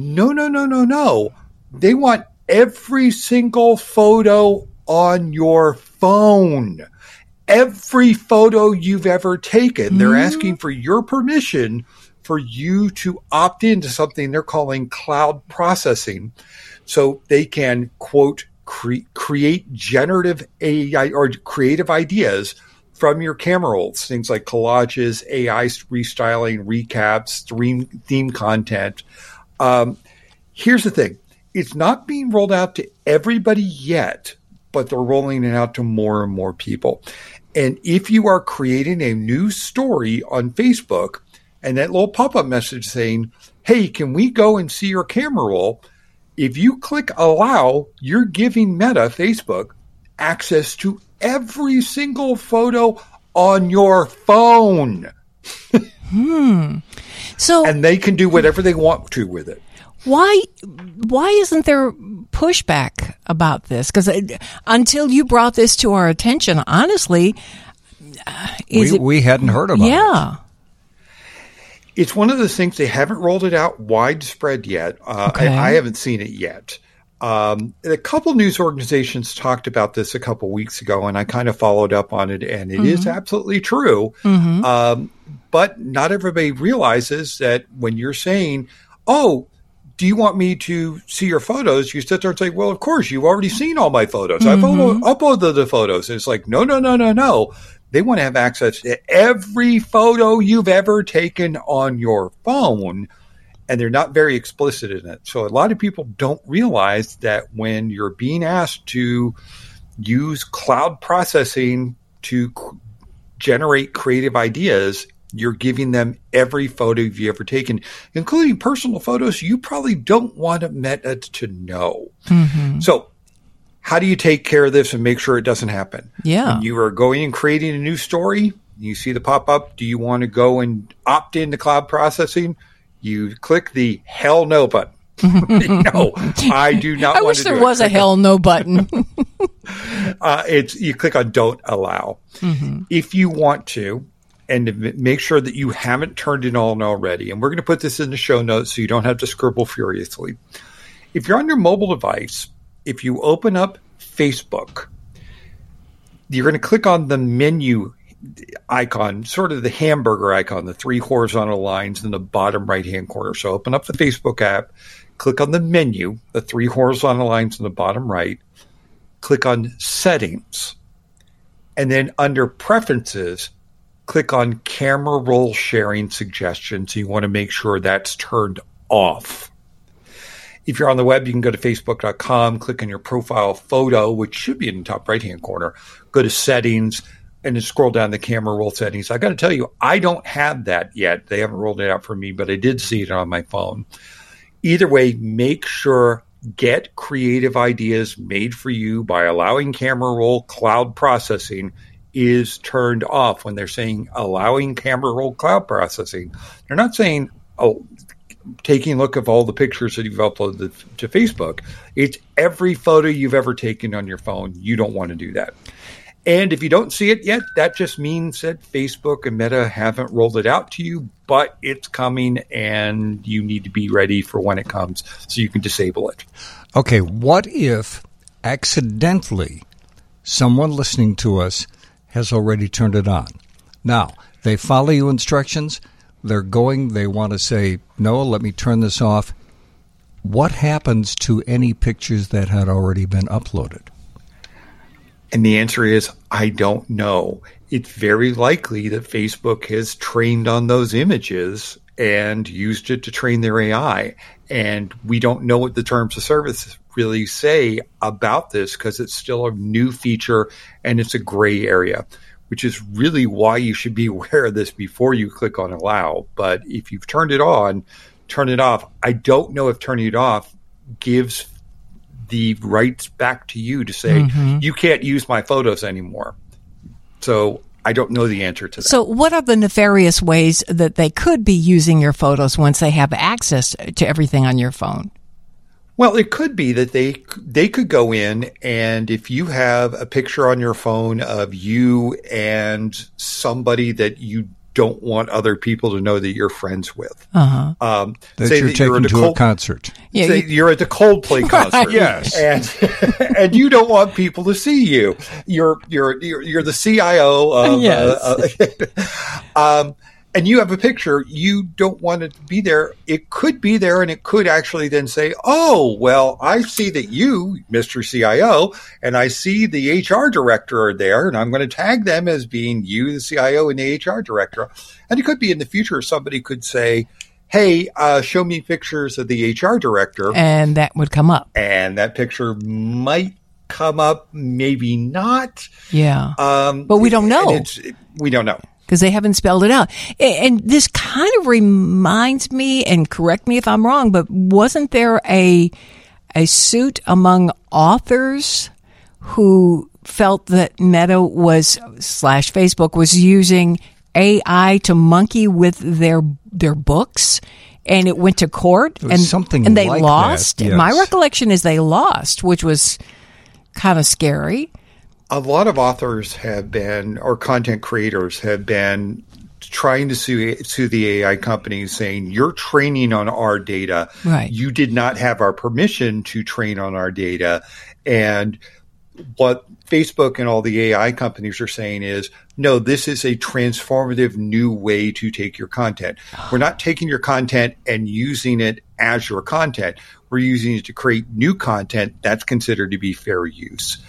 No. They want every single photo on your phone. Every photo you've ever taken. They're asking for your permission for you to opt into something they're calling cloud processing, so they can, quote, create generative AI or creative ideas from your camera rolls, things like collages, AI restyling, recaps, theme content. Here's the thing. It's not being rolled out to everybody yet, but they're rolling it out to more and more people. And if you are creating a new story on Facebook and that little pop-up message saying, hey, can we go and see your camera roll? If you click allow, you're giving Meta, Facebook, access to every single photo on your phone. So, and they can do whatever they want to with it. Why isn't there pushback about this? Because until you brought this to our attention, honestly, we hadn't heard about it. Yeah. It's one of those things, they haven't rolled it out widespread yet. I haven't seen it yet. A couple news organizations talked about this a couple weeks ago, and I kind of followed up on it, and it is absolutely true. But not everybody realizes that when you're saying, oh, do you want me to see your photos? You sit there and say, well, of course, you've already seen all my photos. I've uploaded the photos. And it's like, no. They want to have access to every photo you've ever taken on your phone. And they're not very explicit in it. So a lot of people don't realize that when you're being asked to use cloud processing to generate creative ideas, you're giving them every photo you've ever taken, including personal photos you probably don't want Meta to know. So how do you take care of this and make sure it doesn't happen? Yeah. When you are going and creating a new story, you see the pop-up, do you want to go and opt into cloud processing? You click the hell no button. No, I do not want to do it. I wish there was a hell no button. You click on don't allow. If you want to, and to make sure that you haven't turned it on already, and we're going to put this in the show notes so you don't have to scribble furiously. If you're on your mobile device if you open up Facebook, you're going to click on the menu icon, sort of the hamburger icon, the 3 horizontal lines in the bottom right-hand corner. So open up the Facebook app, click on the menu, the 3 horizontal lines in the bottom right, click on Settings, and then under Preferences, click on Camera Roll Sharing Suggestions. You want to make sure that's turned off. If you're on the web, you can go to facebook.com, click on your profile photo, which should be in the top right-hand corner, go to Settings, and then scroll down the camera roll settings. I got to tell you, I don't have that yet. They haven't rolled it out for me, but I did see it on my phone. Either way, make sure Get Creative Ideas Made for You by allowing camera roll cloud processing is turned off. When they're saying allowing camera roll cloud processing, they're not saying, oh, taking a look at all the pictures that you've uploaded to Facebook. It's every photo you've ever taken on your phone. You don't want to do that. And if you don't see it yet, that just means that Facebook and Meta haven't rolled it out to you, but it's coming and you need to be ready for when it comes so you can disable it. Okay, what if accidentally someone listening to us has already turned it on? Now, they follow your instructions, they want to say, no, let me turn this off. What happens to any pictures that had already been uploaded? And the answer is, I don't know. It's very likely that Facebook has trained on those images and used it to train their AI. And we don't know what the terms of service really say about this because it's still a new feature and it's a gray area, which is really why you should be aware of this before you click on allow. But if you've turned it on, turn it off. I don't know if turning it off gives the rights back to you to say, you can't use my photos anymore. So I don't know the answer to that. So what are the nefarious ways that they could be using your photos once they have access to everything on your phone? Well, it could be that they could go in, and if you have a picture on your phone of you and somebody that you don't want other people to know that you're friends with. That you're taking to a concert. Yeah, say you're at the Coldplay concert. Yes. And you don't want people to see you. You're the CIO of yes. And you have a picture, you don't want it to be there. It could be there, and it could actually then say, oh, well, I see that you, Mr. CIO, and I see the HR director are there, and I'm going to tag them as being you, the CIO, and the HR director. And it could be in the future somebody could say, hey, show me pictures of the HR director. And that would come up. And that picture might come up, maybe not. Yeah. But we don't know. We don't know. Because they haven't spelled it out. And this kind of reminds me, and correct me if I'm wrong, but wasn't there a suit among authors who felt that Meta was / Facebook was using AI to monkey with their books, and it went to court, and they like lost? That, yes. My recollection is they lost, which was kind of scary. A lot of authors have been, or content creators have been, trying to sue the AI companies, saying, you're training on our data. Right. You did not have our permission to train on our data. And what Facebook and all the AI companies are saying is, no, this is a transformative new way to take your content. We're not taking your content and using it as your content. We're using it to create new content that's considered to be fair use.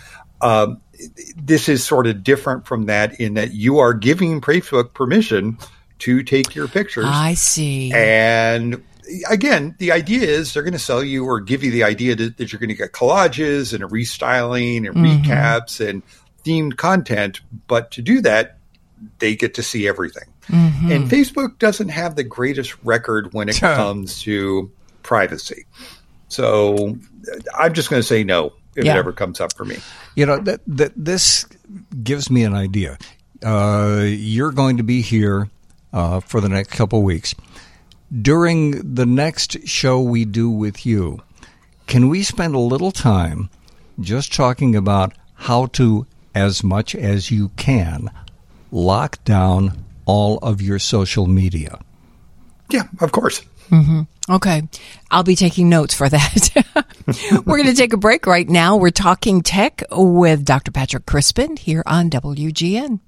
This is sort of different from that in that you are giving Facebook permission to take your pictures. I see. And again, the idea is they're going to sell you or give you the idea that you're going to get collages and a restyling and recaps and themed content. But to do that, they get to see everything. And Facebook doesn't have the greatest record when it comes to privacy. So I'm just going to say no if it ever comes up for me. You know, this gives me an idea. You're going to be here for the next couple of weeks. During the next show we do with you, can we spend a little time just talking about how to, as much as you can, lock down all of your social media? Yeah, of course. Okay. I'll be taking notes for that. We're going to take a break right now. We're talking tech with Dr. Patrick Crispin here on WGN.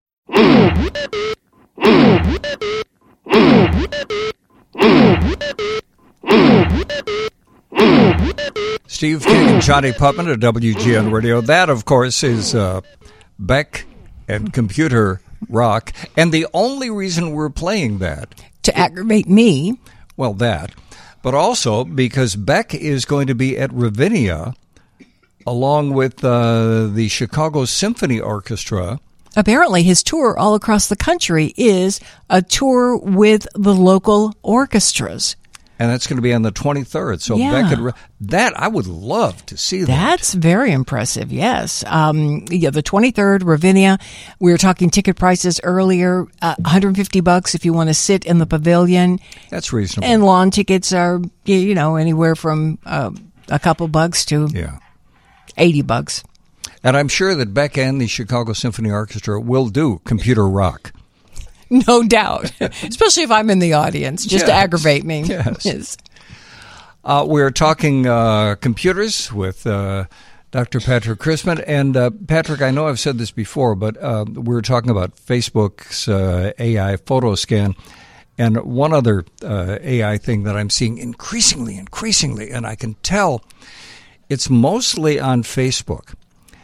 Steve King and Johnny Putman at WGN Radio. That, of course, is Beck and Computer Rock. And the only reason we're playing that... To aggravate me. Well, that. But also because Beck is going to be at Ravinia along with the Chicago Symphony Orchestra. Apparently, his tour all across the country is a tour with the local orchestras. And that's going to be on the 23rd. So Beck that I would love to see that. That's very impressive, yes. The 23rd, Ravinia. We were talking ticket prices earlier, $150 if you want to sit in the pavilion. That's reasonable. And lawn tickets are, anywhere from a couple bucks to $80. And I'm sure that Beck and the Chicago Symphony Orchestra will do Computer Rock. No doubt, especially if I'm in the audience, just to aggravate me. Yes. We're talking computers with Dr. Patrick Crispin. And Patrick, I know I've said this before, but we were talking about Facebook's AI photo scan. And one other AI thing that I'm seeing increasingly, and I can tell it's mostly on Facebook.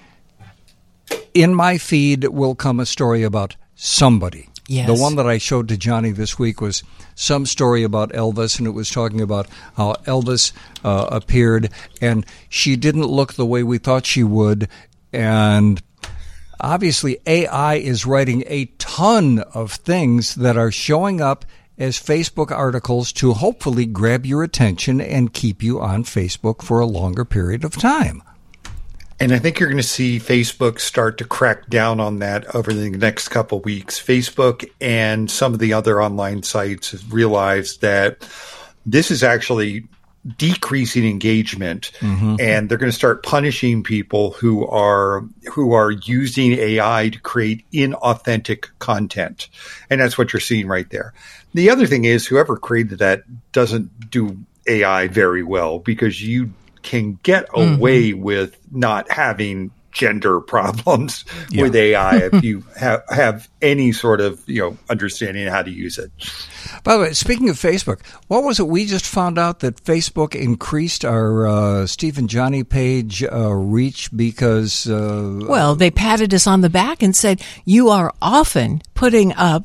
In my feed will come a story about somebody. Yes. The one that I showed to Johnny this week was some story about Elvis, and it was talking about how Elvis appeared, and she didn't look the way we thought she would. And obviously AI is writing a ton of things that are showing up as Facebook articles to hopefully grab your attention and keep you on Facebook for a longer period of time. And I think you're going to see Facebook start to crack down on that over the next couple of weeks. Facebook and some of the other online sites have realized that this is actually decreasing engagement, and they're going to start punishing people who are using AI to create inauthentic content. And that's what you're seeing right there. The other thing is whoever created that doesn't do AI very well, because you can get away with not having gender problems with AI if you have any sort of understanding of how to use it. By the way, speaking of Facebook, what was it we just found out that Facebook increased our Steve and Johnny page reach because... well, they patted us on the back and said, you are often putting up...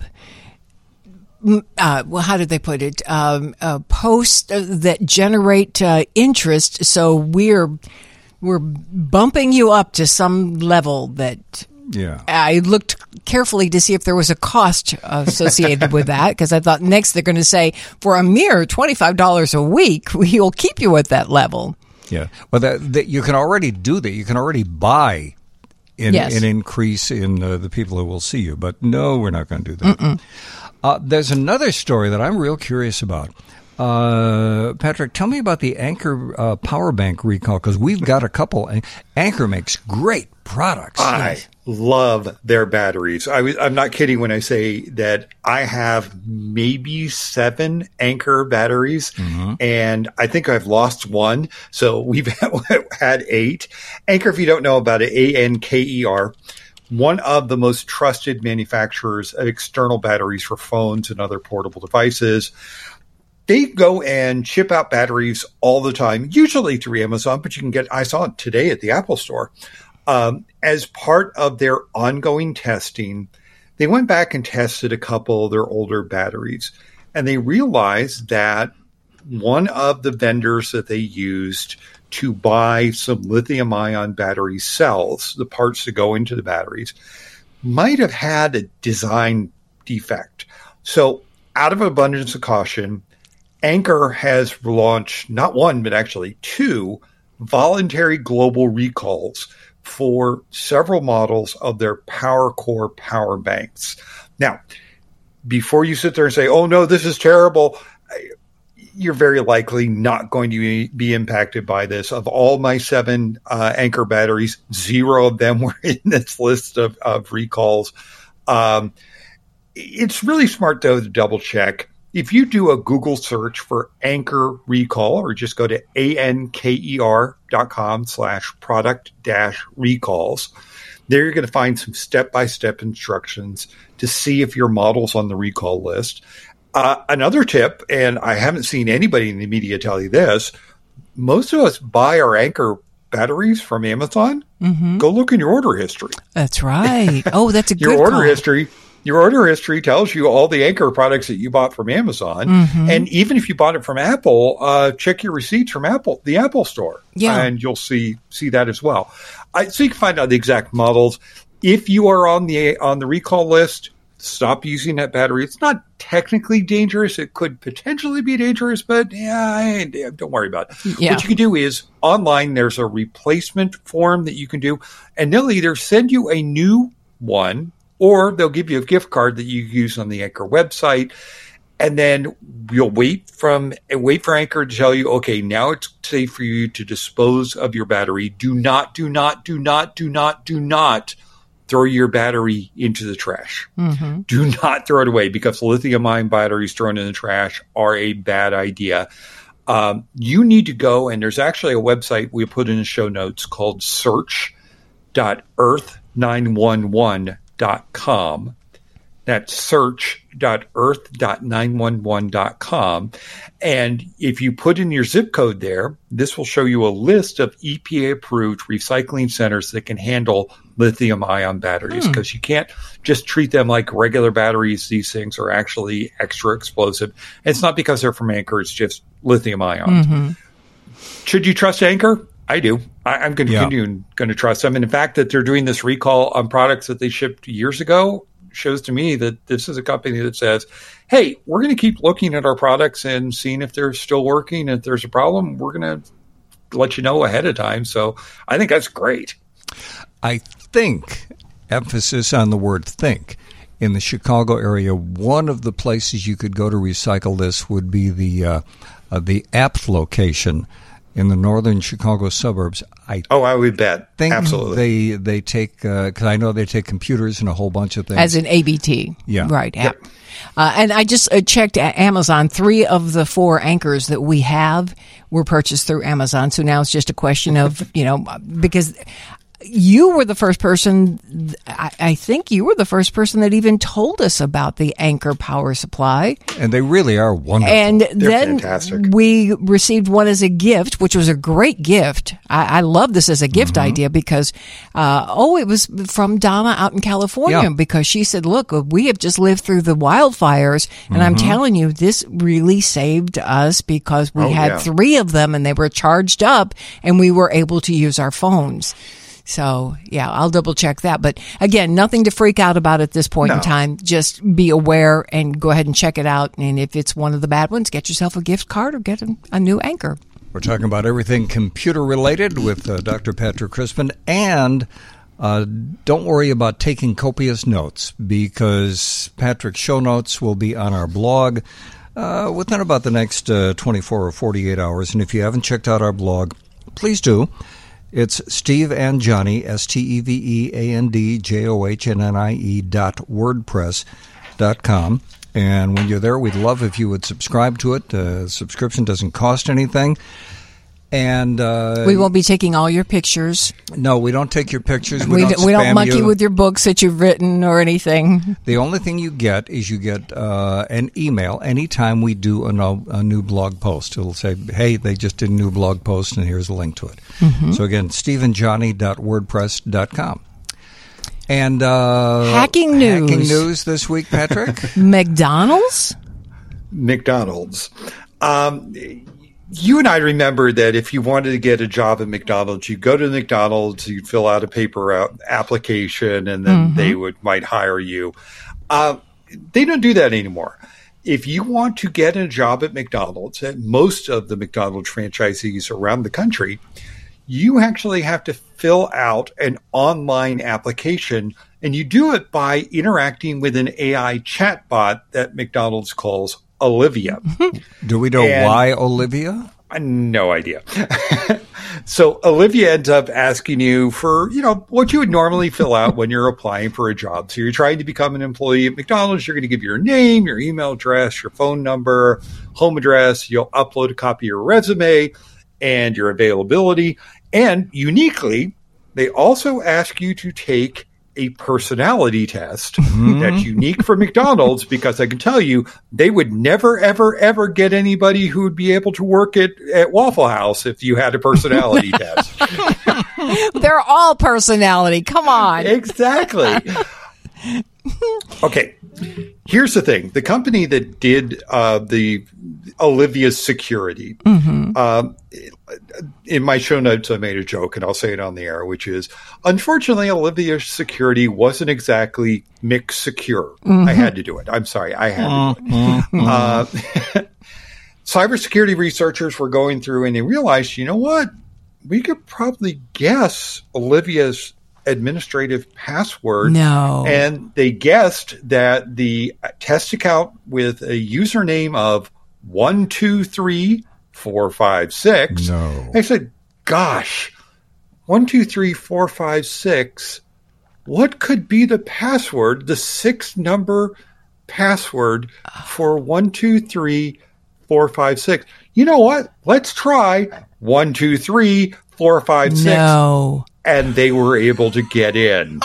how did they put it? Posts that generate interest. So we're bumping you up to some level that. Yeah. I looked carefully to see if there was a cost associated with that, because I thought next they're going to say for a mere $25 a week, we'll keep you at that level. Yeah. Well, that you can already do that. You can already buy an increase in the people who will see you. But no, we're not going to do that. There's another story that I'm real curious about. Patrick, tell me about the Anker power bank recall, because we've got a couple. Anker makes great products. I love their batteries. I'm not kidding when I say that I have maybe 7 Anker batteries, and I think I've lost one. So we've had 8. Anker, if you don't know about it, Anker, one of the most trusted manufacturers of external batteries for phones and other portable devices. They go and ship out batteries all the time, usually through Amazon, but you can get, I saw it today at the Apple Store. As part of their ongoing testing, they went back and tested a couple of their older batteries, and they realized that one of the vendors that they used to buy some lithium-ion battery cells, the parts that go into the batteries, might have had a design defect. So out of abundance of caution, Anker has launched not one, but actually 2 voluntary global recalls for several models of their PowerCore power banks. Now, before you sit there and say, oh no, this is terrible, you're very likely not going to be impacted by this. Of all my 7 Anker batteries, 0 of them were in this list of recalls. It's really smart, though, to double check. if you do a Google search for Anchor Recall, or just go to anker.com/product-recalls, there you're going to find some step-by-step instructions to see if your model's on the recall list. Another tip, and I haven't seen anybody in the media tell you this, most of us buy our Anker batteries from Amazon. Mm-hmm. Go look in your order history. That's right. Oh, that's a good order call. history. Your order history tells you all the Anker products that you bought from Amazon. Mm-hmm. And even if you bought it from Apple, check your receipts from the Apple store. Yeah. And you'll see that as well. So you can find out the exact models. If you are on the recall list, stop using that battery. It's not technically dangerous. It could potentially be dangerous, but don't worry about it. Yeah. What you can do is online, there's a replacement form that you can do, and they'll either send you a new one, or they'll give you a gift card that you use on the Anker website, and then you'll wait for Anker to tell you, okay, now it's safe for you to dispose of your battery. Do not throw your battery into the trash. Mm-hmm. Do not throw it away, because lithium-ion batteries thrown in the trash are a bad idea. You need to go, and there's actually a website we put in the show notes called search.earth911.com. That's search.earth.911.com. And if you put in your zip code there, this will show you a list of EPA-approved recycling centers that can handle lithium-ion batteries, because you can't just treat them like regular batteries. These things are actually extra explosive. And it's not because they're from Anker. It's just lithium-ion. Mm-hmm. Should you trust Anker? I do. I'm going to continue going to trust them. And the fact that they're doing this recall on products that they shipped years ago shows to me that this is a company that says, hey, we're going to keep looking at our products and seeing if they're still working. If there's a problem, we're going to let you know ahead of time. So I think that's great. I think, emphasis on the word think, in the Chicago area, one of the places you could go to recycle this would be the Apt location in the northern Chicago suburbs. I would bet. Absolutely. They take, because I know they take computers and a whole bunch of things. As in ABT. Yeah. Right. Yep. And I just checked at Amazon. 3 of the 4 Ankers that we have were purchased through Amazon. So now it's just a question of, because you were the first person, I think you were the first person that even told us about the Anker power supply. And they really are wonderful. And They're then fantastic. We received one as a gift, which was a great gift. I love this as a gift idea because, it was from Donna out in California, because she said, look, we have just lived through the wildfires, and I'm telling you, this really saved us because we had 3 of them and they were charged up and we were able to use our phones. So, I'll double check that. But again, nothing to freak out about at this point in time. Just be aware and go ahead and check it out. And if it's one of the bad ones, get yourself a gift card or get a new Anker. We're talking about everything computer related with Dr. Patrick Crispin. And don't worry about taking copious notes, because Patrick's show notes will be on our blog within about the next 24 or 48 hours. And if you haven't checked out our blog, please do. It's Steve and Johnny, SteveAndJohnnie.wordpress.com. And when you're there, we'd love if you would subscribe to it. Subscription doesn't cost anything. And we won't be taking all your pictures. No, we don't take your pictures. We don't monkey with your books that you've written or anything. The only thing you get is an email anytime we do a new blog post. It'll say, hey, they just did a new blog post, and here's a link to it. Mm-hmm. So again, SteveandJohnnie.wordpress.com. And hacking news this week, Patrick. McDonald's. You and I remember that if you wanted to get a job at McDonald's, you'd go to McDonald's, you'd fill out a paper application, and then they might hire you. They don't do that anymore. If you want to get a job at McDonald's, at most of the McDonald's franchisees around the country, you actually have to fill out an online application, and you do it by interacting with an AI chatbot that McDonald's calls Olivia. Do we know why Olivia? No idea. So Olivia ends up asking you for, what you would normally fill out when you're applying for a job. So you're trying to become an employee at McDonald's. You're going to give your name, your email address, your phone number, home address. You'll upload a copy of your resume and your availability. And uniquely, they also ask you to take a personality test that's unique for McDonald's, because I can tell you they would never, ever, ever get anybody who would be able to work at Waffle House if you had a personality test. They're all personality. Come on. Exactly. Okay. Here's the thing. The company that did the Olivia's security, in my show notes, I made a joke, and I'll say it on the air, which is, unfortunately, Olivia's security wasn't exactly mixed secure. I had to do it. I'm sorry. I had to do it. Cybersecurity researchers were going through, and they realized, you know what? We could probably guess Olivia's administrative password. No. And they guessed that the test account with a username of 123456. No. I said, gosh, 123456. What could be the password, the 6-number password for 123456? You know what? Let's try 123456. No. And they were able to get in.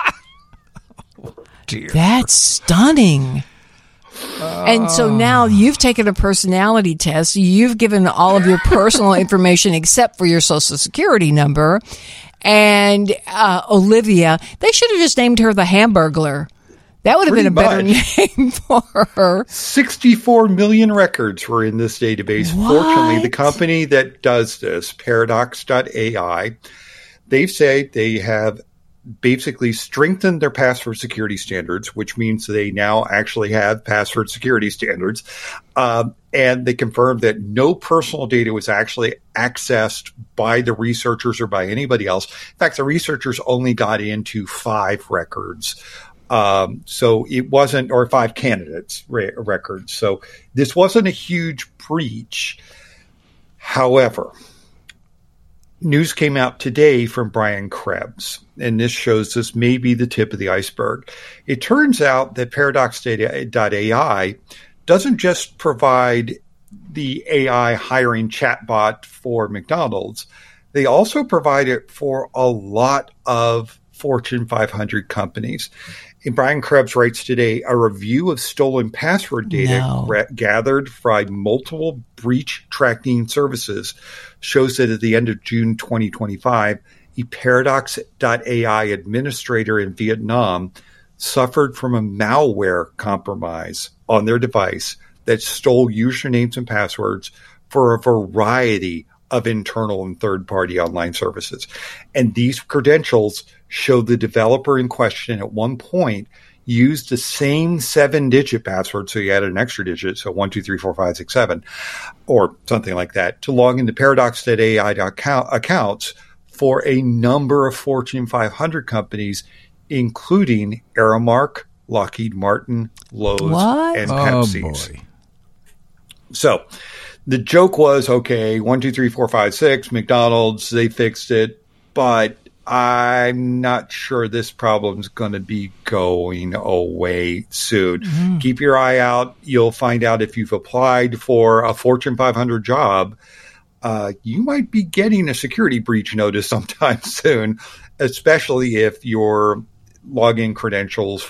That's stunning. And so now you've taken a personality test. You've given all of your personal information except for your social security number. And Olivia, they should have just named her the Hamburglar. That would have been a better name for her. 64 million records were in this database. What? Fortunately, the company that does this, Paradox.ai, they've said they have basically strengthened their password security standards, which means they now actually have password security standards. And they confirmed that no personal data was actually accessed by the researchers or by anybody else. In fact, the researchers only got into 5 records. So it wasn't, or 5 candidates records. So this wasn't a huge breach. However, news came out today from Brian Krebs, and this shows this may be the tip of the iceberg. It turns out that Paradox.ai doesn't just provide the AI hiring chatbot for McDonald's. They also provide it for a lot of Fortune 500 companies. And Brian Krebs writes today, a review of stolen password data gathered from multiple breach tracking services shows that at the end of June 2025, a Paradox.ai administrator in Vietnam suffered from a malware compromise on their device that stole usernames and passwords for a variety of internal and third-party online services. And these credentials show the developer in question at one point used the same 7-digit password, so you added an extra digit, so 1, 2, 3, 4, 5, 6, 7, or something like that, to log into Paradox.ai accounts for a number of Fortune 500 companies, including Aramark, Lockheed Martin, Lowe's, and Pepsi's. Boy. So the joke was, okay, 1, 2, 3, 4, 5, 6, McDonald's, they fixed it, but I'm not sure this problem's going to be going away soon. Keep your eye out. You'll find out if you've applied for a Fortune 500 job. You might be getting a security breach notice sometime soon, especially if your login credentials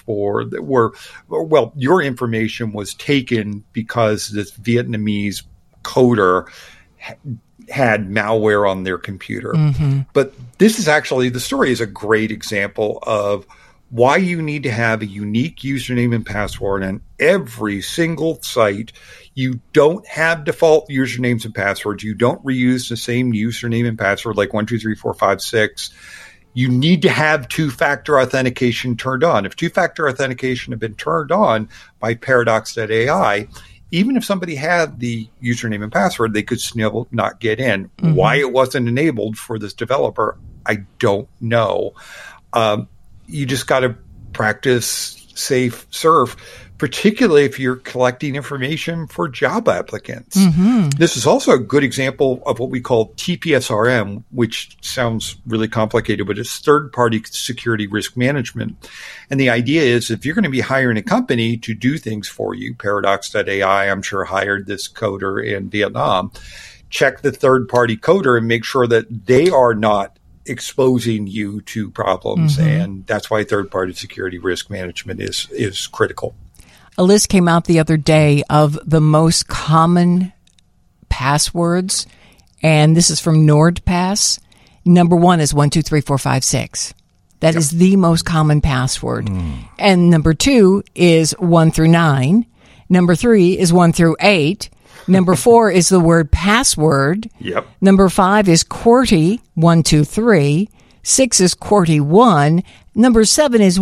your information was taken because this Vietnamese coder had malware on their computer. But this is actually, the story is a great example of why you need to have a unique username and password on every single site. You don't have default usernames and passwords. You don't reuse the same username and password like 1, 2, 3, 4, 5, 6. You need to have two-factor authentication turned on. If two-factor authentication had been turned on by Paradox.ai, even if somebody had the username and password, they could still not get in. Why it wasn't enabled for this developer, I don't know. You just got to practice safe surf, particularly if you're collecting information for job applicants. This is also a good example of what we call TPSRM, which sounds really complicated, but it's third-party security risk management. And the idea is if you're going to be hiring a company to do things for you, Paradox.ai, I'm sure, hired this coder in Vietnam, check the third-party coder and make sure that they are not exposing you to problems. And that's why third-party security risk management is critical. A list came out the other day of the most common passwords, and this is from NordPass. Number 1 is 123456. That is the most common password. And number 2 is 1 through 9. Number 3 is 1 through 8. Number 4 is the word password. Yep. Number 5 is QWERTY, 1, 2, 3. 6 is QWERTY1. Number 7 is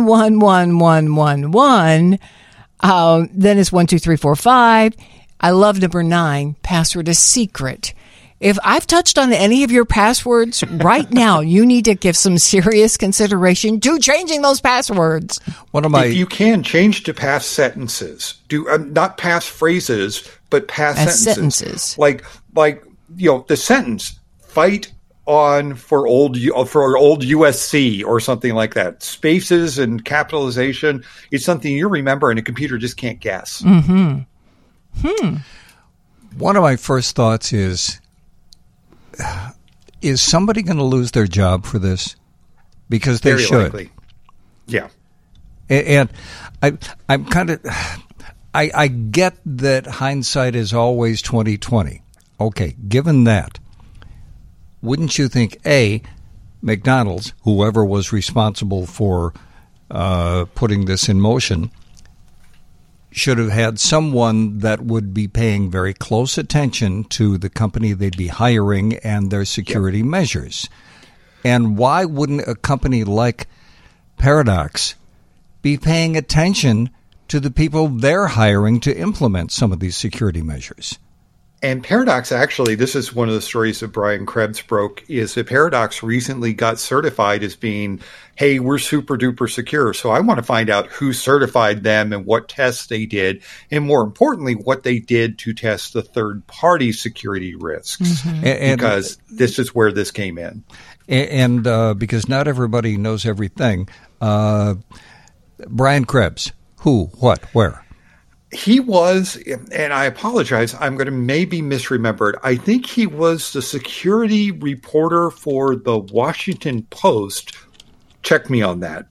111111. Then it's 1, 2, 3, 4, 5. I love number 9. Password is secret. If I've touched on any of your passwords right now, you need to give some serious consideration to changing those passwords. If you can, change to past sentences. Do not past phrases, but past sentences. Like the sentence "fight on for old USC" or something like that. Spaces and capitalization is something you remember, and a computer just can't guess. One of my first thoughts is somebody going to lose their job for this? Because they Very should. likely. Yeah. And I'm kind of, I get that hindsight is always 20/20. Okay, given that, wouldn't you think, A, McDonald's, whoever was responsible for putting this in motion, should have had someone that would be paying very close attention to the company they'd be hiring and their security measures? And why wouldn't a company like Paradox be paying attention to the people they're hiring to implement some of these security measures? And Paradox, actually, this is one of the stories that Brian Krebs broke, is that Paradox recently got certified as being, hey, we're super duper secure. So I want to find out who certified them and what tests they did. And more importantly, what they did to test the third party security risks, because this is where this came in. And because not everybody knows everything, Brian Krebs, who, what, where? He was, and I apologize, I'm going to maybe misremember it. I think he was the security reporter for the Washington Post. Check me on that.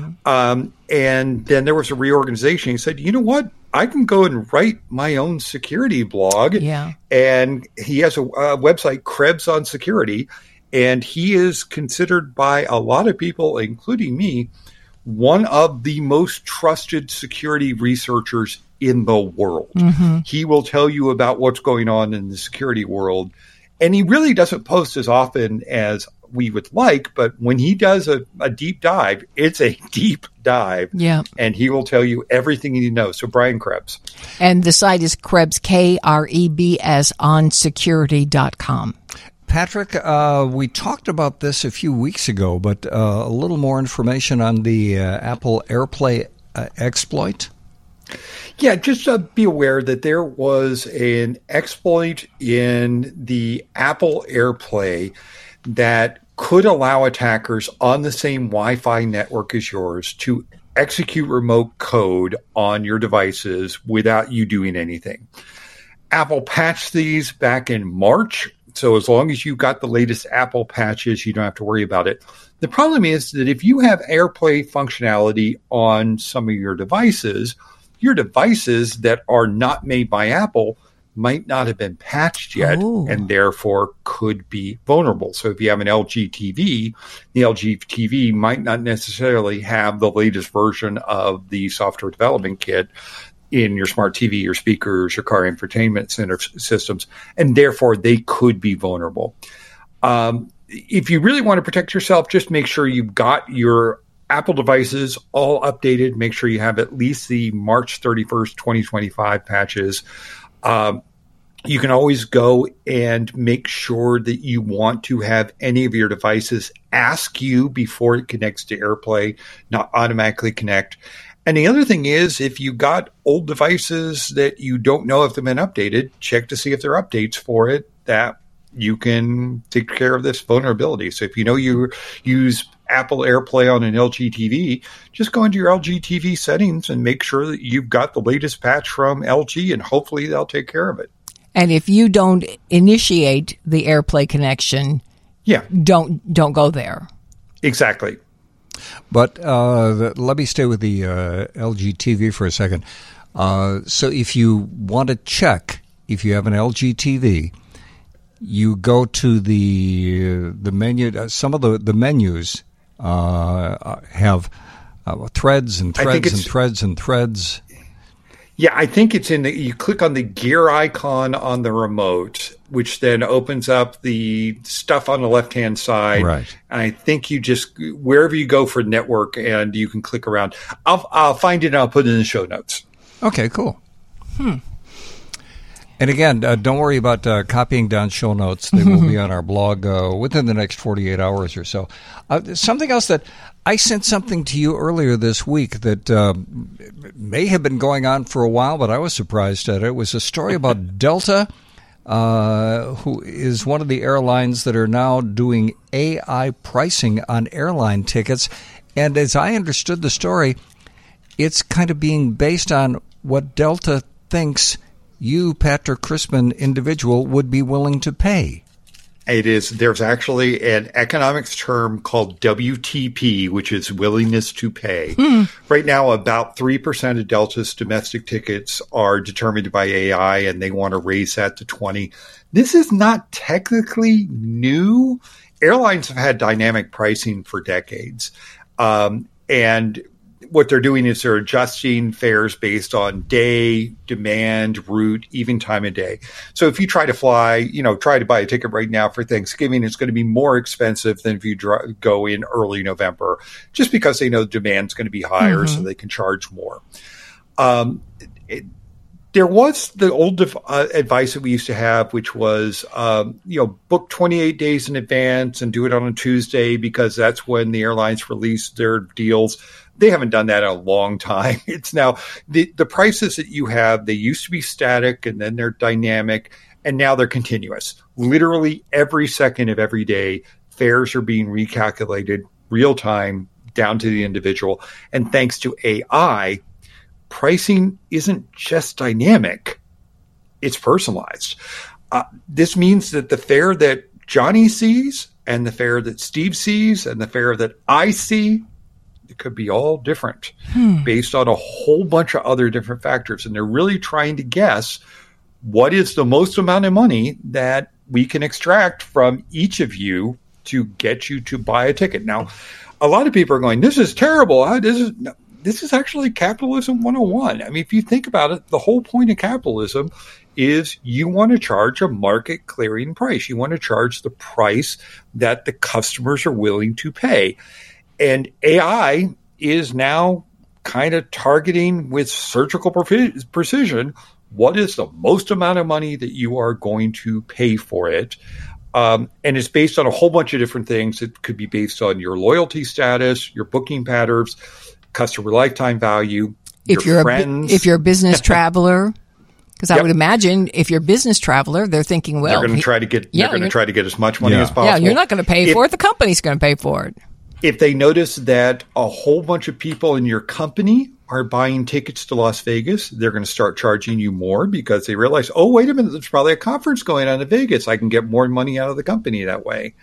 And then there was a reorganization. He said, you know what? I can go and write my own security blog. Yeah. And he has a website, Krebs on Security. And he is considered by a lot of people, including me, one of the most trusted security researchers in the world. He will tell you about what's going on in the security world. And he really doesn't post as often as we would like, but when he does a deep dive, it's a deep dive. Yeah. And he will tell you everything you know. So Brian Krebs. And the site is Krebs, KREBS, on security.com. Patrick, we talked about this a few weeks ago, but a little more information on the Apple AirPlay exploit? Yeah, just be aware that there was an exploit in the Apple AirPlay that could allow attackers on the same Wi-Fi network as yours to execute remote code on your devices without you doing anything. Apple patched these back in March. So as long as you got the latest Apple patches, you don't have to worry about it. The problem is that if you have AirPlay functionality on some of your devices that are not made by Apple might not have been patched yet and therefore could be vulnerable. So if you have an LG TV, the LG TV might not necessarily have the latest version of the software development kit in your smart TV, your speakers, your car infotainment center systems, and therefore they could be vulnerable. If you really want to protect yourself, just make sure you've got your Apple devices all updated. Make sure you have at least the March 31st, 2025 patches. You can always go and make sure that you want to have any of your devices ask you before it connects to AirPlay, not automatically connect. And the other thing is, if you got old devices that you don't know if they've been updated, check to see if there are updates for it that you can take care of this vulnerability. So if you know you use Apple AirPlay on an LG TV, just go into your LG TV settings and make sure that you've got the latest patch from LG, and hopefully they'll take care of it. And if you don't initiate the AirPlay connection, don't go there. Exactly. But let me stay with the LG TV for a second. So if you want to check if you have an LG TV, you go to the menu. Some of the menus have threads and threads and threads and threads. Yeah, I think it's you click on the gear icon on the remote, which then opens up the stuff on the left-hand side. Right. And I think you just, wherever you go for network, and you can click around. I'll find it and I'll put it in the show notes. Okay, cool. And again, don't worry about copying down show notes. They will be on our blog within the next 48 hours or so. Something else that I sent something to you earlier this week that may have been going on for a while, but I was surprised at it. It was a story about Delta, who is one of the airlines that are now doing AI pricing on airline tickets. And as I understood the story, it's kind of being based on what Delta thinks you, Patrick Crispin, individual, would be willing to pay. It is. There's actually an economics term called WTP, which is willingness to pay. Right now, about 3% of Delta's domestic tickets are determined by AI, and they want to raise that to 20%. This is not technically new. Airlines have had dynamic pricing for decades. And what they're doing is they're adjusting fares based on day, demand, route, even time of day. So if you try to fly, try to buy a ticket right now for Thanksgiving, it's going to be more expensive than if you go in early November, just because they know the demand's going to be higher, so they can charge more. There was the old advice that we used to have, which was, book 28 days in advance and do it on a Tuesday because that's when the airlines release their deals. They haven't done that in a long time. It's now the prices that you have, they used to be static and then they're dynamic and now they're continuous. Literally every second of every day, fares are being recalculated real time down to the individual. And thanks to AI, pricing isn't just dynamic, it's personalized. This means that the fare that Johnny sees and the fare that Steve sees and the fare that I see, it could be all different based on a whole bunch of other different factors. And they're really trying to guess what is the most amount of money that we can extract from each of you to get you to buy a ticket. Now, a lot of people are going, this is terrible. This is actually capitalism 101. I mean, if you think about it, the whole point of capitalism is you want to charge a market clearing price. You want to charge the price that the customers are willing to pay. And AI is now kind of targeting with surgical precision what is the most amount of money that you are going to pay for it. And it's based on a whole bunch of different things. It could be based on your loyalty status, your booking patterns, customer lifetime value, if you're a business traveler. Because I would imagine if you're a business traveler, they're thinking, well, they're going to try to get as much money as possible. Yeah, you're not going to pay for it. The company's going to pay for it. If they notice that a whole bunch of people in your company are buying tickets to Las Vegas, they're going to start charging you more because they realize, oh, wait a minute, there's probably a conference going on in Vegas. I can get more money out of the company that way.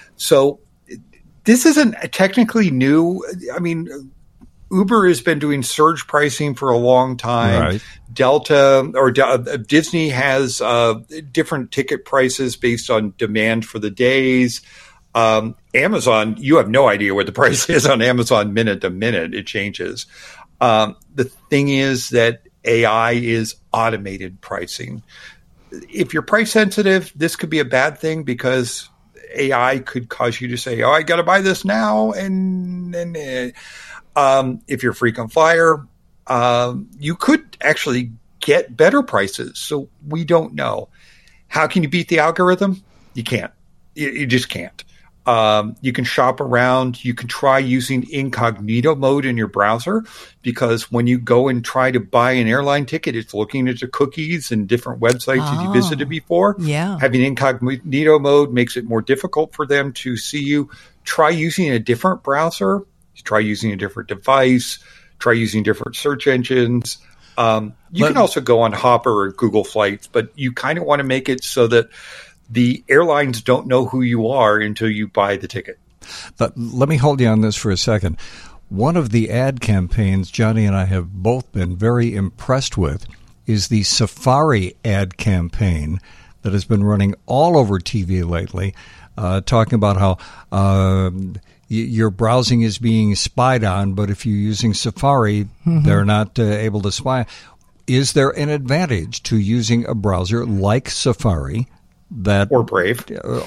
So this isn't technically new. I mean, Uber has been doing surge pricing for a long time. Right. Delta or Disney has different ticket prices based on demand for the days. Amazon, you have no idea what the price is on Amazon minute to minute. It changes. The thing is that AI is automated pricing. If you're price sensitive, this could be a bad thing because AI could cause you to say, oh, I got to buy this now. And if you're a frequent flyer, you could actually get better prices. So we don't know. How can you beat the algorithm? You can't. You just can't. You can shop around. You can try using incognito mode in your browser, because when you go and try to buy an airline ticket, it's looking at the cookies and different websites that you visited before. Yeah. Having incognito mode makes it more difficult for them to see you. Try using a different browser. Try using a different device. Try using different search engines. You can also go on Hopper or Google Flights, but you kind of want to make it so that the airlines don't know who you are until you buy the ticket. But let me hold you on this for a second. One of the ad campaigns Johnny and I have both been very impressed with is the Safari ad campaign that has been running all over TV lately, talking about how your browsing is being spied on, but if you're using Safari, they're not able to spy. Is there an advantage to using a browser like Safari or Brave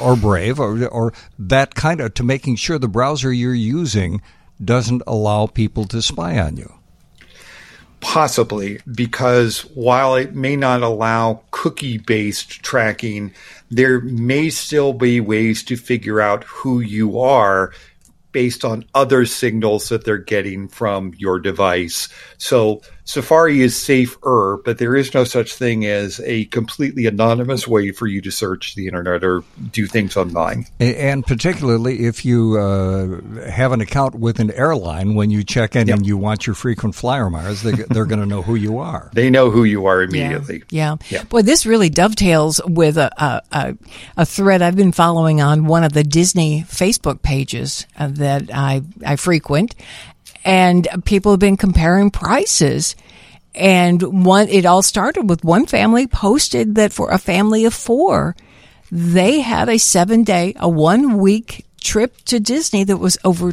or that kind of, to making sure the browser you're using doesn't allow people to spy on you? Possibly, because while it may not allow cookie-based tracking, there may still be ways to figure out who you are based on other signals that they're getting from your device. So Safari is safer, but there is no such thing as a completely anonymous way for you to search the internet or do things online. And particularly if you have an account with an airline, when you check in and you want your frequent flyer miles, they're going to know who you are. They know who you are immediately. Yeah. Boy, this really dovetails with a thread I've been following on one of the Disney Facebook pages that I frequent. And people have been comparing prices. And it all started with one family posted that for a family of 4, they had a 7-day, a 1-week trip to Disney that was over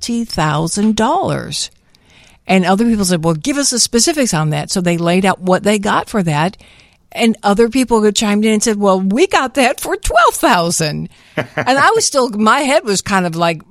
$20,000. And other people said, well, give us the specifics on that. So they laid out what they got for that. And other people chimed in and said, well, we got that for $12,000. And I was still, my head was kind of like,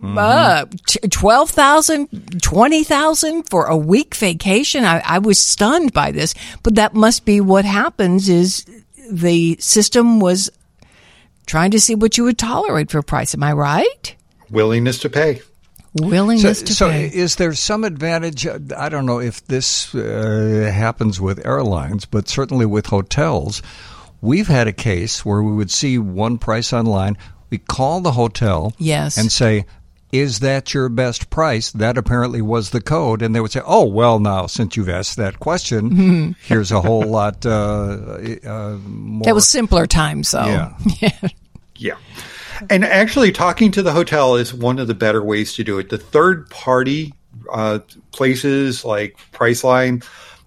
$12,000, $20,000 for a week vacation. I was stunned by this, but that must be what happens is the system was trying to see what you would tolerate for a price. Am I right? Willingness to pay. Willingness to pay. So is there some advantage? I don't know if this happens with airlines, but certainly with hotels. We've had a case where we would see one price online. We call the hotel and say, is that your best price? That apparently was the code. And they would say, oh, well, now, since you've asked that question, here's a whole lot more. That was simpler times, though. Yeah. Yeah. And actually, talking to the hotel is one of the better ways to do it. The third-party places like Priceline,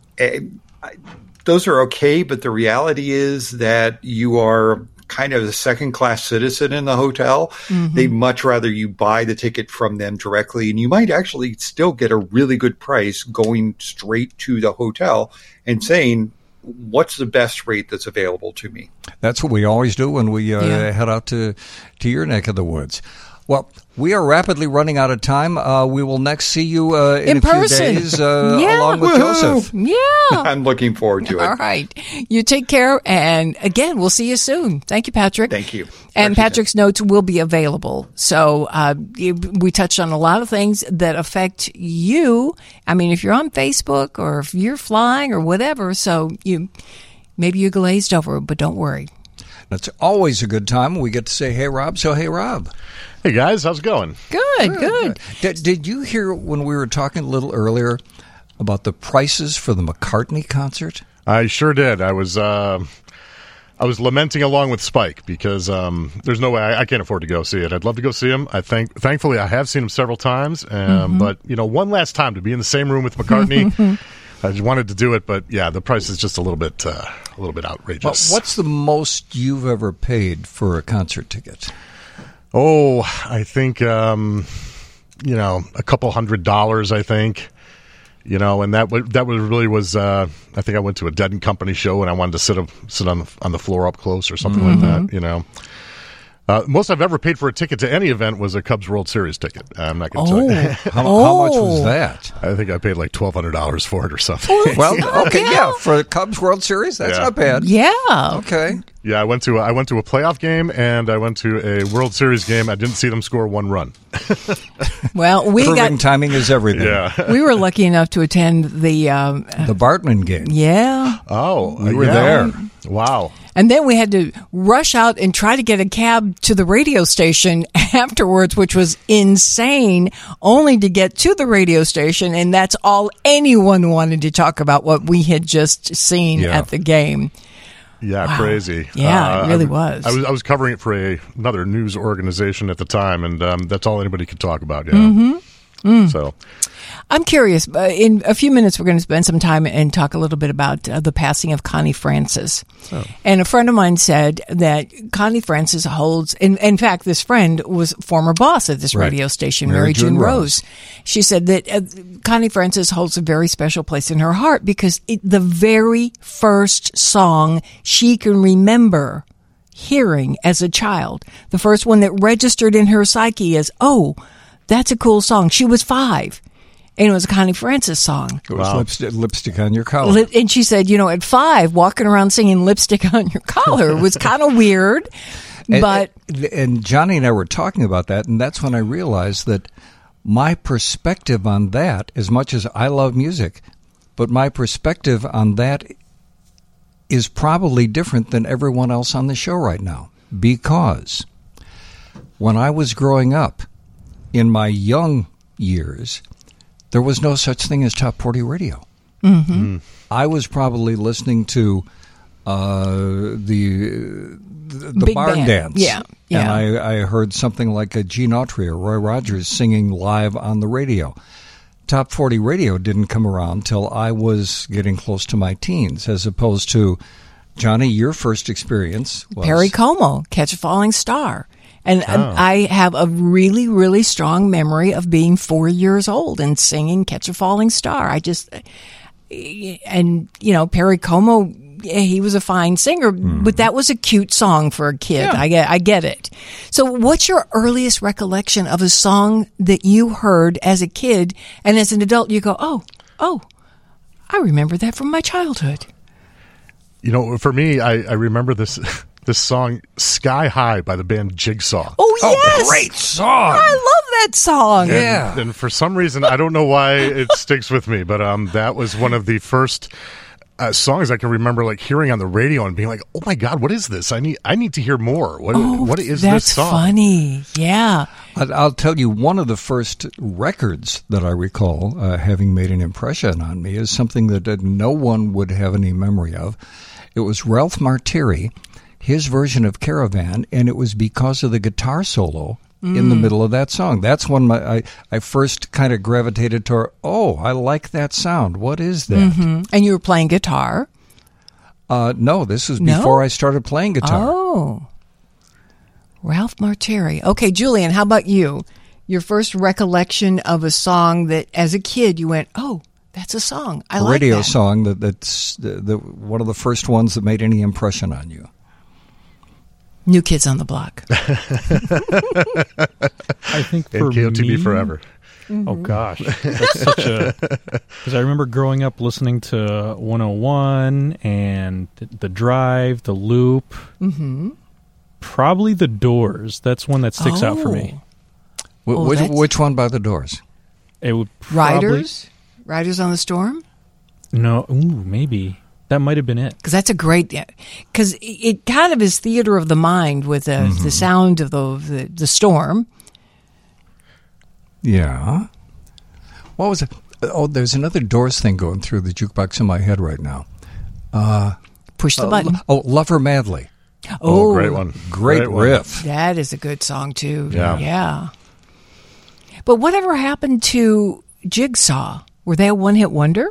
those are okay, but the reality is that you are kind of a second-class citizen in the hotel. They'd much rather you buy the ticket from them directly, and you might actually still get a really good price going straight to the hotel and saying, what's the best rate that's available to me? That's what we always do when we head out to your neck of the woods. Well, we are rapidly running out of time. We will next see you in a person. few days along with Joseph. Yeah. I'm looking forward to it. All right. You take care. And again, we'll see you soon. Thank you, Patrick. Thank you. And Patrick's notes will be available. So we touched on a lot of things that affect you. I mean, if you're on Facebook or if you're flying or whatever, so maybe you glazed over, but don't worry. That's always a good time. We get to say, hey, Rob. So, hey, Rob. Hey, guys. How's it going? Good. Did you hear when we were talking a little earlier about the prices for the McCartney concert? I sure did. I was lamenting along with Spike because there's no way I can't afford to go see it. I'd love to go see him. Thankfully, I have seen him several times. But, one last time to be in the same room with McCartney, I just wanted to do it. But, yeah, the price is just a little bit outrageous. Well, what's the most you've ever paid for a concert ticket? Oh, I think, a couple $100, I think. And that really was. I think I went to a Dead and Company show, and I wanted to sit on the floor up close or something like that. Most I've ever paid for a ticket to any event was a Cubs World Series ticket. I'm not going to tell you. How much was that? I think I paid like $1,200 for it or something. Well, okay, yeah, for the Cubs World Series, that's not bad. Yeah. Okay. Yeah, I went to a playoff game and I went to a World Series game. I didn't see them score one run. Well, Proving timing is everything. Yeah. We were lucky enough to attend the Bartman game. Yeah. Oh, we were there. Wow. And then we had to rush out and try to get a cab to the radio station afterwards, which was insane, only to get to the radio station. And that's all anyone wanted to talk about, what we had just seen at the game. Yeah, Wow. Crazy. Yeah, it really was. I was covering it for another news organization at the time, and that's all anybody could talk about. Yeah. Mm-hmm. So I'm curious. In a few minutes, we're going to spend some time and talk a little bit about the passing of Connie Francis. Oh. And a friend of mine said that Connie Francis holds, in fact, this friend was former boss at this radio station, Mary June Rose. She said that Connie Francis holds a very special place in her heart because the very first song she can remember hearing as a child, the first one that registered in her psyche is, oh, that's a cool song. She was 5. And it was a Connie Francis song. It was lipstick on your collar. And she said, at 5, walking around singing Lipstick on Your Collar was kind of weird. But and Johnny and I were talking about that, and that's when I realized that my perspective on that, as much as I love music, but my perspective on that is probably different than everyone else on the show right now. Because when I was growing up, in my young years, there was no such thing as Top 40 radio. Mm-hmm. I was probably listening to the Big barn band. dance. Yeah. And I heard something like a Gene Autry or Roy Rogers singing live on the radio. Top 40 radio didn't come around till I was getting close to my teens, as opposed to, Johnny, your first experience was Perry Como, Catch a Falling Star. And I have a really, really strong memory of being 4 years old and singing Catch a Falling Star. Perry Como, he was a fine singer, but that was a cute song for a kid. Yeah. I get it. So what's your earliest recollection of a song that you heard as a kid, and as an adult you go, oh, I remember that from my childhood? For me, I remember this song, Sky High, by the band Jigsaw. Oh, yes! Great song! I love that song. Yeah. And for some reason, I don't know why it sticks with me, but that was one of the first songs I can remember hearing on the radio and being like, oh my God, what is this? I need to hear more. What is this song? That's funny. Yeah. I'll tell you, one of the first records that I recall having made an impression on me is something that no one would have any memory of. It was Ralph Martiri, his version of Caravan, and it was because of the guitar solo in the middle of that song. That's when I first kind of gravitated toward, I like that sound. What is that? Mm-hmm. And you were playing guitar? No, this was before I started playing guitar. Oh. Ralph Martiri. Okay, Julian, how about you? Your first recollection of a song that, as a kid, you went, oh, that's a song. I like that. A radio song that's one of the first ones that made any impression on you. New Kids on the Block. I think for KOTB forever. Mm-hmm. Oh gosh, that's such a. Because I remember growing up listening to 101 and The Drive, The Loop. Mm-hmm. Probably The Doors. That's one that sticks out for me. Which one by The Doors? It would probably, Riders on the Storm? No, maybe. That might have been it. Because that's a great, because it kind of is theater of the mind with the sound of the storm. Yeah. What was it? Oh, there's another Doors thing going through the jukebox in my head right now. Push the button. Love Her Madly. Oh, great one. Great riff. That is a good song, too. Yeah. But whatever happened to Jigsaw? Were they a one-hit wonder?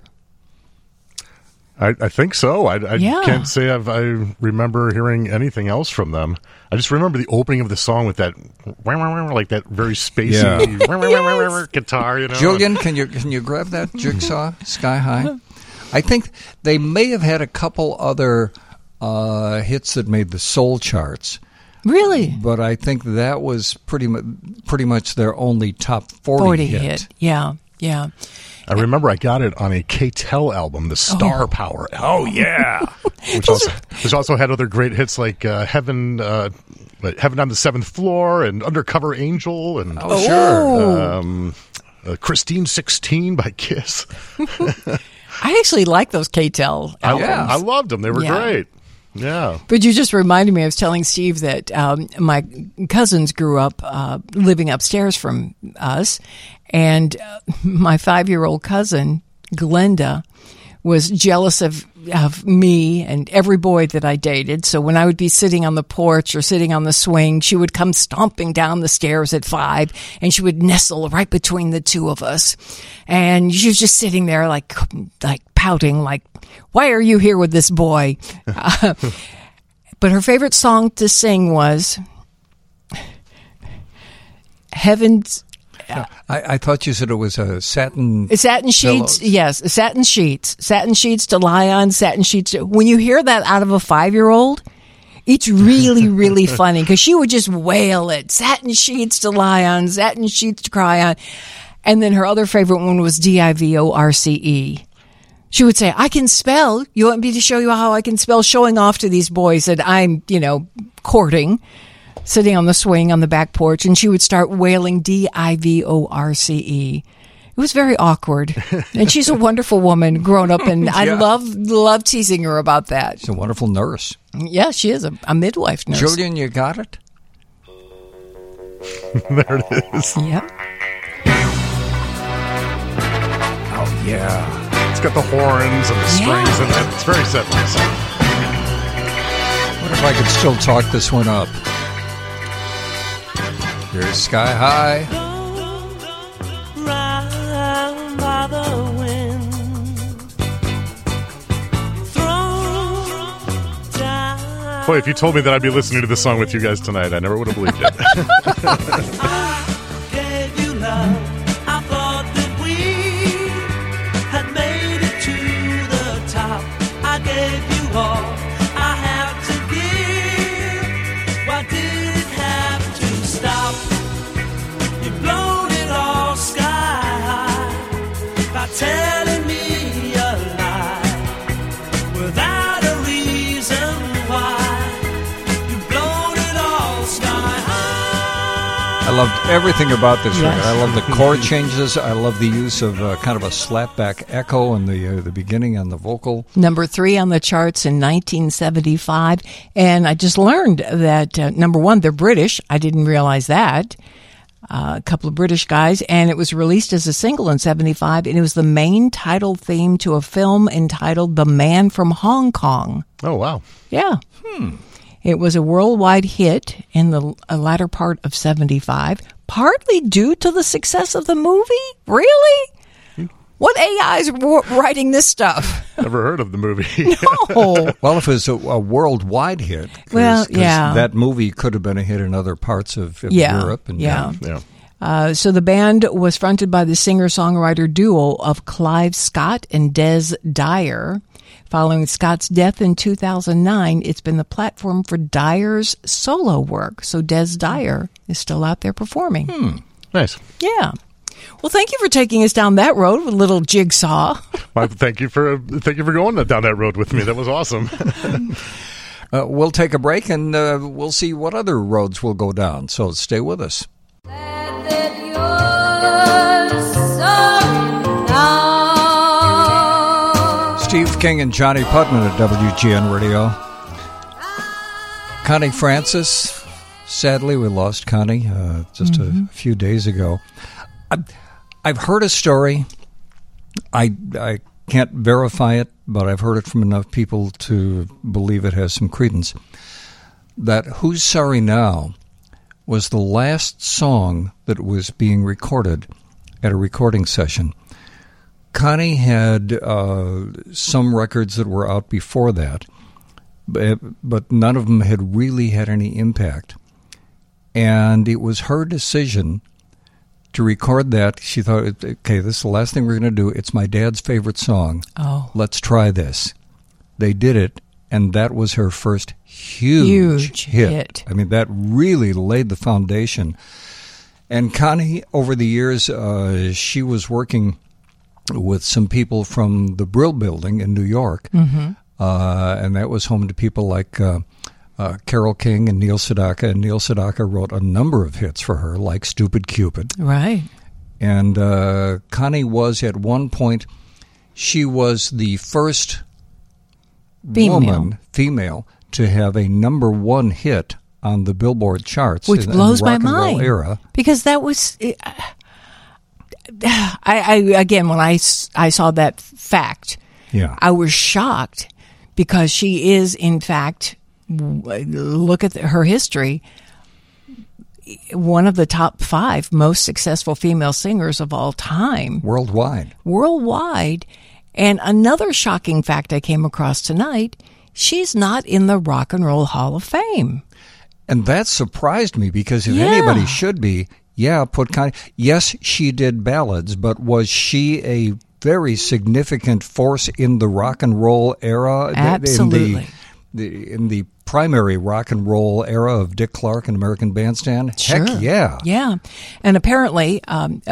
I think so. I can't say I remember hearing anything else from them. I just remember the opening of the song with that, like that very spacey guitar. Julian, can you grab that Jigsaw, Sky High? I think they may have had a couple other hits that made the soul charts. Really? But I think that was pretty much their only top 40 hit. Yeah, yeah. I remember I got it on a K-Tel album, the Star Power album. Oh, yeah. which also had other great hits like Heaven on the Seventh Floor and Undercover Angel and Christine 16 by Kiss. I actually like those K-Tel albums. I loved them. They were great. Yeah. But you just reminded me, I was telling Steve that my cousins grew up living upstairs from us, and my 5-year-old cousin, Glenda, was jealous of me and every boy that I dated. So when I would be sitting on the porch or sitting on the swing, she would come stomping down the stairs at 5, and she would nestle right between the two of us. And she was just sitting there like pouting, like, why are you here with this boy? But her favorite song to sing was Heaven's... I thought you said it was a satin sheets. pillows. Yes, satin sheets to lie on. Satin sheets. When you hear that out of a 5-year-old, it's really, really funny because she would just wail it. Satin sheets to lie on. Satin sheets to cry on. And then her other favorite one was DIVORCE. She would say, I can spell. You want me to show you how I can spell? Showing off to these boys that I'm, courting. Sitting on the swing on the back porch, and she would start wailing DIVORCE. It was very awkward. And she's a wonderful woman, grown up, and I love teasing her about that. She's a wonderful nurse. Yeah, she is a midwife nurse. Julian, you got it? There it is. Yep. Oh, yeah. It's got the horns and the strings in it. It's very 70s. What if I could still talk this one up? Here's Sky High. Round by the wind, thrown down. Boy, if you told me that I'd be listening to this song with you guys tonight, I never would have believed it. I gave you love. I thought that we had made it to the top. I gave you all I have to give. Why did it have to stop? You've blown it all sky high by telling me a lie without a reason why. You've blown it all sky high. I loved everything about this record. I love the chord changes. I love the use of kind of a slapback echo in the beginning on the vocal. Number 3 on the charts in 1975. And I just learned that, number 1, they're British. I didn't realize that. A couple of British guys. And it was released as a single in 75. And it was the main title theme to a film entitled The Man from Hong Kong. Oh, wow. Yeah. It was a worldwide hit in the latter part of 75, partly due to the success of the movie. Really? What AIs were writing this stuff? Never heard of the movie. No. Well, if it was a worldwide hit, Well, yeah. that movie could have been a hit in other parts of Europe. And Yeah. Yeah. So the band was fronted by the singer-songwriter duo of Clive Scott and Des Dyer. Following Scott's death in 2009, it's been the platform for Dyer's solo work. So Des Dyer is still out there performing. Nice. Yeah. Well, thank you for taking us down that road with a little jigsaw. Well, thank you for going down that road with me. That was awesome. We'll take a break, and we'll see what other roads we'll go down. So stay with us. Steve King and Johnny Putman at WGN Radio. Connie Francis. Sadly, we lost Connie just a few days ago. I've heard a story. I can't verify it, but I've heard it from enough people to believe it has some credence. That Who's Sorry Now was the last song that was being recorded at a recording session. Connie had some records that were out before that, but none of them had really had any impact. And it was her decision to record that. She thought, okay, this is the last thing we're going to do. It's my dad's favorite song. Oh. Let's try this. They did it, and that was her first huge hit. I mean, that really laid the foundation. And Connie, over the years, she was working with some people from the Brill Building in New York, and that was home to people like Carole King and Neil Sedaka. And Neil Sedaka wrote a number of hits for her, like Stupid Cupid. Right. And Connie was, at one point, she was the first female to have a number one hit on the Billboard charts, which blows my rock and roll mind. Era. Because that was, I again, when I saw that fact, I was shocked, because she is, in fact, look at her history, one of the top 5 most successful female singers of all time. Worldwide. And another shocking fact I came across tonight, she's not in the Rock and Roll Hall of Fame. And that surprised me, because if anybody should be, put Connie. Yes, she did ballads, but was she a very significant force in the rock and roll era? Absolutely. In the primary rock and roll era of Dick Clark and American Bandstand? Sure. Heck yeah. Yeah. And apparently,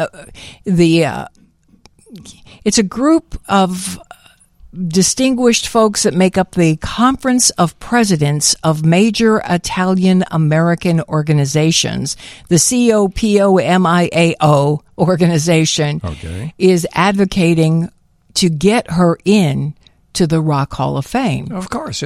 it's a group of distinguished folks that make up the Conference of Presidents of Major Italian American Organizations. The COPOMIAO organization is advocating to get her in to the Rock Hall of Fame. Of course.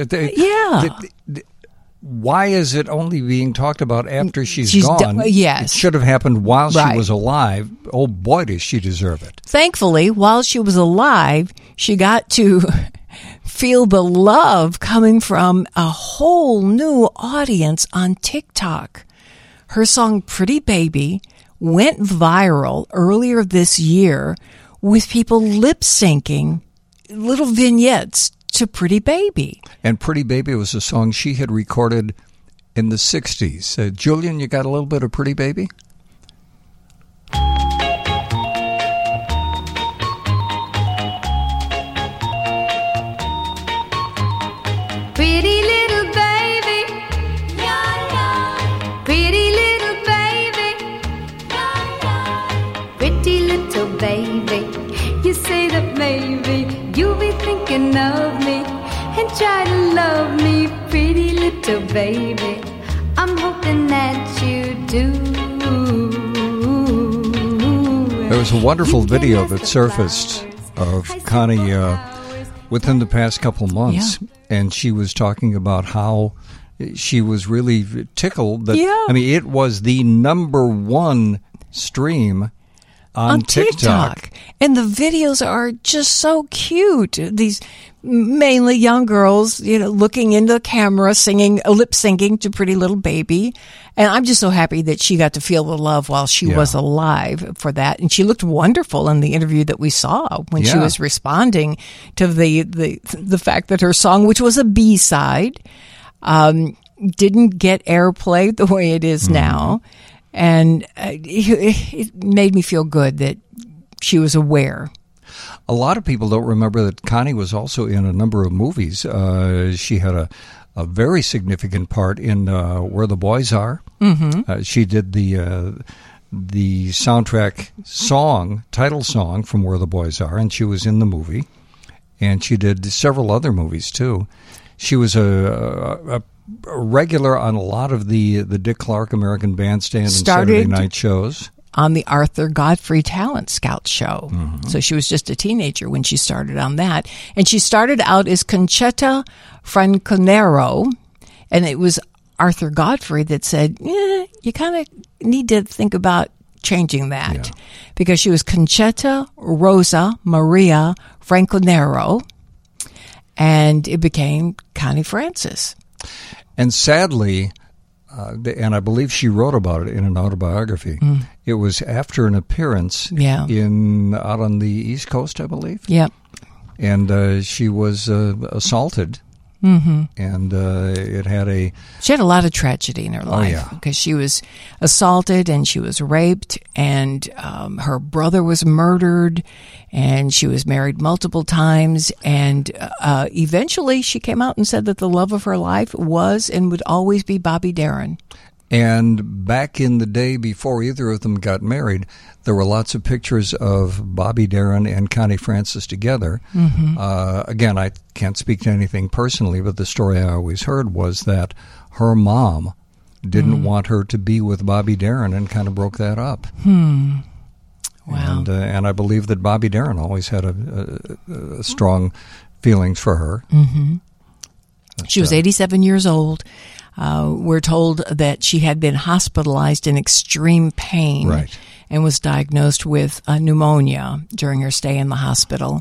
Why is it only being talked about after she's gone? Yes. It should have happened while she was alive. Oh, boy, does she deserve it. Thankfully, while she was alive, she got to feel the love coming from a whole new audience on TikTok. Her song Pretty Baby went viral earlier this year with people lip-syncing little vignettes to Pretty Baby. And Pretty Baby was a song she had recorded in the 60s. Julian, you got a little bit of Pretty Baby? Pretty little baby, pretty little baby, pretty little baby. You say that maybe you'll be thinking of me and try to love me, pretty little baby. I'm hoping that you do. There was a wonderful video that surfaced of Connie within the past couple months, and she was talking about how she was really tickled that I mean, it was the number one stream on TikTok. And the videos are just so cute. These mainly young girls, looking into the camera, singing, lip syncing to Pretty Little Baby. And I'm just so happy that she got to feel the love while she was alive for that. And she looked wonderful in the interview that we saw when she was responding to the fact that her song, which was a B-side, didn't get airplay the way it is now. And it made me feel good that she was aware. A lot of people don't remember that Connie was also in a number of movies. She had a very significant part in Where the Boys Are. She did the soundtrack title song from Where the Boys Are, and she was in the movie. And she did several other movies, too. She was a regular on a lot of the Dick Clark American Bandstand and Saturday night shows. On the Arthur Godfrey Talent Scout show. So she was just a teenager when she started on that. And she started out as Conchetta Franconero, and it was Arthur Godfrey that said, you kind of need to think about changing that. Because she was Conchetta Rosa Maria Franconero, and it became Connie Francis. And sadly, and I believe she wrote about it in an autobiography, it was after an appearance out on the East Coast, I believe. Yep. And she was assaulted And it had She had a lot of tragedy in her life because she was assaulted and she was raped, and her brother was murdered, and she was married multiple times, and eventually she came out and said that the love of her life was and would always be Bobby Darin. And back in the day before either of them got married, there were lots of pictures of Bobby Darin and Connie Francis together. Again, I can't speak to anything personally, but the story I always heard was that her mom didn't want her to be with Bobby Darin and kind of broke that up. Wow. And I believe that Bobby Darin always had a strong feelings for her. She was 87 years old. We're told that she had been hospitalized in extreme pain and was diagnosed with pneumonia during her stay in the hospital.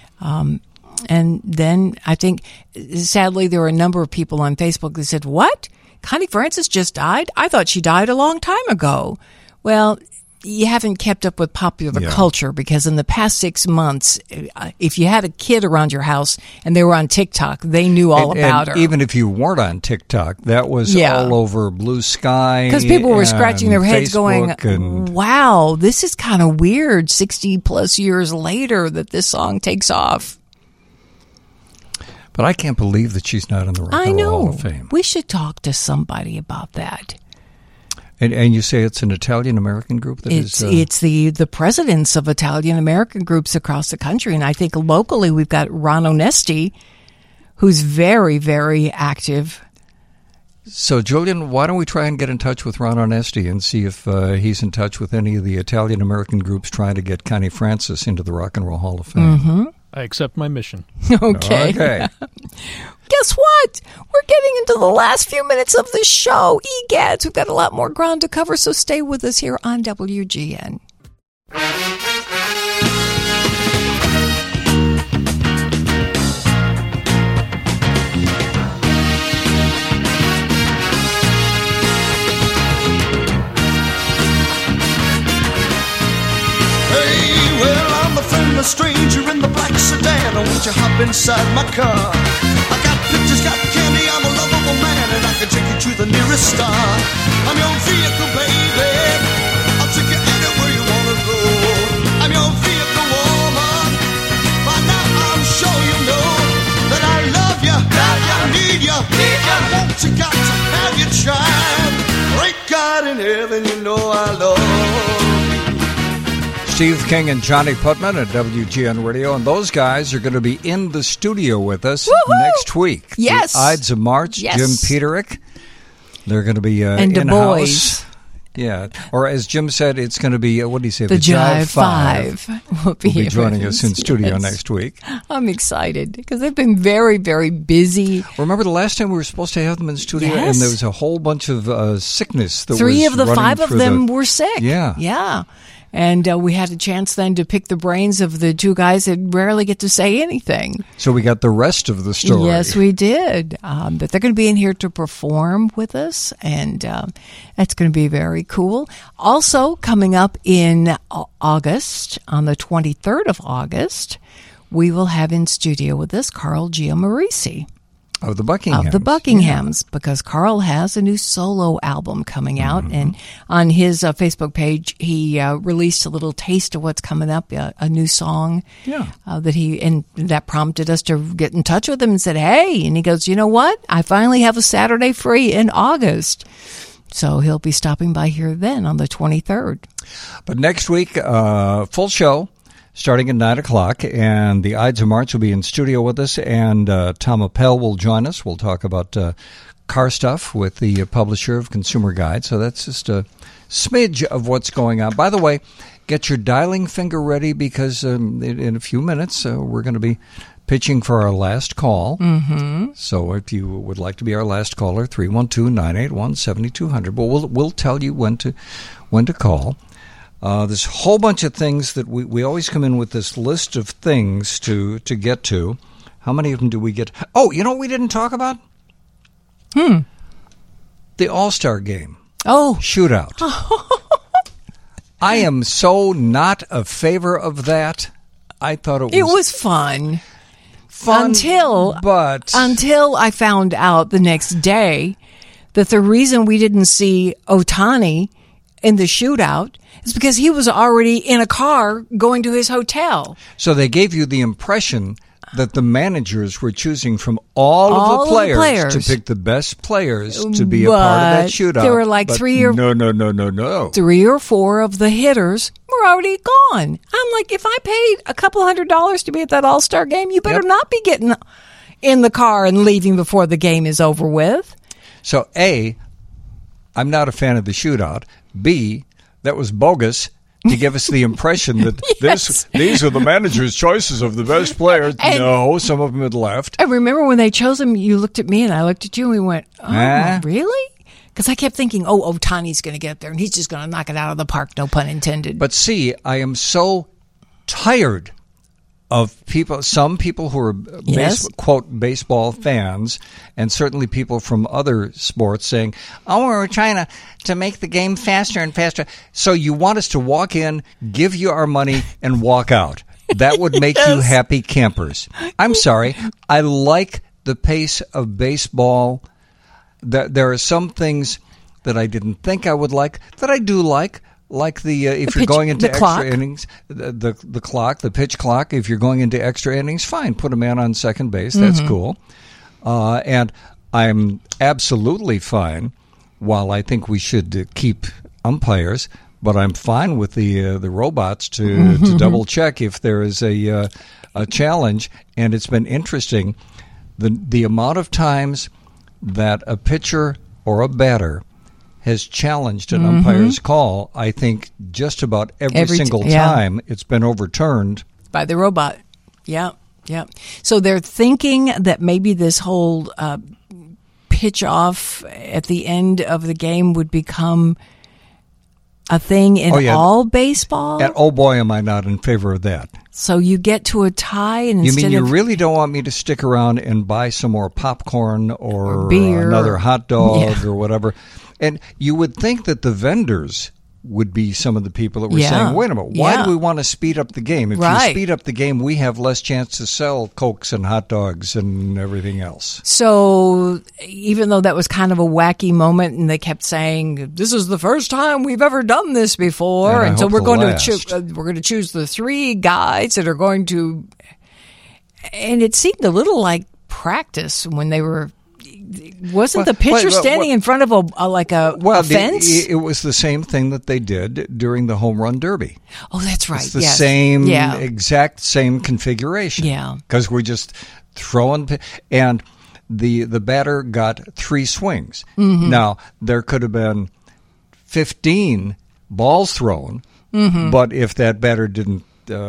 And then I think, sadly, there were a number of people on Facebook that said, "What? Connie Francis just died? I thought she died a long time ago." Well, you haven't kept up with popular culture, because in the past 6 months, if you had a kid around your house and they were on TikTok, they knew all about her. Even if you weren't on TikTok, that was all over Blue Sky. Because people were scratching their heads going, wow, this is kind of weird 60 plus years later that this song takes off. But I can't believe that she's not in the Rock and Roll Hall of Fame. We should talk to somebody about that. And you say it's an Italian-American group? It's the presidents of Italian-American groups across the country. And I think locally we've got Ron Onesti, who's very, very active. So, Julian, why don't we try and get in touch with Ron Onesti and see if he's in touch with any of the Italian-American groups trying to get Connie Francis into the Rock and Roll Hall of Fame? I accept my mission. Okay. Guess what? We're getting into the last few minutes of the show. Egads, we've got a lot more ground to cover, so stay with us here on WGN. Hey, well, I'm a friendless stranger in the black sedan. Won't you hop inside my car? I got pictures, got candy, I'm a lovable man, and I can take you to the nearest star. I'm your vehicle, baby. I'll take you anywhere you wanna go. I'm your vehicle, woman. By now I'm sure you know that I love you, that I need you. I want you, got to have your child. Great God in heaven, you know I love you. Steve King and Johnny Putman at WGN Radio, and those guys are going to be in the studio with us next week. Yes. The Ides of March, yes. Jim Peterick. They're going to be and in-house. Yeah. Or as Jim said, it's going to be, what did he say? The Jive Five will be joining us in studio next week. I'm excited because they've been very, very busy. Remember the last time we were supposed to have them in studio, and there was a whole bunch of sickness that Three was of the running 5 of through them were sick. Yeah. Yeah. And we had a chance then to pick the brains of the 2 guys that rarely get to say anything. So we got the rest of the story. Yes, we did. But they're going to be in here to perform with us, and that's going to be very cool. Also, coming up in August, on the 23rd of August, we will have in studio with us Carl Giammarese. Of the Buckinghams. Of the Buckinghams, because Carl has a new solo album coming out, and on his Facebook page, he released a little taste of what's coming up, a new song that prompted us to get in touch with him and said, hey, and he goes, you know what? I finally have a Saturday free in August. So he'll be stopping by here then on the 23rd. But next week, full show. Starting at 9 o'clock, and the Ides of March will be in studio with us, and Tom Appel will join us. We'll talk about car stuff with the publisher of Consumer Guide. So that's just a smidge of what's going on. By the way, get your dialing finger ready, because in a few minutes we're going to be pitching for our last call. So if you would like to be our last caller, 312-981-7200. But we'll tell you when to call. There's a whole bunch of things that we always come in with this list of things to get to. How many of them do we get? Oh, you know what we didn't talk about? The All-Star Game. Oh. Shootout. I am so not a favor of that. I thought it was fun. fun until I found out the next day that the reason we didn't see Ohtani in the shootout is because he was already in a car going to his hotel. So they gave you the impression that the managers were choosing from all of the players to pick the best players to be a part of that shootout. There were like no. 3 or 4 of the hitters were already gone. I'm like, if I paid a couple $100 to be at that All-Star game, you better not be getting in the car and leaving before the game is over with. So A, I'm not a fan of the shootout. B, that was bogus to give us the impression that these are the manager's choices of the best players. No, some of them had left. I remember when they chose him, you looked at me and I looked at you and we went, really? Because I kept thinking, Ohtani's going to get there and he's just going to knock it out of the park, no pun intended. But see, I am so tired of some people who are, quote, baseball fans, and certainly people from other sports saying, we're trying to make the game faster and faster. So you want us to walk in, give you our money, and walk out. That would make you happy campers. I'm sorry. I like the pace of baseball. There are some things that I didn't think I would like that I do like. Like if you're going into extra innings, the clock, the pitch clock, if you're going into extra innings, fine, put a man on second base. That's cool. And I'm absolutely fine, while I think we should keep umpires, but I'm fine with the robots to double check if there is a challenge. And it's been interesting, the amount of times that a pitcher or a batter has challenged an umpire's call. I think just about every single time it's been overturned by the robot. Yeah. So they're thinking that maybe this whole pitch off at the end of the game would become a thing in all baseball. And oh boy, am I not in favor of that. So you get to a tie, and you mean you really don't want me to stick around and buy some more popcorn or beer, another hot dog or whatever? And you would think that the vendors would be some of the people that were saying, wait a minute, why do we want to speed up the game? If you speed up the game, we have less chance to sell Cokes and hot dogs and everything else. So even though that was kind of a wacky moment, and they kept saying, this is the first time we've ever done this before, and so we're going to choose the 3 guys that are going to, and it seemed a little like practice when they were. Wasn't the pitcher standing in front of a fence? It was the same thing that they did during the home run derby. Oh, that's right. It's the exact same configuration. Yeah. Because we're just throwing, and the batter got 3 swings. Now, there could have been 15 balls thrown, but if that batter didn't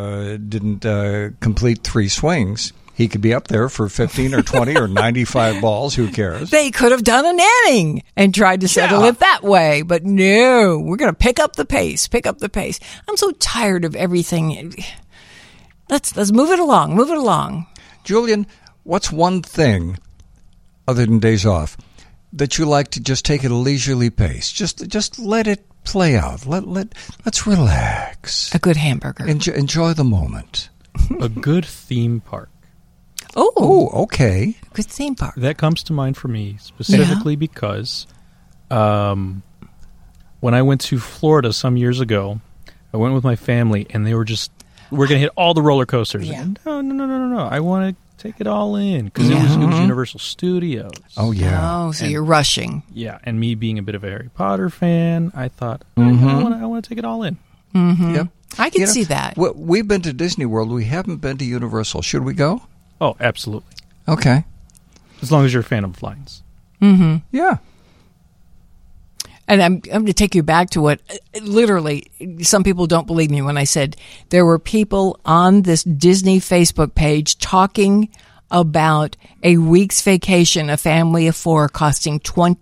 complete 3 swings, he could be up there for 15 or 20 or 95 balls. Who cares? They could have done an inning and tried to settle it that way. But no, we're going to pick up the pace. I'm so tired of everything. Let's move it along. Julian, what's one thing, other than days off, that you like to just take at a leisurely pace? Just let it play out. Let's relax. A good hamburger. Enjoy the moment. A good theme park. Oh, okay. Good theme park. That comes to mind for me specifically because when I went to Florida some years ago, I went with my family, and they were we're going to hit all the roller coasters. Yeah. No. I want to take it all in because it was Universal Studios. Oh, yeah. Oh, so you're rushing. Yeah, and me being a bit of a Harry Potter fan, I thought, I want to take it all in. Mm-hmm. Yep. I can see that. We've been to Disney World. We haven't been to Universal. Should we go? Oh, absolutely. Okay. As long as you're a fan of lines. Mm-hmm. Yeah. And I'm going to take you back to what, literally, some people don't believe me when I said there were people on this Disney Facebook page talking about a week's vacation, a family of 4, costing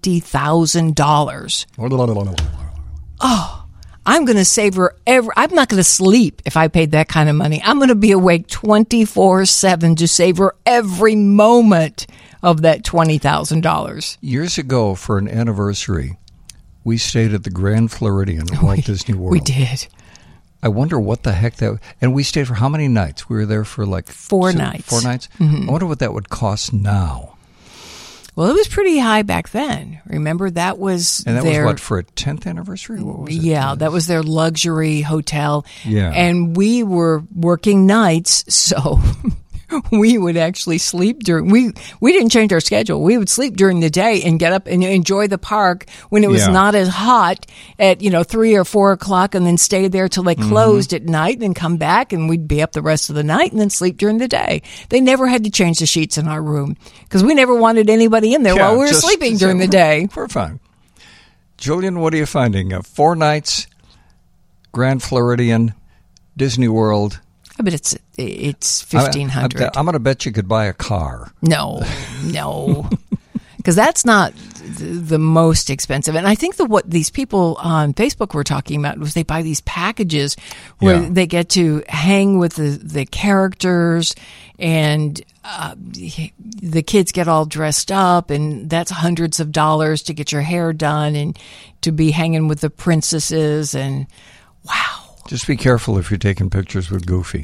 $20,000. Oh. I'm going to savor I'm not going to sleep if I paid that kind of money. I'm going to be awake 24/7 to savor every moment of that $20,000. Years ago, for an anniversary, we stayed at the Grand Floridian at Walt Disney World. We did. I wonder what the heck that... And we stayed for how many nights? We were there for like... 4 nights. 4 nights? Mm-hmm. I wonder what that would cost now. Well, it was pretty high back then. Remember, that was And that their... was what, for a 10th anniversary? What was it? Yeah, that was their luxury hotel. Yeah. And we were working nights, so... we would actually sleep during. We didn't change our schedule. We would sleep during the day and get up and enjoy the park when it was not as hot at 3 or 4 o'clock, and then stay there till they closed at night, and then come back, and we'd be up the rest of the night and then sleep during the day. They never had to change the sheets in our room because we never wanted anybody in there while we were sleeping during the day. We're fine. Julian, what are you finding? 4 nights, Grand Floridian, Disney World. But it's $1,500. I'm going to bet you could buy a car. No, because that's not the most expensive. And I think that what these people on Facebook were talking about was they buy these packages where they get to hang with the characters, and the kids get all dressed up, and that's hundreds of dollars to get your hair done and to be hanging with the princesses. And wow. Just be careful if you're taking pictures with Goofy.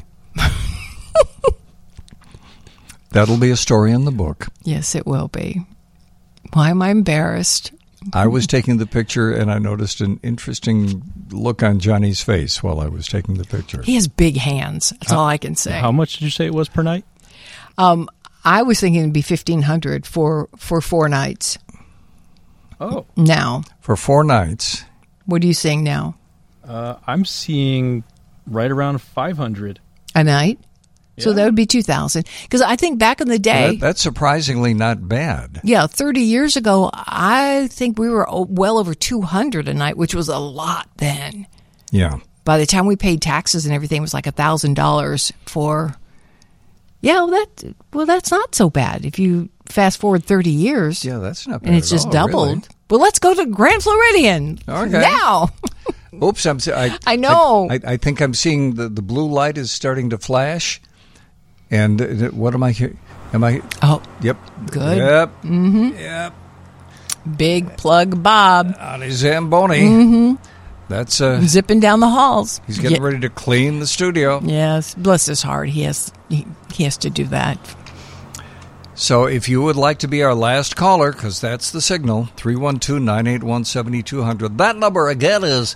That'll be a story in the book. Yes, it will be. Why am I embarrassed? I was taking the picture, and I noticed an interesting look on Johnny's face while I was taking the picture. He has big hands. That's all I can say. How much did you say it was per night? I was thinking it'd be $1,500 for 4 nights. Oh. Now. For 4 nights. What are you seeing now? I'm seeing right around $500 a night. Yeah. So that would be $2,000. Because I think back in the day, that's surprisingly not bad. Yeah, 30 years ago, I think we were well over $200 a night, which was a lot then. Yeah. By the time we paid taxes and everything, it was like $1,000 for. Yeah, that's not so bad if you fast forward 30 years. Yeah, that's not bad. And it's just doubled. Really? Well, let's go to Grand Floridian now. Oops, I know. I think I'm seeing the blue light is starting to flash. And what am I hearing? Oh. Yep. Good. Yep. Mm-hmm. Yep. Big plug Bob. On his Zamboni. Mm-hmm. That's zipping down the halls. He's getting ready to clean the studio. Yes. Bless his heart. He has to do that. So if you would like to be our last caller, because that's the signal, 312-981-7200. That number again is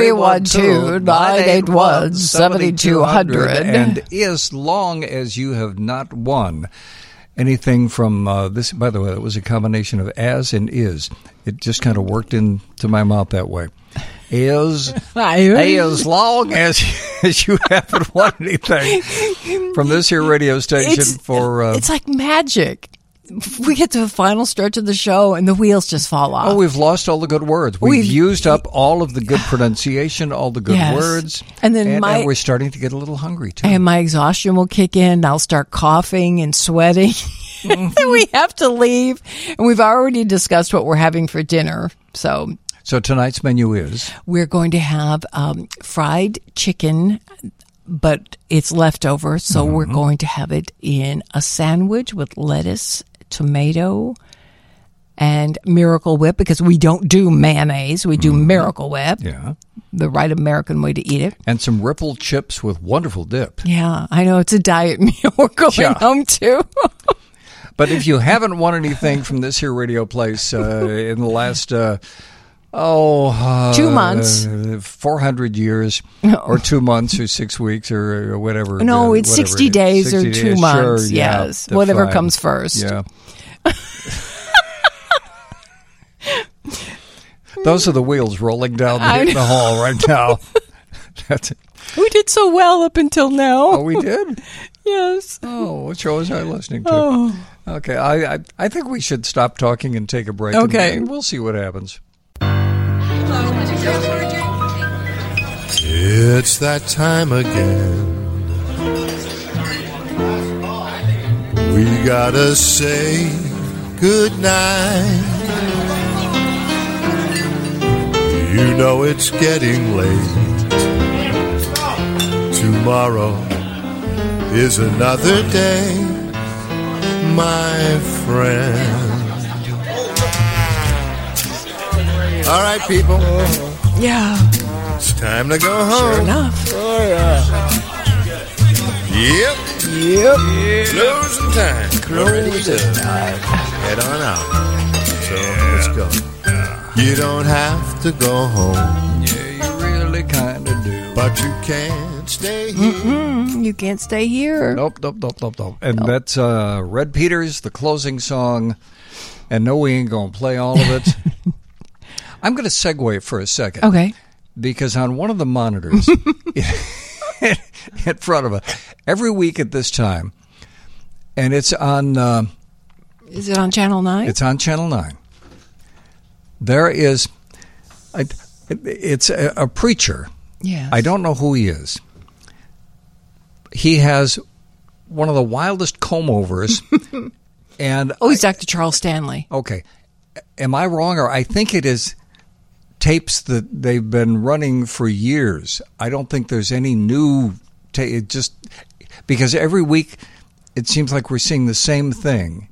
312-981-7200. And as long as you have not won anything from this, by the way, it was a combination of as and is. It just kind of worked into my mouth that way. As long as you haven't won anything from this here radio station it's like magic. We get to the final stretch of the show and the wheels just fall off. Oh, we've lost all the good words. We've used up all of the good pronunciation, all the good words. And then and we're starting to get a little hungry, too. And my exhaustion will kick in. I'll start coughing and sweating. Then we have to leave. And we've already discussed what we're having for dinner. So tonight's menu is? We're going to have fried chicken, but it's leftover. So we're going to have it in a sandwich with lettuce, tomato, and Miracle Whip, because we don't do mayonnaise. We do Miracle Whip. Yeah. The right American way to eat it. And some Ripple chips with wonderful dip. Yeah, I know. It's a diet meal we're going home to. But if you haven't won anything from this here radio place in the last... 2 months, 400 years, or 2 months, or 6 weeks, or whatever. No, it's 60 days or 2 months. Sure, yes, whatever comes first. Yeah. Those are the wheels rolling down the hall right now. That's it. We did so well up until now. Oh, we did? Yes. Oh, what show was I listening to? Oh. Okay, I think we should stop talking and take a break. Okay. And we'll see what happens. It's that time again. We gotta say goodnight. You know it's getting late. Tomorrow is another day, my friend. All right, people. Yeah. It's time to go home. Sure enough. Oh, yeah. Yep. Closing time. Closing time. Head on out. So let's go. You don't have to go home. Yeah, you really kind of do. But you can't stay here. You can't stay here. Nope. And that's Red Peters, the closing song. And no, we ain't going to play all of it. I'm going to segue for a second. Okay. Because on one of the monitors in front of us, every week at this time, and it's on... is it on Channel 9? It's on Channel 9. There is... It's a preacher. Yes. I don't know who he is. He has one of the wildest comb-overs. And he's Dr. Charles Stanley. Okay. Am I wrong? Or I think it is tapes that they've been running for years. I don't think there's any new it just because every week it seems like we're seeing the same thing.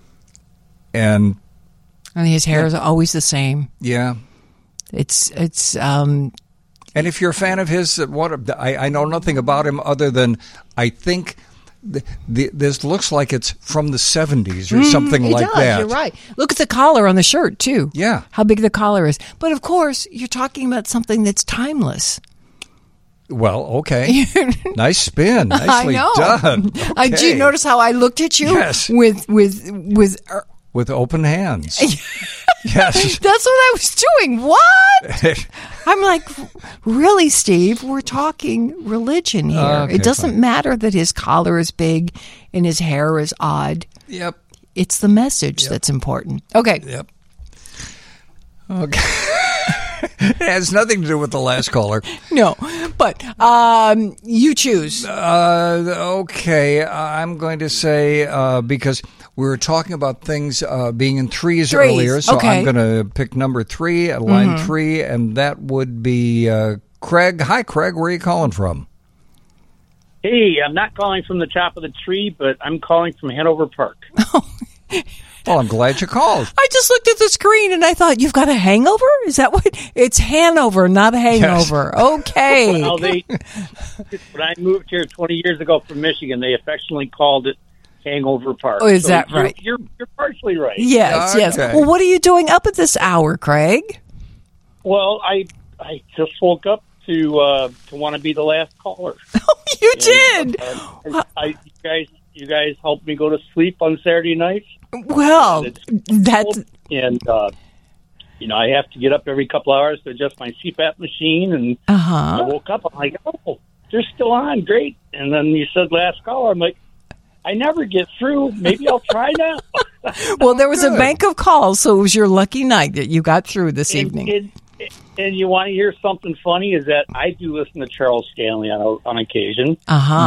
And his hair is always the same. Yeah. It's and if you're a fan of his, I know nothing about him other than I think this looks like it's from the 70s or something like that. You're right. Look at the collar on the shirt, too. Yeah. How big the collar is. But, of course, you're talking about something that's timeless. Well, okay. Nice spin. Nicely done. Okay. Do you notice how I looked at you? Yes. With open hands. Yes. That's what I was doing. What? I'm like, really, Steve? We're talking religion here. Okay, it doesn't matter that his collar is big and his hair is odd. Yep. It's the message that's important. Okay. Yep. Okay. It has nothing to do with the last caller. No, but you choose. Okay, I'm going to say because we were talking about things being in threes earlier, so okay. I'm going to pick number 3 at line 3, and that would be Craig. Hi, Craig. Where are you calling from? Hey, I'm not calling from the top of the tree, but I'm calling from Hanover Park. Well, I'm glad you called. I just looked at the screen and I thought, you've got a hangover? Is that what? It's Hanover, not a hangover. Yes. Okay. Well, when I moved here 20 years ago from Michigan, they affectionately called it Hangover Park. Oh, is that right? You're partially right. Yes, yes. Well, what are you doing up at this hour, Craig? Well, I just woke up to want to be the last caller. Oh, you did? You guys helped me go to sleep on Saturday nights. Well, that's... And, I have to get up every couple hours to adjust my CPAP machine. And I woke up, I'm like, oh, they're still on. Great. And then you said last caller. I'm like, I never get through. Maybe I'll try now. Well, there was a bank of calls, so it was your lucky night that you got through this evening. And you want to hear something funny is that I do listen to Charles Stanley on occasion.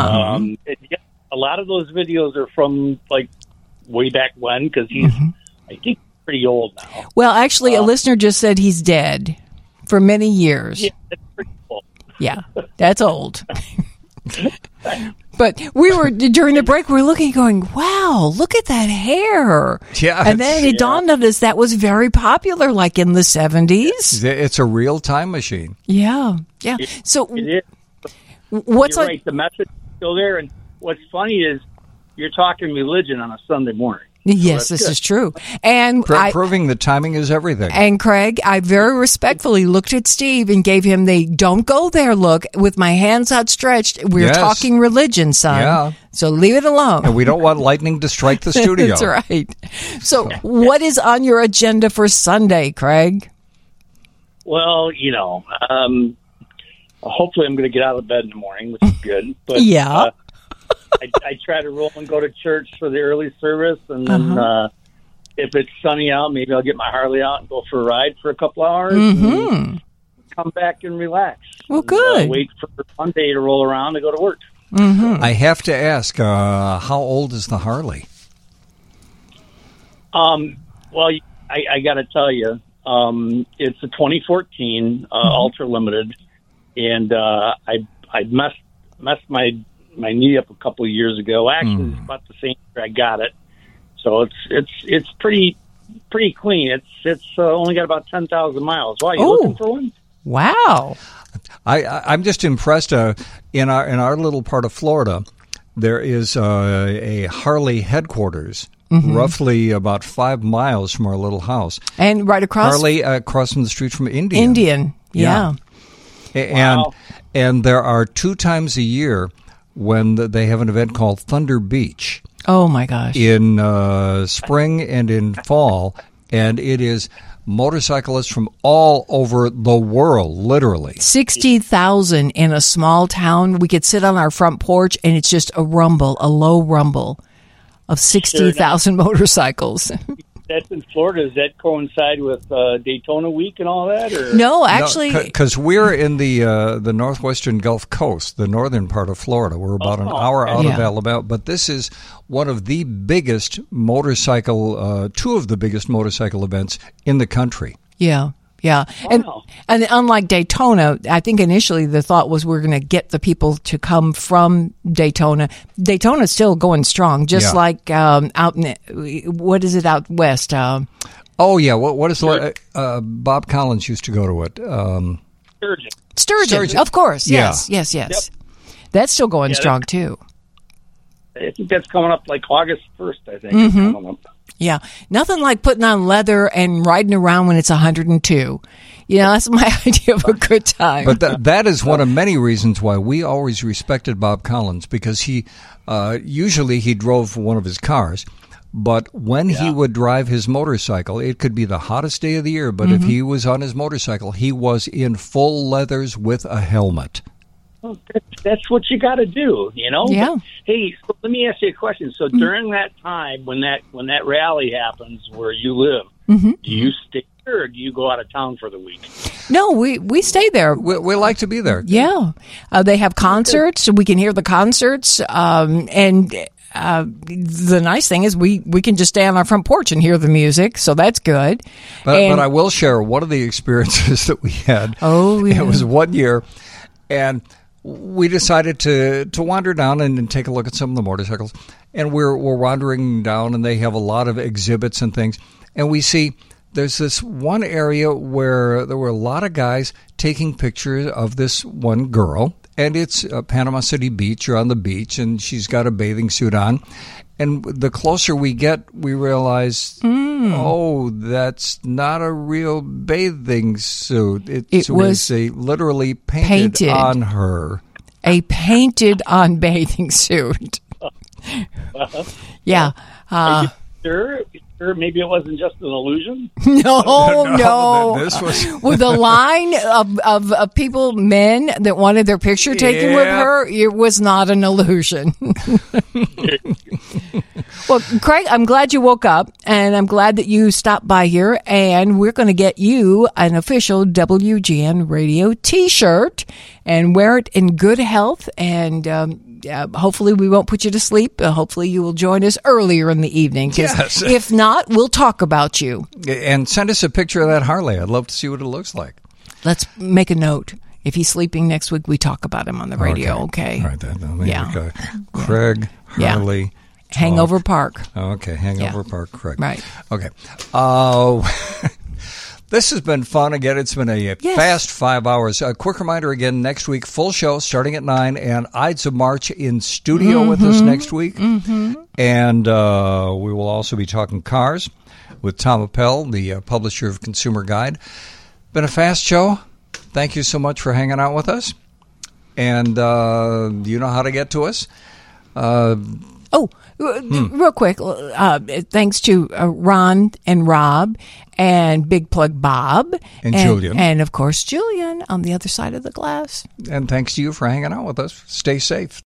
A lot of those videos are from, like, way back when, because he's, I think, pretty old now. Well, actually, a listener just said he's dead for many years. Yeah, that's pretty old. Yeah, that's old. But we were, during the break, we were looking, going, wow, look at that hair. Yeah. And then it dawned on us that was very popular, like in the 70s. It's a real time machine. Yeah, yeah. So, it is. What's You're right, the message is still there. And what's funny is you're talking religion on a Sunday morning. Yes, this is true. And proving that timing is everything. And Craig, I very respectfully looked at Steve and gave him the don't go there look with my hands outstretched. We're talking religion, son. Yeah. So leave it alone. And we don't want lightning to strike the studio. That's right. So what is on your agenda for Sunday, Craig? Well, hopefully I'm going to get out of bed in the morning, which is good. But yeah. I try to roll and go to church for the early service, and then if it's sunny out, maybe I'll get my Harley out and go for a ride for a couple hours and come back and relax. Well, good. And, wait for Monday to roll around to go to work. I have to ask, how old is the Harley? Well, I got to tell you, it's a 2014 Ultra Limited, and I messed my knee up a couple of years ago. Actually, it's about the same year I got it, so it's pretty clean. It's only got about 10,000 miles. Wow, you looking for one? Wow. I'm just impressed. In our little part of Florida, there is a Harley headquarters, roughly about 5 miles from our little house, and right across Harley across from the street from Indian. Indian, yeah. And there are 2 times a year when they have an event called Thunder Beach. Oh my gosh! In spring and in fall, and it is motorcyclists from all over the world, literally. 60,000 in a small town. We could sit on our front porch, and it's just a low rumble of 60,000 motorcycles. That's in Florida. Does that coincide with Daytona Week and all that? Or? No, actually. Because we're in the northwestern Gulf Coast, the northern part of Florida. We're about an hour out of Alabama. But this is one of the biggest motorcycle, 2 of the biggest motorcycle events in the country. Yeah. Yeah. Wow. And unlike Daytona, I think initially the thought was we're going to get the people to come from Daytona. Daytona's still going strong, just like out in, what is it out west? Oh, yeah. What is Bob Collins used to go to it? Sturgeon, of course. Yes. Yep. That's still going strong, too. I think that's coming up like August 1st, I think. It's coming up. Yeah, nothing like putting on leather and riding around when it's 102. You know, that's my idea of a good time. But that is one of many reasons why we always respected Bob Collins, because he usually he drove one of his cars. But when he would drive his motorcycle, it could be the hottest day of the year, but if he was on his motorcycle, he was in full leathers with a helmet. Well, that's what you got to do, you know? Yeah. But, hey, so let me ask you a question. So during that time, when that rally happens where you live, do you stay there or do you go out of town for the week? No, we stay there. We like to be there. Yeah. They have concerts, so we can hear the concerts. And the nice thing is we can just stay on our front porch and hear the music, so that's good. But I will share one of the experiences that we had. Oh, yeah. It was one year, and we decided to wander down and take a look at some of the motorcycles. And we're wandering down, and they have a lot of exhibits and things. And we see there's this one area where there were a lot of guys taking pictures of this one girl. And it's Panama City Beach. You're on the beach, and she's got a bathing suit on. And the closer we get, we realize, oh, that's not a real bathing suit. It was literally painted on her. A painted-on bathing suit. Yeah. Are you sure maybe it wasn't just an illusion? No. This was with a line of people, men that wanted their picture taken with her. It was not an illusion. Well, Craig, I'm glad you woke up, and I'm glad that you stopped by here, and we're going to get you an official WGN Radio T-shirt and wear it in good health, and hopefully we won't put you to sleep. Hopefully you will join us earlier in the evening. Yes. If not, we'll talk about you. And send us a picture of that Harley. I'd love to see what it looks like. Let's make a note. If he's sleeping next week, we talk about him on the radio, okay? All right. Craig Harley. Hangover Park. Okay, Hangover Park, Craig. Right. Okay. This has been fun. Again, it's been a fast 5 hours. A quick reminder again, next week, full show starting at 9, and Ides of March in studio with us next week. And we will also be talking cars with Tom Appel, the publisher of Consumer Guide. Been a fast show. Thank you so much for hanging out with us. And you know how to get to us. Real quick, thanks to Ron and Rob and Big Plug Bob. And Julian. And, of course, Julian on the other side of the glass. And thanks to you for hanging out with us. Stay safe.